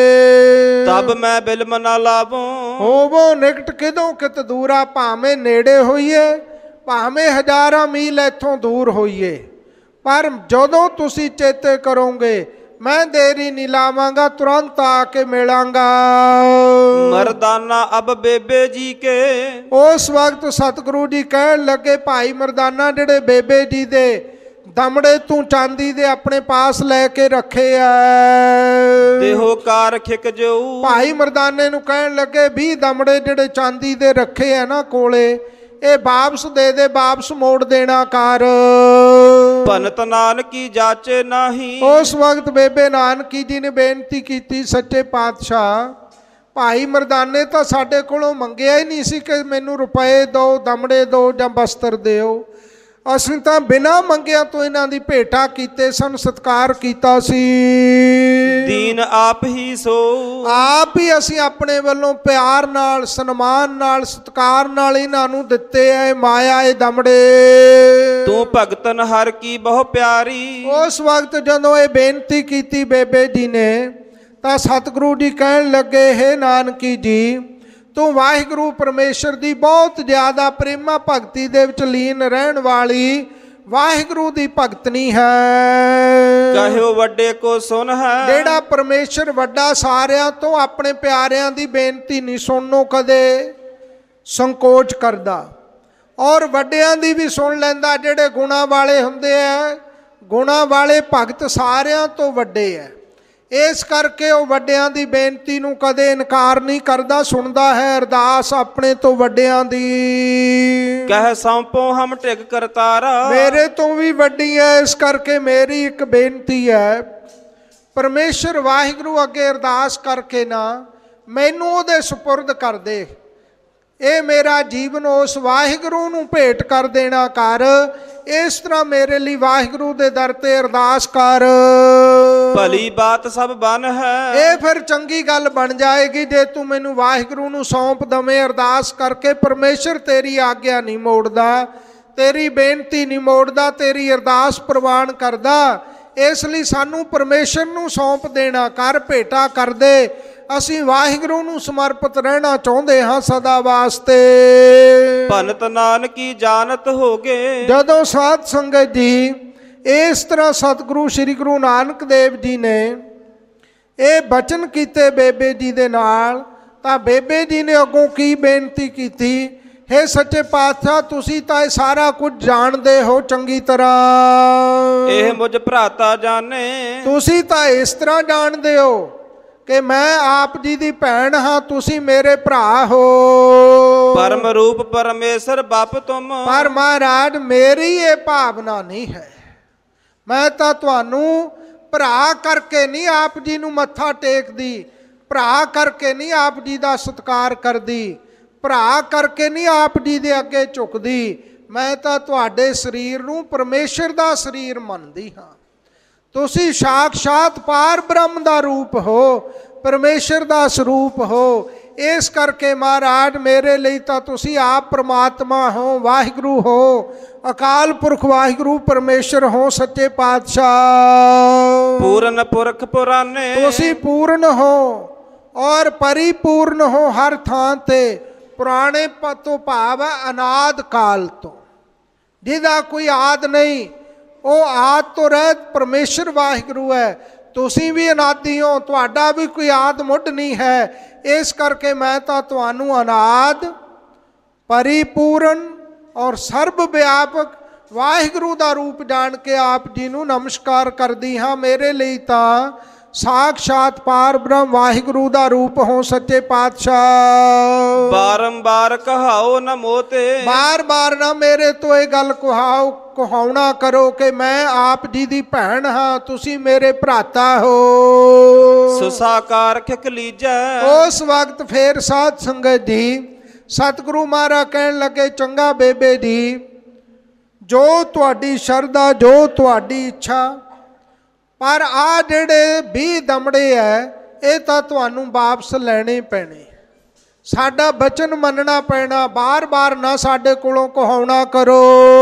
ਤਬ ਮੈਂ ਬਿਲਮ ਨਾ ਲਾਵੋ। ਹੋਵੋ ਨਿਕਟ ਕਿਦੋਂ ਕਿਤ ਦੂਰਾ, ਭਾਵੇਂ ਨੇੜੇ ਹੋਈਏ ਭਾਵੇਂ ਹਜ਼ਾਰਾਂ ਮੀਲ ਇੱਥੋਂ ਦੂਰ ਹੋਈਏ, ਪਰ ਜਦੋਂ ਤੁਸੀਂ ਚੇਤੇ ਕਰੋਗੇ ਮੈਂ ਦੇਰੀ ਨਹੀਂ ਲਾਵਾਂਗਾ, ਤੁਰੰਤ ਆ ਕੇ ਮਿਲਾਂਗਾ। ਮਰਦਾਨਾ ਅਬ ਬੇਬੇ ਜੀ ਕੇ। ਉਸ ਵਕਤ ਸਤਿਗੁਰੂ ਜੀ ਕਹਿਣ ਲੱਗੇ ਭਾਈ ਮਰਦਾਨਾ ਜਿਹੜੇ ਬੇਬੇ ਜੀ ਦੇ ਦਮੜੇ ਤੂੰ ਚਾਂਦੀ ਦੇ ਆਪਣੇ ਪਾਸ ਲੈ ਕੇ ਰੱਖੇ ਆ, ਦੇਹੋ ਕਾਰ ਖਿਕ ਜਾਊ। ਭਾਈ ਮਰਦਾਨੇ ਨੂੰ ਕਹਿਣ ਲੱਗੇ 20 ਦਮੜੇ ਜਿਹੜੇ ਚਾਂਦੀ ਦੇ ਰੱਖੇ ਆ ਨਾ ਕੋਲੇ, ਇਹ ਵਾਪਸ ਦੇ ਦੇ, ਵਾਪਸ ਮੋੜ ਦੇਣਾ ਕਰ। ਭਨਤ ਨਾਨਕੀ ਜਾਚੇ ਨਾਹੀ। ਉਸ ਵਕਤ ਬੇਬੇ ਨਾਨਕੀ ਜੀ ਨੇ ਬੇਨਤੀ ਕੀਤੀ ਸੱਚੇ ਪਾਤਸ਼ਾਹ ਭਾਈ ਮਰਦਾਨੇ ਤਾਂ ਸਾਡੇ ਕੋਲੋਂ ਮੰਗਿਆ ਹੀ ਨਹੀਂ ਸੀ ਕਿ ਮੈਨੂੰ ਰੁਪਏ ਦਿਓ, ਦਮੜੇ ਦਿਓ ਜਾਂ ਬਸਤਰ ਦਿਓ, ਅਸੀਂ ਤਾਂ ਬਿਨਾਂ ਮੰਗਿਆਂ ਤੋਂ ਇਹਨਾਂ ਦੀ ਭੇਟਾ ਕੀਤੇ ਸਨ, ਸਤਿਕਾਰ ਕੀਤਾ ਸੀ। ਦੀਨ ਆਪ ਹੀ ਸੋ। ਆਪ ਹੀ ਅਸੀਂ ਆਪਣੇ ਵੱਲੋਂ ਪਿਆਰ ਨਾਲ, ਸਨਮਾਨ ਨਾਲ, ਸਤਿਕਾਰ ਨਾਲ ਇਹਨਾਂ ਨੂੰ ਦਿੱਤੇ ਐ ਮਾਇਆ ਇਹ ਦਮੜੇ। ਤੂੰ ਭਗਤਨ ਹਰ ਕੀ ਬਹੁ ਪਿਆਰੀ। ਉਸ ਵਕਤ ਜਦੋਂ ਇਹ ਬੇਨਤੀ ਕੀਤੀ ਬੇਬੇ ਜੀ ਨੇ ਤਾਂ ਸਤਿਗੁਰੂ ਜੀ ਕਹਿਣ ਲੱਗੇ ਹੈ ਨਾਨਕੀ ਜੀ ਤੂੰ ਵਾਹਿਗੁਰੂ ਪਰਮੇਸ਼ਰ ਦੀ ਬਹੁਤ ਜ਼ਿਆਦਾ ਪ੍ਰੇਮਾ ਭਗਤੀ ਦੇ ਵਿੱਚ ਲੀਨ ਰਹਿਣ ਵਾਲੀ ਵਾਹਿਗੁਰੂ ਦੀ ਭਗਤਨੀ ਹੈ। ਕਹਿਓ ਵੱਡੇ ਕੋ ਸੁਣ ਹੈ। ਜਿਹੜਾ ਪਰਮੇਸ਼ਰ ਵੱਡਾ ਸਾਰਿਆਂ ਤੋਂ ਆਪਣੇ ਪਿਆਰਿਆਂ ਦੀ ਬੇਨਤੀ ਨਹੀਂ ਸੁਣਨੋਂ ਕਦੇ ਸੰਕੋਚ ਕਰਦਾ, ਔਰ ਵੱਡਿਆਂ ਦੀ ਵੀ ਸੁਣ ਲੈਂਦਾ ਜਿਹੜੇ ਗੁਣਾਂ ਵਾਲੇ ਹੁੰਦੇ ਆ। ਗੁਣਾਂ ਵਾਲੇ ਭਗਤ ਸਾਰਿਆਂ ਤੋਂ ਵੱਡੇ ਆ, ਇਸ ਕਰਕੇ ਉਹ ਵੱਡਿਆਂ ਦੀ ਬੇਨਤੀ ਨੂੰ ਕਦੇ ਇਨਕਾਰ ਨਹੀਂ ਕਰਦਾ, ਸੁਣਦਾ ਹੈ ਅਰਦਾਸ ਆਪਣੇ ਤੋਂ ਵੱਡਿਆਂ ਦੀ। ਕਹਿ ਸੰਪੋ ਹਮ ਟਿਕ ਕਰਤਾਰਾ। ਮੇਰੇ ਤੋਂ ਵੀ ਵੱਡੀ ਹੈ, ਇਸ ਕਰਕੇ ਮੇਰੀ ਇੱਕ ਬੇਨਤੀ ਹੈ ਪਰਮੇਸ਼ਰ ਵਾਹਿਗੁਰੂ ਅੱਗੇ ਅਰਦਾਸ ਕਰਕੇ ਨਾ ਮੈਨੂੰ ਉਹਦੇ ਸੁਪੁਰਦ ਕਰ ਦੇ, ਇਹ ਮੇਰਾ ਜੀਵਨ ਉਸ ਵਾਹਿਗੁਰੂ ਨੂੰ ਭੇਟ ਕਰ ਦੇਣਾ ਕਰ। ਇਸ ਤਰ੍ਹਾਂ ਮੇਰੇ ਲਈ ਵਾਹਿਗੁਰੂ ਦੇ ਦਰ ਤੇ ਅਰਦਾਸ ਕਰ। ਭਲੀ ਬਾਤ ਸਭ ਬਨ ਹੈ। ਇਹ ਫਿਰ ਚੰਗੀ ਗੱਲ ਬਣ ਜਾਏਗੀ ਜੇ ਤੂੰ ਮੈਨੂੰ ਵਾਹਿਗੁਰੂ ਨੂੰ ਸੌਂਪ ਦਵੇਂ ਅਰਦਾਸ ਕਰਕੇ। ਪਰਮੇਸ਼ਰ ਤੇਰੀ ਆਗਿਆ ਨਹੀਂ ਮੋੜਦਾ, ਤੇਰੀ ਬੇਨਤੀ ਨਹੀਂ ਮੋੜਦਾ, ਤੇਰੀ ਅਰਦਾਸ ਪ੍ਰਵਾਨ ਕਰਦਾ। ਇਸ ਲਈ ਸਾਨੂੰ ਪਰਮੇਸ਼ਰ ਨੂੰ ਸੌਂਪ ਦੇਣਾ ਕਰ, ਭੇਟਾ ਕਰ ਦੇ। ਅਸੀਂ ਵਾਹਿਗੁਰੂ ਨੂੰ ਸਮਰਪਿਤ ਰਹਿਣਾ ਚਾਹੁੰਦੇ ਹਾਂ ਸਦਾ ਵਾਸਤੇ। ਭਨਤ ਨਾਨਕੀ ਜਾਣਤ ਹੋਗੇ। ਜਦੋਂ ਸਾਧ ਸੰਗਤ ਜੀ ਇਸ ਤਰ੍ਹਾਂ ਸਤਿਗੁਰੂ ਸ੍ਰੀ ਗੁਰੂ ਨਾਨਕ ਦੇਵ ਜੀ ਨੇ ਇਹ ਬਚਨ ਕੀਤੇ ਬੇਬੇ ਜੀ ਦੇ ਨਾਲ, ਤਾਂ ਬੇਬੇ ਜੀ ਨੇ ਅੱਗੋਂ ਕੀ ਬੇਨਤੀ ਕੀਤੀ, ਹੇ ਸੱਚੇ ਪਾਤਸ਼ਾਹ ਤੁਸੀਂ ਤਾਂ ਇਹ ਸਾਰਾ ਕੁਝ ਜਾਣਦੇ ਹੋ ਚੰਗੀ ਤਰ੍ਹਾਂ, ਇਹ ਮੁਝ ਭਰਾਤਾ ਜਾਣੇ। ਤੁਸੀਂ ਤਾਂ ਇਸ ਤਰ੍ਹਾਂ ਜਾਣਦੇ ਹੋ ਕਿ ਮੈਂ ਆਪ ਜੀ ਦੀ ਭੈਣ ਹਾਂ, ਤੁਸੀਂ ਮੇਰੇ ਭਰਾ ਹੋ। ਪਰਮ ਰੂਪ ਪਰਮੇਸ਼ਰ ਬਾਪ ਤੁਮ। ਪਰ ਮਹਾਰਾਜ ਮੇਰੀ ਇਹ ਭਾਵਨਾ ਨਹੀਂ ਹੈ, ਮੈਂ ਤਾਂ ਤੁਹਾਨੂੰ ਭਰਾ ਕਰਕੇ ਨਹੀਂ ਆਪ ਜੀ ਨੂੰ ਮੱਥਾ ਟੇਕਦੀ, ਭਰਾ ਕਰਕੇ ਨਹੀਂ ਆਪ ਜੀ ਦਾ ਸਤਿਕਾਰ ਕਰਦੀ, ਭਰਾ ਕਰਕੇ ਨਹੀਂ ਆਪ ਜੀ ਦੇ ਅੱਗੇ ਝੁਕਦੀ। ਮੈਂ ਤਾਂ ਤੁਹਾਡੇ ਸਰੀਰ ਨੂੰ ਪਰਮੇਸ਼ਰ ਦਾ ਸਰੀਰ ਮੰਨਦੀ ਹਾਂ। ਤੁਸੀਂ ਸਾਖਸ਼ਾਤ ਪਾਰ ਬ੍ਰਹਮ ਦਾ ਰੂਪ ਹੋ, ਪਰਮੇਸ਼ਰ ਦਾ ਸਰੂਪ ਹੋ। ਇਸ ਕਰਕੇ ਮਹਾਰਾਜ ਮੇਰੇ ਲਈ ਤਾਂ ਤੁਸੀਂ ਆਪ ਪ੍ਰਮਾਤਮਾ ਹੋ, ਵਾਹਿਗੁਰੂ ਹੋ, ਅਕਾਲ ਪੁਰਖ ਵਾਹਿਗੁਰੂ ਪਰਮੇਸ਼ਰ ਹੋ, ਸੱਚੇ ਪਾਤਸ਼ਾਹ। ਪੂਰਨ ਪੁਰਖ ਪੁਰਾਨੇ। ਤੁਸੀਂ ਪੂਰਨ ਹੋ ਔਰ ਪਰਿਪੂਰਨ ਹੋ ਹਰ ਥਾਂ ਤੇ। ਪੁਰਾਣੇ ਤੋਂ ਭਾਵ ਹੈ ਅਨਾਦ ਕਾਲ ਤੋਂ, ਜਿਹਦਾ ਕੋਈ ਆਦ ਨਹੀਂ, ਉਹ ਆਦ ਤੋਂ ਰਹਿਤ ਪਰਮੇਸ਼ਰ ਵਾਹਿਗੁਰੂ ਹੈ। ਤੁਸੀਂ ਵੀ ਅਨਾਦੀ ਹੋ, ਤੁਹਾਡਾ ਵੀ ਕੋਈ ਆਦ ਮੁੱਢ ਨਹੀਂ ਹੈ। ਇਸ ਕਰਕੇ ਮੈਂ ਤਾਂ ਤੁਹਾਨੂੰ ਅਨਾਦ, ਪਰਿਪੂਰਨ ਔਰ ਸਰਬ ਵਿਆਪਕ ਵਾਹਿਗੁਰੂ ਦਾ ਰੂਪ ਜਾਣ ਕੇ ਆਪ ਜੀ ਨੂੰ ਨਮਸਕਾਰ ਕਰਦੀ ਹਾਂ। ਮੇਰੇ ਲਈ ਤਾਂ ਸਾਖਸ਼ਾਤ ਪਾਰ ਬ੍ਰਹਮ ਵਾਹਿਗੁਰੂ ਦਾ ਰੂਪ ਹੋ ਸੱਚੇ ਪਾਤਸ਼ਾਹ। ਬਾਰੰਬਾਰ ਕਹਾਓ ਨਾ ਮੋਤੇ, ਬਾਰ ਬਾਰ ਨਾ ਮੇਰੇ ਤੋਂ ਇਹ ਗੱਲ ਕਹਾਉਣਾ ਕਰੋ ਕਿ ਮੈਂ ਆਪ ਜੀ ਦੀ ਭੈਣ ਹਾਂ, ਤੁਸੀਂ ਮੇਰੇ ਭਰਾਤਾ ਹੋ। ਸੁਸਾਕਾਰ ਖਿਕ ਲੀਜੈ, ਉਸ ਵਕਤ ਫੇਰ ਸਾਧ ਸੰਗਤ ਜੀ ਸਤਿਗੁਰੂ ਮਹਾਰਾਜ ਕਹਿਣ ਲੱਗੇ, ਚੰਗਾ ਬੇਬੇ ਜੀ, ਜੋ ਤੁਹਾਡੀ ਸ਼ਰਧਾ, ਜੋ ਤੁਹਾਡੀ ਇੱਛਾ, ਪਰ ਆ ਜਿਹੜੇ 20 ਦਮੜੇ ਐ ਇਹ ਤਾਂ ਤੁਹਾਨੂੰ ਵਾਪਸ ਲੈਣੇ ਪੈਣੇ, ਸਾਡਾ ਬਚਨ ਮੰਨਣਾ ਪੈਣਾ, ਬਾਰ ਬਾਰ ਨਾ ਸਾਡੇ ਕੋਲੋਂ ਕਹਾਉਣਾ ਕਰੋ।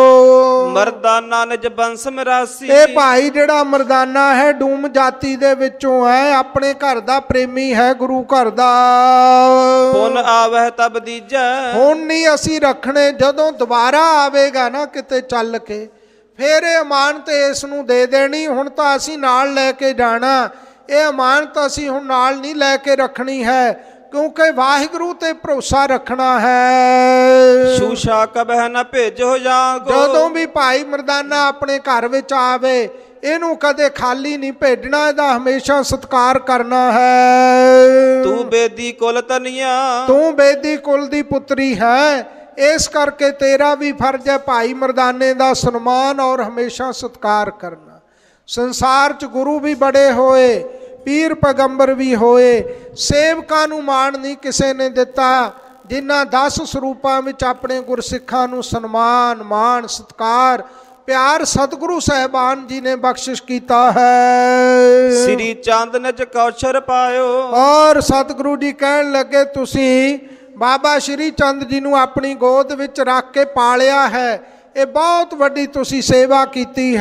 ਮਰਦਾਨਾ ਨਿਜ ਬੰਸ ਮਿਰਾਸੀ, ਇਹ ਭਾਈ ਜਿਹੜਾ ਮਰਦਾਨਾ ਹੈ ਡੂਮ ਜਾਤੀ ਦੇ ਵਿੱਚੋਂ ਹੈ, ਆਪਣੇ ਘਰ ਦਾ ਪ੍ਰੇਮੀ ਹੈ, ਗੁਰੂ ਘਰ ਦਾ। ਪੁਨ ਆਵਹਿ ਤਬ ਦੀਜੈ, ਹੁਣ ਨਹੀਂ ਅਸੀਂ ਰੱਖਣੇ, ਜਦੋਂ ਦੁਬਾਰਾ ਆਵੇਗਾ ਨਾ ਕਿਤੇ ਚੱਲ ਕੇ, ਫਿਰ ਇਹ ਅਮਾਨਤ ਇਸ ਨੂੰ ਦੇ ਦੇਣੀ। ਹੁਣ ਤਾਂ ਅਸੀਂ ਨਾਲ ਲੈ ਕੇ ਜਾਣਾ, ਇਹ ਅਮਾਨਤ ਅਸੀਂ ਹੁਣ ਨਾਲ ਨਹੀਂ ਲੈ ਕੇ ਰੱਖਣੀ ਹੈ, ਕਿਉਂਕਿ ਵਾਹਿਗੁਰੂ ਤੇ ਭਰੋਸਾ ਰੱਖਣਾ ਹੈ। ਸ਼ੂਸ਼ਾ ਕਬਹਿ ਨ ਭੇਜੋ ਜਾਗੋ, ਜਦੋਂ ਵੀ ਭਾਈ ਮਰਦਾਨਾ ਆਪਣੇ ਘਰ ਵਿੱਚ ਆਵੇ ਇਹਨੂੰ ਕਦੇ ਖਾਲੀ ਨਹੀਂ ਭੇਜਣਾ, ਇਹਦਾ ਹਮੇਸ਼ਾ ਸਤਿਕਾਰ ਕਰਨਾ ਹੈ। ਤੂੰ ਬੇਦੀ ਕੁਲ ਤਨੀਆ, ਤੂੰ ਬੇਦੀ ਕੁਲ ਦੀ ਪੁੱਤਰੀ ਹੈ, ਇਸ ਕਰਕੇ ਤੇਰਾ ਵੀ ਫਰਜ਼ ਹੈ ਭਾਈ ਮਰਦਾਨੇ ਦਾ ਸਨਮਾਨ ਔਰ ਹਮੇਸ਼ਾ ਸਤਿਕਾਰ ਕਰਨਾ। ਸੰਸਾਰ 'ਚ ਗੁਰੂ ਵੀ ਬੜੇ ਹੋਏ, ਪੀਰ ਪੈਗੰਬਰ ਵੀ ਹੋਏ, ਸੇਵਕਾਂ ਨੂੰ ਮਾਣ ਨਹੀਂ ਕਿਸੇ ਨੇ ਦਿੱਤਾ, ਜਿਨ੍ਹਾਂ 10 ਸਰੂਪਾਂ ਵਿੱਚ ਆਪਣੇ ਗੁਰਸਿੱਖਾਂ ਨੂੰ ਸਨਮਾਨ, ਮਾਣ, ਸਤਿਕਾਰ, ਪਿਆਰ ਸਤਿਗੁਰੂ ਸਾਹਿਬਾਨ ਜੀ ਨੇ ਬਖਸ਼ਿਸ਼ ਕੀਤਾ ਹੈ। ਸ੍ਰੀ ਚੰਦ ਨਿਜ ਕੌਸ਼ਰ ਪਾਇਓ, ਔਰ ਸਤਿਗੁਰੂ ਜੀ ਕਹਿਣ ਲੱਗੇ, ਤੁਸੀਂ ਬਾਬਾ ਸ਼੍ਰੀ ਚੰਦ ਜੀ ਨੂੰ ਆਪਣੀ ਗੋਦ ਵਿੱਚ ਰੱਖ ਕੇ ਪਾਲਿਆ ਹੈ, ਇਹ ਬਹੁਤ ਵੱਡੀ ਤੁਸੀਂ ਸੇਵਾ ਕੀਤੀ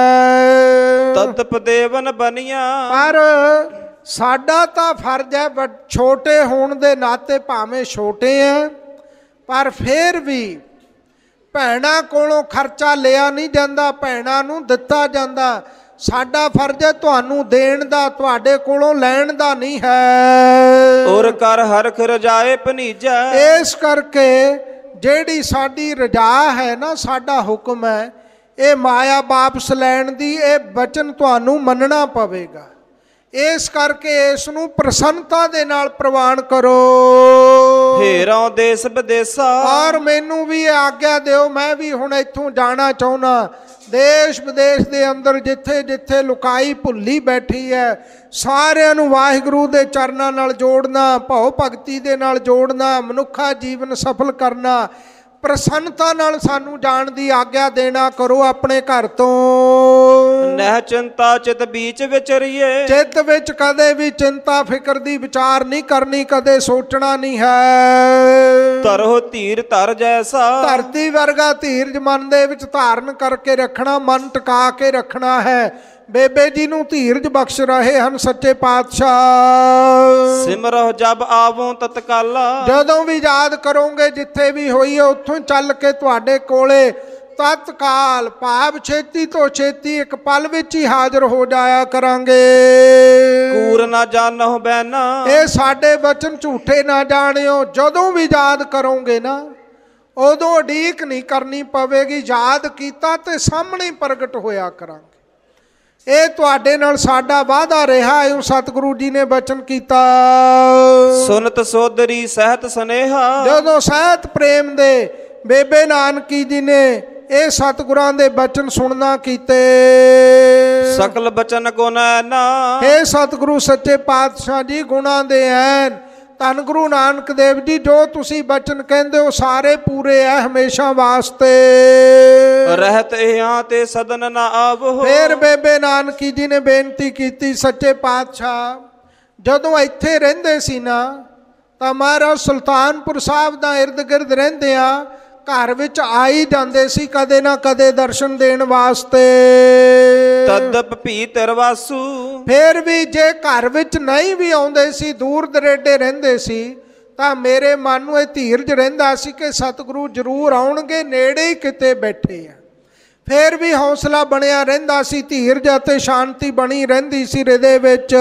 ਹੈ। ਤਤਪ ਦੇਵਨ ਬਨੀਆਂ, ਪਰ ਸਾਡਾ ਤਾਂ ਫਰਜ਼ ਹੈ, ਛੋਟੇ ਹੋਣ ਦੇ ਨਾਤੇ ਭਾਵੇਂ ਛੋਟੇ ਆ, ਪਰ ਫਿਰ ਵੀ ਭੈਣਾਂ ਕੋਲੋਂ ਖਰਚਾ ਲਿਆ ਨਹੀਂ ਜਾਂਦਾ, ਭੈਣਾਂ ਨੂੰ ਦਿੱਤਾ ਜਾਂਦਾ। ਸਾਡਾ ਫਰਜ਼ ਹੈ ਤੁਹਾਨੂੰ ਦੇਣ ਦਾ, ਤੁਹਾਡੇ ਕੋਲੋਂ ਲੈਣ ਦਾ ਨਹੀਂ ਹੈ। ਔਰ ਕਰ ਹਰਖ ਰਜਾਏ ਭਨੀਜੈ, ਇਸ ਕਰਕੇ ਜਿਹੜੀ ਸਾਡੀ ਰਜਾ ਹੈ ਨਾ, ਸਾਡਾ ਹੁਕਮ ਹੈ, ਇਹ ਮਾਇਆ ਵਾਪਸ ਲੈਣ ਦੀ, ਇਹ ਬਚਨ ਤੁਹਾਨੂੰ ਮੰਨਣਾ ਪਵੇਗਾ। ਇਸ ਕਰਕੇ ਇਸ ਨੂੰ ਪ੍ਰਸੰਨਤਾ ਦੇ ਨਾਲ ਪ੍ਰਵਾਨ ਕਰੋ। ਫੇਰੋਂ ਦੇਸ ਵਿਦੇਸਾ, ਔਰ ਮੈਨੂੰ ਵੀ ਆਗਿਆ ਦਿਓ, ਮੈਂ ਵੀ ਹੁਣ ਇੱਥੋਂ ਜਾਣਾ ਚਾਹੁੰਦਾ। ਦੇਸ਼ ਵਿਦੇਸ਼ ਦੇ ਅੰਦਰ ਜਿੱਥੇ ਜਿੱਥੇ ਲੁਕਾਈ ਭੁੱਲੀ ਬੈਠੀ ਹੈ, ਸਾਰਿਆਂ ਨੂੰ ਵਾਹਿਗੁਰੂ ਦੇ ਚਰਨਾਂ ਨਾਲ ਜੋੜਨਾ, ਭਉ ਭਗਤੀ ਦੇ ਨਾਲ ਜੋੜਨਾ, ਮਨੁੱਖਾ ਜੀਵਨ ਸਫਲ ਕਰਨਾ। ਪ੍ਰਸੰਨਤਾ ਨਾਲ ਸਾਨੂੰ ਜਾਣ ਦੀ ਆਗਿਆ ਦੇਣਾ ਕਰੋ ਆਪਣੇ ਘਰ ਤੋਂ। ਨਹਿ ਚਿੰਤਾ ਚਿਤ ਬੀਚ ਵਿਚਰੀਏ, ਚਿੱਤ ਵਿੱਚ ਕਦੇ ਵੀ ਚਿੰਤਾ ਫਿਕਰ ਦੀ ਵਿਚਾਰ ਨਹੀਂ ਕਰਨੀ, ਕਦੇ ਸੋਚਣਾ ਨਹੀਂ ਹੈ। ਧਰੋ ਧੀਰ ਧਰ ਜੈਸਾ, ਧਰਤੀ ਵਰਗਾ ਧੀਰਜ ਮਨ ਦੇ ਵਿੱਚ ਧਾਰਨ ਕਰਕੇ ਰੱਖਣਾ, ਮਨ ਟਿਕਾ ਕੇ ਰੱਖਣਾ ਹੈ। ਬੇਬੇ ਜੀ ਨੂੰ ਧੀਰਜ ਬਖਸ਼ ਰਹੇ ਹਨ ਸੱਚੇ ਪਾਤਸ਼ਾਹ। ਸਿਮਰੋ ਜਬ ਆਵੋ ਤਤਕਾਲਾ, ਜਦੋਂ ਵੀ ਯਾਦ ਕਰੋਗੇ, ਜਿੱਥੇ ਵੀ ਹੋਈਏ ਉੱਥੋਂ ਚੱਲ ਕੇ ਤੁਹਾਡੇ ਕੋਲੇ ਤਤਕਾਲ, ਭਾਵ ਛੇਤੀ ਤੋਂ ਛੇਤੀ, ਇੱਕ ਪਲ ਵਿੱਚ ਹੀ ਹਾਜ਼ਰ ਹੋ ਜਾਇਆ ਕਰਾਂਗੇ। ਕੂਰ ਨਾ ਜਾਣੋ ਬੈਨਾ, ਇਹ ਸਾਡੇ ਬਚਨ ਝੂਠੇ ਨਾ ਜਾਣਿਓ। ਜਦੋਂ ਵੀ ਯਾਦ ਕਰੋਗੇ ਨਾ, ਉਦੋਂ ਉਡੀਕ ਨਹੀਂ ਕਰਨੀ ਪਵੇਗੀ, ਯਾਦ ਕੀਤਾ ਤੇ ਸਾਹਮਣੇ ਪ੍ਰਗਟ ਹੋਇਆ ਕਰਾਂਗੇ। ਇਹ ਤੁਹਾਡੇ ਨਾਲ ਸਾਡਾ ਵਾਅਦਾ ਰਿਹਾ ਹੈ, ਸਤਿਗੁਰੂ ਜੀ ਨੇ ਬਚਨ ਕੀਤਾ। ਸੁਨਤ ਸੋਦਰੀ ਸਹਿਤ ਸਨੇਹਾ, ਜਦੋਂ ਸਹਿਤ ਪ੍ਰੇਮ ਦੇ ਬੇਬੇ ਨਾਨਕੀ ਜੀ ਨੇ ਇਹ ਸਤਿਗੁਰਾਂ ਦੇ ਬਚਨ ਸੁਣਨਾ ਕੀਤੇ। ਸਕਲ ਬਚਨ ਗੁਣ ਐਨਾ, ਇਹ ਸਤਿਗੁਰੂ ਸੱਚੇ ਪਾਤਸ਼ਾਹ ਜੀ ਗੁਣਾਂ ਦੇ ਐਨ। ਧੰਨ ਗੁਰੂ ਨਾਨਕ ਦੇਵ ਜੀ, ਜੋ ਤੁਸੀਂ ਬਚਨ ਕਹਿੰਦੇ ਹੋ ਸਾਰੇ ਪੂਰੇ ਹੈ ਹਮੇਸ਼ਾ ਵਾਸਤੇ। ਰਹਿਤ ਇਹਾਂ ਤੇ ਸਦਨ ਨਾ ਆਵੋ, ਫਿਰ ਬੇਬੇ ਨਾਨਕੀ ਜੀ ਨੇ ਬੇਨਤੀ ਕੀਤੀ, ਸੱਚੇ ਪਾਤਸ਼ਾਹ ਜਦੋਂ ਇੱਥੇ ਰਹਿੰਦੇ ਸੀ ਨਾ, ਤਾਂ ਮਹਾਰਾਜ ਸੁਲਤਾਨਪੁਰ ਸਾਹਿਬ ਦਾ ਇਰਦ ਗਿਰਦ ਰਹਿੰਦੇ ਆ, ਘਰ ਵਿੱਚ ਆ ਹੀ ਜਾਂਦੇ ਸੀ ਕਦੇ ਨਾ ਕਦੇ ਦਰਸ਼ਨ ਦੇਣ ਵਾਸਤੇ। ਤਦਪ ਭੀ ਤਰਵਾਸੂ, ਫਿਰ ਵੀ ਜੇ ਘਰ ਵਿੱਚ ਨਹੀਂ ਵੀ ਆਉਂਦੇ ਸੀ, ਦੂਰ ਦਰੇਡੇ ਰਹਿੰਦੇ ਸੀ, ਤਾਂ ਮੇਰੇ ਮਨ ਨੂੰ ਇਹ ਧੀਰਜ ਰਹਿੰਦਾ ਸੀ ਕਿ ਸਤਿਗੁਰੂ ਜ਼ਰੂਰ ਆਉਣਗੇ, ਨੇੜੇ ਹੀ ਕਿਤੇ ਬੈਠੇ ਆ। ਫਿਰ ਵੀ ਹੌਸਲਾ ਬਣਿਆ ਰਹਿੰਦਾ ਸੀ, ਧੀਰਜ ਅਤੇ ਸ਼ਾਂਤੀ ਬਣੀ ਰਹਿੰਦੀ ਸੀ ਹਿਰਦੇ ਵਿੱਚ।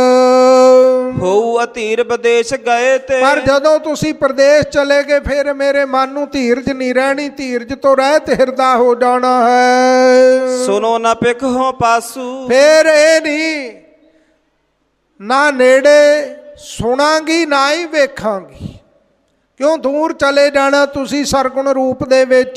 ਹੋਊ ਅਧੀਰ ਵਿਦੇਸ਼ ਗਏ ਤੇ, ਪਰ ਜਦੋਂ ਤੁਸੀਂ ਪ੍ਰਦੇਸ਼ ਚਲੇ ਗਏ, ਫਿਰ ਮੇਰੇ ਮਨ ਨੂੰ ਧੀਰਜ ਨਹੀਂ ਰਹਿਣੀ, ਧੀਰਜ ਤੋਂ ਰਹਿਤ ਹਿਰਦਾ ਹੋ ਜਾਣਾ ਹੈ। ਸੁਨੋ ਨਾ ਪਿਖ ਹੋ ਪਾਸੂ, ਫਿਰ ਇਹ ਨਹੀਂ ਨਾ ਨੇੜੇ ਸੁਣਾਂਗੀ ਨਾ ਹੀ ਵੇਖਾਂਗੀ। ਕਿਉਂ ਦੂਰ ਚਲੇ ਜਾਣਾ ਤੁਸੀਂ ਸਰਗੁਣ ਰੂਪ ਦੇ ਵਿੱਚ।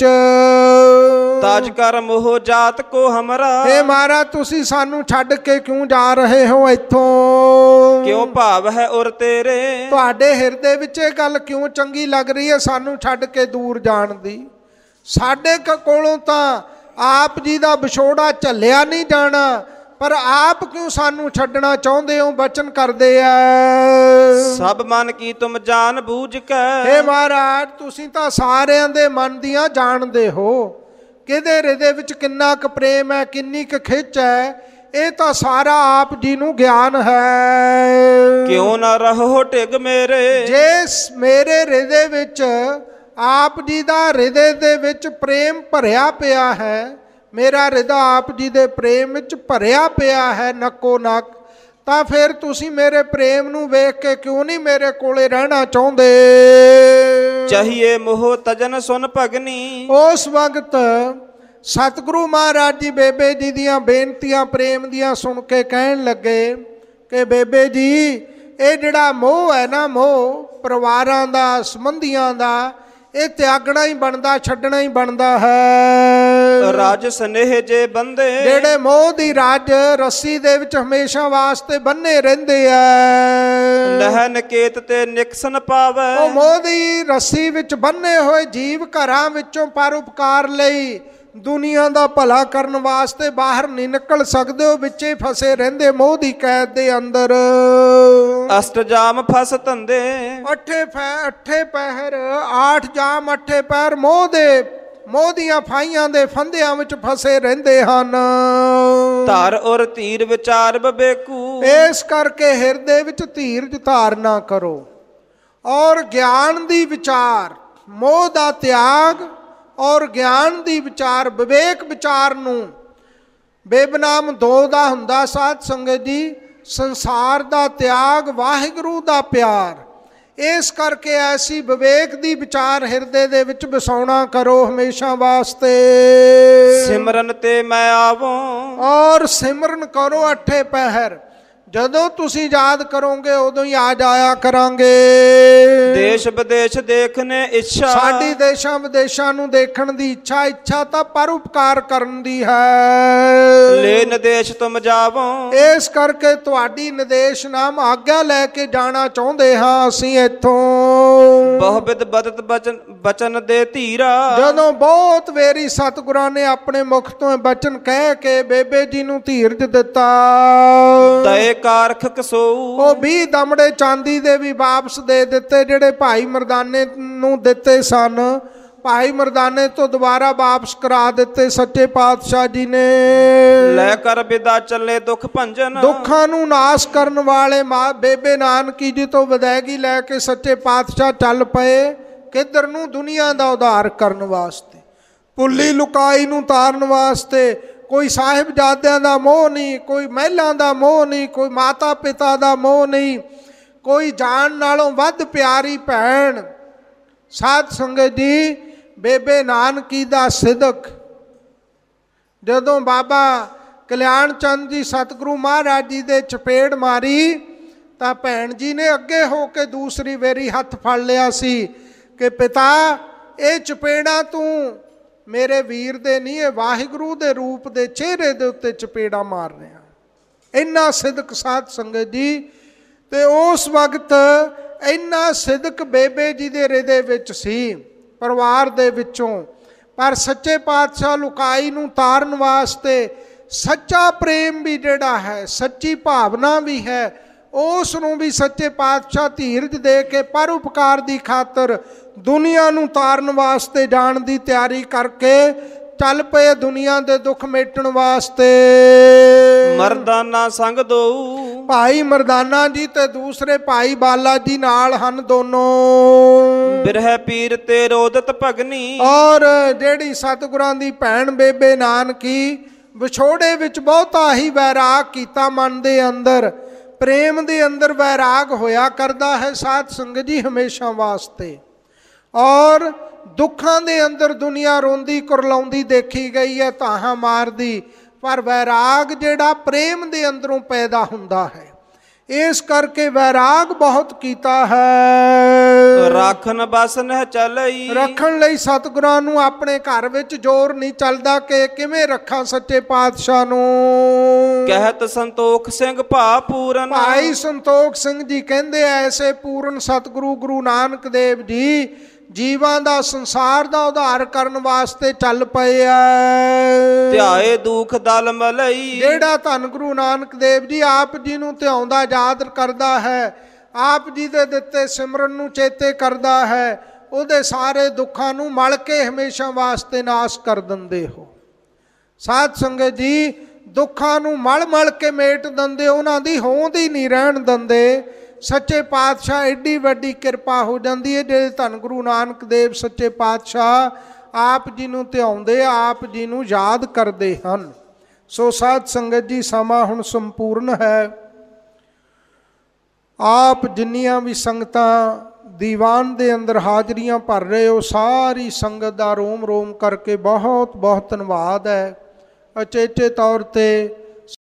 ਤਾਜ ਕਰ ਮੋਹ ਜਾਤ ਕੋ ਹਮਰਾ, ਇਹ ਮਹਾਰਾਜ ਤੁਸੀਂ ਸਾਨੂੰ ਛੱਡ ਕੇ ਕਿਉਂ ਜਾ ਰਹੇ ਹੋ ਇੱਥੋਂ। ਕਿਉਂ ਭਾਵ ਹੈ ਉਰ ਤੇਰੇ, ਤੁਹਾਡੇ ਹਿਰਦੇ ਵਿੱਚ ਇਹ ਗੱਲ ਕਿਉਂ ਚੰਗੀ ਲੱਗ ਰਹੀ ਹੈ ਸਾਨੂੰ ਛੱਡ ਕੇ ਦੂਰ ਜਾਣ ਦੀ। ਸਾਡੇ ਕੋਲੋਂ ਤਾਂ ਆਪ ਜੀ ਦਾ ਵਿਛੋੜਾ ਝੱਲਿਆ ਨਹੀਂ ਜਾਣਾ, ਪਰ ਆਪ ਕਿਉਂ ਸਾਨੂੰ ਛੱਡਣਾ ਚਾਹੁੰਦੇ ਹੋ, ਬਚਨ ਕਰਦੇ ਆ। ਸਭ ਮਨ ਕੀ ਤੁਮ ਜਾਣ ਬੂਝ ਕੇ, ਹੇ ਮਹਾਰਾਜ ਤੁਸੀਂ ਤਾਂ ਸਾਰਿਆਂ ਦੇ ਮਨ ਦੀਆਂ ਜਾਣਦੇ ਹੋ, ਕਿਹਦੇ ਹਿਰਦੇ ਵਿੱਚ ਕਿੰਨਾ ਕੁ ਪ੍ਰੇਮ ਹੈ, ਕਿੰਨੀ ਕੁ ਖਿੱਚ ਹੈ, ਇਹ ਤਾਂ ਸਾਰਾ ਆਪ ਜੀ ਨੂੰ ਗਿਆਨ ਹੈ। ਕਿਉਂ ਨਾ ਰਹੋ ਢਿਗ ਮੇਰੇ, ਜੇ ਮੇਰੇ ਹਿਰਦੇ ਵਿੱਚ ਆਪ ਜੀ ਦਾ ਹਿਰਦੇ ਦੇ ਵਿੱਚ ਪ੍ਰੇਮ ਭਰਿਆ ਪਿਆ ਹੈ, ਮੇਰਾ ਹਿਰਦਾ ਆਪ ਜੀ ਦੇ ਪ੍ਰੇਮ ਵਿੱਚ ਭਰਿਆ ਪਿਆ ਹੈ ਨੱਕੋ ਨੱਕ, ਤਾਂ ਫਿਰ ਤੁਸੀਂ ਮੇਰੇ ਪ੍ਰੇਮ ਨੂੰ ਵੇਖ ਕੇ ਕਿਉਂ ਨਹੀਂ ਮੇਰੇ ਕੋਲੇ ਰਹਿਣਾ ਚਾਹੁੰਦੇ। ਚਾਹੀਏ ਮੋਹ ਤਜਨ ਸੁਨ ਭਗਨੀ, ਉਸ ਵਕਤ ਸਤਿਗੁਰੂ ਮਹਾਰਾਜ ਜੀ ਬੇਬੇ ਜੀ ਦੀਆਂ ਬੇਨਤੀਆਂ ਪ੍ਰੇਮ ਦੀਆਂ ਸੁਣ ਕੇ ਕਹਿਣ ਲੱਗੇ ਕਿ ਬੇਬੇ ਜੀ ਇਹ ਜਿਹੜਾ ਮੋਹ ਹੈ ਨਾ, ਮੋਹ ਪਰਿਵਾਰਾਂ ਦਾ ਸੰਬੰਧੀਆਂ ਦਾ, ਇਹ ਤਿਆਗਣਾ ਹੀ ਬਣਦਾ, ਛੱਡਣਾ ਹੀ ਬਣਦਾ ਹੈ। ਰਾਜ ਸਨੇਹ ਜੇ ਬੰਦੇ, ਜਿਹੜੇ ਮੋਹ ਦੀ ਰਾਜ ਰੱਸੀ ਦੇ ਵਿੱਚ ਹਮੇਸ਼ਾ ਵਾਸਤੇ ਬੰਨੇ ਰਹਿੰਦੇ ਆ। ਲਹਿ ਨਕੇਤ ਤੇ ਨਿਕਸਨ ਪਾਵੇ, ਉਹ ਮੋਹ ਦੀ ਰੱਸੀ ਵਿੱਚ ਬੰਨੇ ਹੋਏ ਜੀਵ ਘਰਾਂ ਵਿੱਚੋਂ ਪਰਉਪਕਾਰ ਲਈ, ਦੁਨੀਆ ਦਾ ਭਲਾ ਕਰਨ ਵਾਸਤੇ ਬਾਹਰ ਨਹੀਂ ਨਿਕਲ ਸਕਦੇ, ਉਹ ਵਿੱਚੇ ਫਸੇ ਰਹਿੰਦੇ ਮੋਹ ਦੀ ਕੈਦ ਦੇ ਅੰਦਰ। ਅਸ਼ਟ ਜਾਮ ਫਸ ਧੰਦੇ, ਅੱਠੇ ਪਹਿਰ 8 ਜਾਮ 8 ਪੈਰ ਮੋਹ ਦੀਆਂ ਫਾਈਆਂ ਦੇ ਫੰਦਿਆਂ ਵਿੱਚ ਫਸੇ ਰਹਿੰਦੇ ਹਨ। ਧਾਰ ਔਰ ਧੀਰ ਵਿਚਾਰ ਬਬੇਕੂ, ਇਸ ਕਰਕੇ ਹਿਰਦੇ ਵਿੱਚ ਧੀਰਜ ਧਾਰਨਾ ਕਰੋ ਔਰ ਗਿਆਨ ਦੀ ਵਿਚਾਰ, ਮੋਹ ਦਾ ਤਿਆਗ ਔਰ ਗਿਆਨ ਦੀ ਵਿਚਾਰ, ਵਿਵੇਕ ਵਿਚਾਰ ਨੂੰ। ਬੇਬਨਾਮ ਦੋ ਦਾ ਹੁੰਦਾ ਸਾਧ ਸੰਗਤ ਜੀ, ਸੰਸਾਰ ਦਾ ਤਿਆਗ, ਵਾਹਿਗੁਰੂ ਦਾ ਪਿਆਰ। ਇਸ ਕਰਕੇ ਐਸੀ ਵਿਵੇਕ ਦੀ ਵਿਚਾਰ ਹਿਰਦੇ ਦੇ ਵਿੱਚ ਵਸਾਉਣਾ ਕਰੋ ਹਮੇਸ਼ਾ ਵਾਸਤੇ। ਸਿਮਰਨ ਤੇ ਮੈਂ ਆਵਾਂ, ਔਰ ਸਿਮਰਨ ਕਰੋ 8 ਪਹਿਰ। ਜਦੋਂ ਤੁਸੀਂ ਯਾਦ ਕਰੋਗੇ ਉਦੋਂ ਹੀ ਆ ਜਾਇਆ ਕਰਾਂਗੇ। ਦੇਸ਼ ਵਿਦੇਸ਼ ਦੇਖਣੇ ਇੱਛਾ, ਸਾਡੀ ਦੇਸ਼ਾਂ ਵਿਦੇਸ਼ਾਂ ਨੂੰ ਦੇਖਣ ਦੀ ਇੱਛਾ ਤਾਂ ਪਰਉਪਕਾਰ ਕਰਨ ਦੀ ਹੈ। ਲੈ ਨਿਦੇਸ਼ ਤੁਮ ਜਾਵੋ, ਇਸ ਕਰਕੇ ਤੁਹਾਡੀ ਨਿਦੇਸ਼ ਨਾਮ ਆਗਿਆ ਲੈ ਕੇ ਜਾਣਾ ਚਾਹੁੰਦੇ ਹਾਂ ਅਸੀਂ ਇੱਥੋਂ। ਬਹੁਵਿਧ ਬਦਤ ਬਚਨ ਦੇ ਧੀਰਾ, ਜਦੋਂ ਬਹੁਤ ਵੇਰੀ ਸਤਿਗੁਰਾਂ ਨੇ ਆਪਣੇ ਮੁਖ ਤੋਂ ਬਚਨ ਕਹਿ ਕੇ ਬੇਬੇ ਜੀ ਨੂੰ ਧੀਰਜ ਦਿੱਤਾ, ਦਏ ਕਾਰਖ ਕਸੋਊ, ਉਹ 20 ਦਮੜੇ ਚਾਂਦੀ ਦੇ ਵੀ ਵਾਪਸ ਦੇ ਦਿੱਤੇ ਜਿਹੜੇ ਭਾਈ ਮਰਦਾਨੇ ਨੂੰ ਦਿੱਤੇ ਸਨ। ਭਾਈ ਮਰਦਾਨੇ ਤੋਂ ਦੁਬਾਰਾ ਵਾਪਸ ਕਰਾ ਦਿੱਤੇ ਸੱਚੇ ਪਾਤਸ਼ਾਹ ਜੀ ਨੇ। ਲੈ ਕਰ ਵਿਦਾ ਚੱਲੇ ਦੁੱਖ ਭੰਜਨ, ਦੁੱਖਾਂ ਨੂੰ ਨਾਸ਼ ਕਰਨ ਵਾਲੇ ਬੇਬੇ ਨਾਨਕੀ ਜੀ ਤੋਂ ਵਿਦਾਇਗੀ ਲੈ ਕੇ ਸੱਚੇ ਪਾਤਸ਼ਾਹ ਚੱਲ ਪਏ। ਕਿੱਧਰ ਨੂੰ? ਦੁਨੀਆ ਦਾ ਉਧਾਰ ਕਰਨ ਵਾਸਤੇ, ਪੁੱਲੀ ਲੁਕਾਈ ਨੂੰ ਤਾਰਨ ਵਾਸਤੇ। ਕੋਈ ਸਾਹਿਬਜ਼ਾਦਿਆਂ ਦਾ ਮੋਹ ਨਹੀਂ, ਕੋਈ ਮਹਿਲਾਂ ਦਾ ਮੋਹ ਨਹੀਂ, ਕੋਈ ਮਾਤਾ ਪਿਤਾ ਦਾ ਮੋਹ ਨਹੀਂ, ਕੋਈ ਜਾਨ ਨਾਲੋਂ ਵੱਧ ਪਿਆਰੀ ਭੈਣ। ਸਾਧ ਸੰਗਤ ਜੀ, ਬੇਬੇ ਨਾਨਕੀ ਦਾ ਸਿਦਕ ਜਦੋਂ ਬਾਬਾ ਕਲਿਆਣ ਚੰਦ ਜੀ ਸਤਿਗੁਰੂ ਮਹਾਰਾਜ ਜੀ ਦੇ ਚਪੇੜ ਮਾਰੀ ਤਾਂ ਭੈਣ ਜੀ ਨੇ ਅੱਗੇ ਹੋ ਕੇ ਦੂਸਰੀ ਵੇਰੀ ਹੱਥ ਫੜ ਲਿਆ ਸੀ ਕਿ ਪਿਤਾ ਇਹ ਚਪੇੜਾਂ ਤੂੰ ਮੇਰੇ ਵੀਰ ਦੇ ਨਹੀਂ, ਇਹ ਵਾਹਿਗੁਰੂ ਦੇ ਰੂਪ ਦੇ ਚਿਹਰੇ ਦੇ ਉੱਤੇ ਚਪੇੜਾ ਮਾਰ ਰਿਹਾ। ਇੰਨਾ ਸਿਦਕ ਸਾਧ ਸੰਗਤ ਜੀ। ਤੇ ਉਸ ਵਕਤ ਇੰਨਾ ਸਿਦਕ ਬੇਬੇ ਜੀ ਦੇ ਹਿਰਦੇ ਵਿੱਚ ਸੀ, ਪਰਿਵਾਰ ਦੇ ਵਿੱਚੋਂ। ਪਰ ਸੱਚੇ ਪਾਤਸ਼ਾਹ ਲੁਕਾਈ ਨੂੰ ਤਾਰਨ ਵਾਸਤੇ ਸੱਚਾ ਪ੍ਰੇਮ ਵੀ ਜਿਹੜਾ ਹੈ, ਸੱਚੀ ਭਾਵਨਾ ਵੀ ਹੈ, ਉਸ ਨੂੰ ਵੀ ਸੱਚੇ ਪਾਤਸ਼ਾਹ ਧੀਰਜ ਦੇ ਕੇ ਪਰਉਪਕਾਰ ਦੀ ਖਾਤਰ ਦੁਨੀਆ ਨੂੰ ਤਾਰਨ ਵਾਸਤੇ ਜਾਣ ਦੀ ਤਿਆਰੀ ਕਰਕੇ ਚੱਲ ਪਏ ਦੁਨੀਆ ਦੇ ਦੁੱਖ ਮੇਟਣ ਵਾਸਤੇ। ਮਰਦਾਨਾ ਸੰਗ ਦੋ, ਭਾਈ ਮਰਦਾਨਾ ਜੀ ਤੇ ਦੂਸਰੇ ਭਾਈ ਬਾਲਾ ਜੀ ਨਾਲ ਹਨ ਦੋਨੋਂ। ਬਿਰਹਿ ਪੀਰ ਤੇ ਰੋਦਤ ਭਗਨੀ, ਔਰ ਜਿਹੜੀ ਸਤਿਗੁਰਾਂ ਦੀ ਭੈਣ ਬੇਬੇ ਨਾਨਕੀ ਵਿਛੋੜੇ ਵਿੱਚ ਬਹੁਤਾ ਹੀ ਵੈਰਾਗ ਕੀਤਾ। ਮਨ ਦੇ ਅੰਦਰ ਪ੍ਰੇਮ ਦੇ ਅੰਦਰ ਵੈਰਾਗ ਹੋਇਆ ਕਰਦਾ ਹੈ ਸਾਧ ਸੰਗਤ ਜੀ ਹਮੇਸ਼ਾ ਵਾਸਤੇ। ਔਰ ਦੁੱਖਾਂ ਦੇ ਅੰਦਰ ਦੁਨੀਆ ਰੋਂਦੀ ਕੁਰਲਾਉਂਦੀ ਦੇਖੀ ਗਈ ਹੈ, ਧਾਹਾਂ ਮਾਰਦੀ। ਪਰ ਵੈਰਾਗ ਜਿਹੜਾ ਪ੍ਰੇਮ ਦੇ ਅੰਦਰੋਂ ਪੈਦਾ ਹੁੰਦਾ ਹੈ। ਇਸ ਕਰਕੇ ਵੈਰਾਗ ਬਹੁਤ ਕੀਤਾ ਹੈ। ਰਾਖਨ ਬਸ ਨਹਿ ਚਲਈ, ਰੱਖਣ ਲਈ ਸਤਿਗੁਰਾਂ ਨੂੰ ਆਪਣੇ ਘਰ ਵਿੱਚ ਜ਼ੋਰ ਨਹੀਂ ਚੱਲਦਾ ਕਿ ਕਿਵੇਂ ਰੱਖਾਂ ਸੱਚੇ ਪਾਤਸ਼ਾਹ ਨੂੰ। ਕਹਿਤ ਸੰਤੋਖ ਸਿੰਘ ਭਾ ਪੂਰਨ, ਭਾਈ ਸੰਤੋਖ ਸਿੰਘ ਜੀ ਕਹਿੰਦੇ ਐਸੇ ਪੂਰਨ ਸਤਿਗੁਰੂ ਗੁਰੂ ਨਾਨਕ ਦੇਵ ਜੀ ਜੀਵਾਂ ਦਾ ਸੰਸਾਰ ਦਾ ਉਧਾਰ ਕਰਨ ਵਾਸਤੇ ਚੱਲ ਪਏ ਆ। ਧਿਆਏ ਦੁਖ ਦਲ ਮਲਈ, ਜਿਹੜਾ ਧੰਨ ਗੁਰੂ ਨਾਨਕ ਦੇਵ ਜੀ ਆਪ ਜੀ ਨੂੰ ਧਿਆਉਂਦਾ ਯਾਦ ਕਰਦਾ ਹੈ, ਆਪ ਜੀ ਦੇ ਦਿੱਤੇ ਸਿਮਰਨ ਨੂੰ ਚੇਤੇ ਕਰਦਾ ਹੈ, ਉਹਦੇ ਸਾਰੇ ਦੁੱਖਾਂ ਨੂੰ ਮਲ ਕੇ ਹਮੇਸ਼ਾ ਵਾਸਤੇ ਨਾਸ਼ ਕਰ ਦਿੰਦੇ ਹੋ। ਸਾਧ ਸੰਗਤ ਜੀ ਦੁੱਖਾਂ ਨੂੰ ਮਲ ਮਲ ਕੇ ਮੇਟ ਦਿੰਦੇ, ਉਹਨਾਂ ਦੀ ਹੋਂਦ ਹੀ ਨਹੀਂ ਰਹਿਣ ਦਿੰਦੇ। ਸੱਚੇ ਪਾਤਸ਼ਾਹ ਐਡੀ ਵੱਡੀ ਕਿਰਪਾ ਹੋ ਜਾਂਦੀ ਹੈ ਜਿਹੜੇ ਧੰਨ ਗੁਰੂ ਨਾਨਕ ਦੇਵ ਸੱਚੇ ਪਾਤਸ਼ਾਹ ਆਪ ਜੀ ਨੂੰ ਧਿਆਉਂਦੇ, ਆਪ ਜੀ ਨੂੰ ਯਾਦ ਕਰਦੇ ਹਨ। ਸੋ ਸਾਧ ਸੰਗਤ ਜੀ ਸਮਾਂ ਹੁਣ ਸੰਪੂਰਨ ਹੈ। ਆਪ ਜਿੰਨੀਆਂ ਵੀ ਸੰਗਤਾਂ ਦੀਵਾਨ ਦੇ ਅੰਦਰ ਹਾਜ਼ਰੀਆਂ ਭਰ ਰਹੇ ਹੋ, ਸਾਰੀ ਸੰਗਤ ਦਾ ਰੋਮ ਰੋਮ ਕਰਕੇ ਬਹੁਤ ਬਹੁਤ ਧੰਨਵਾਦ ਹੈ। ਅਚੇਚੇ ਤੌਰ 'ਤੇ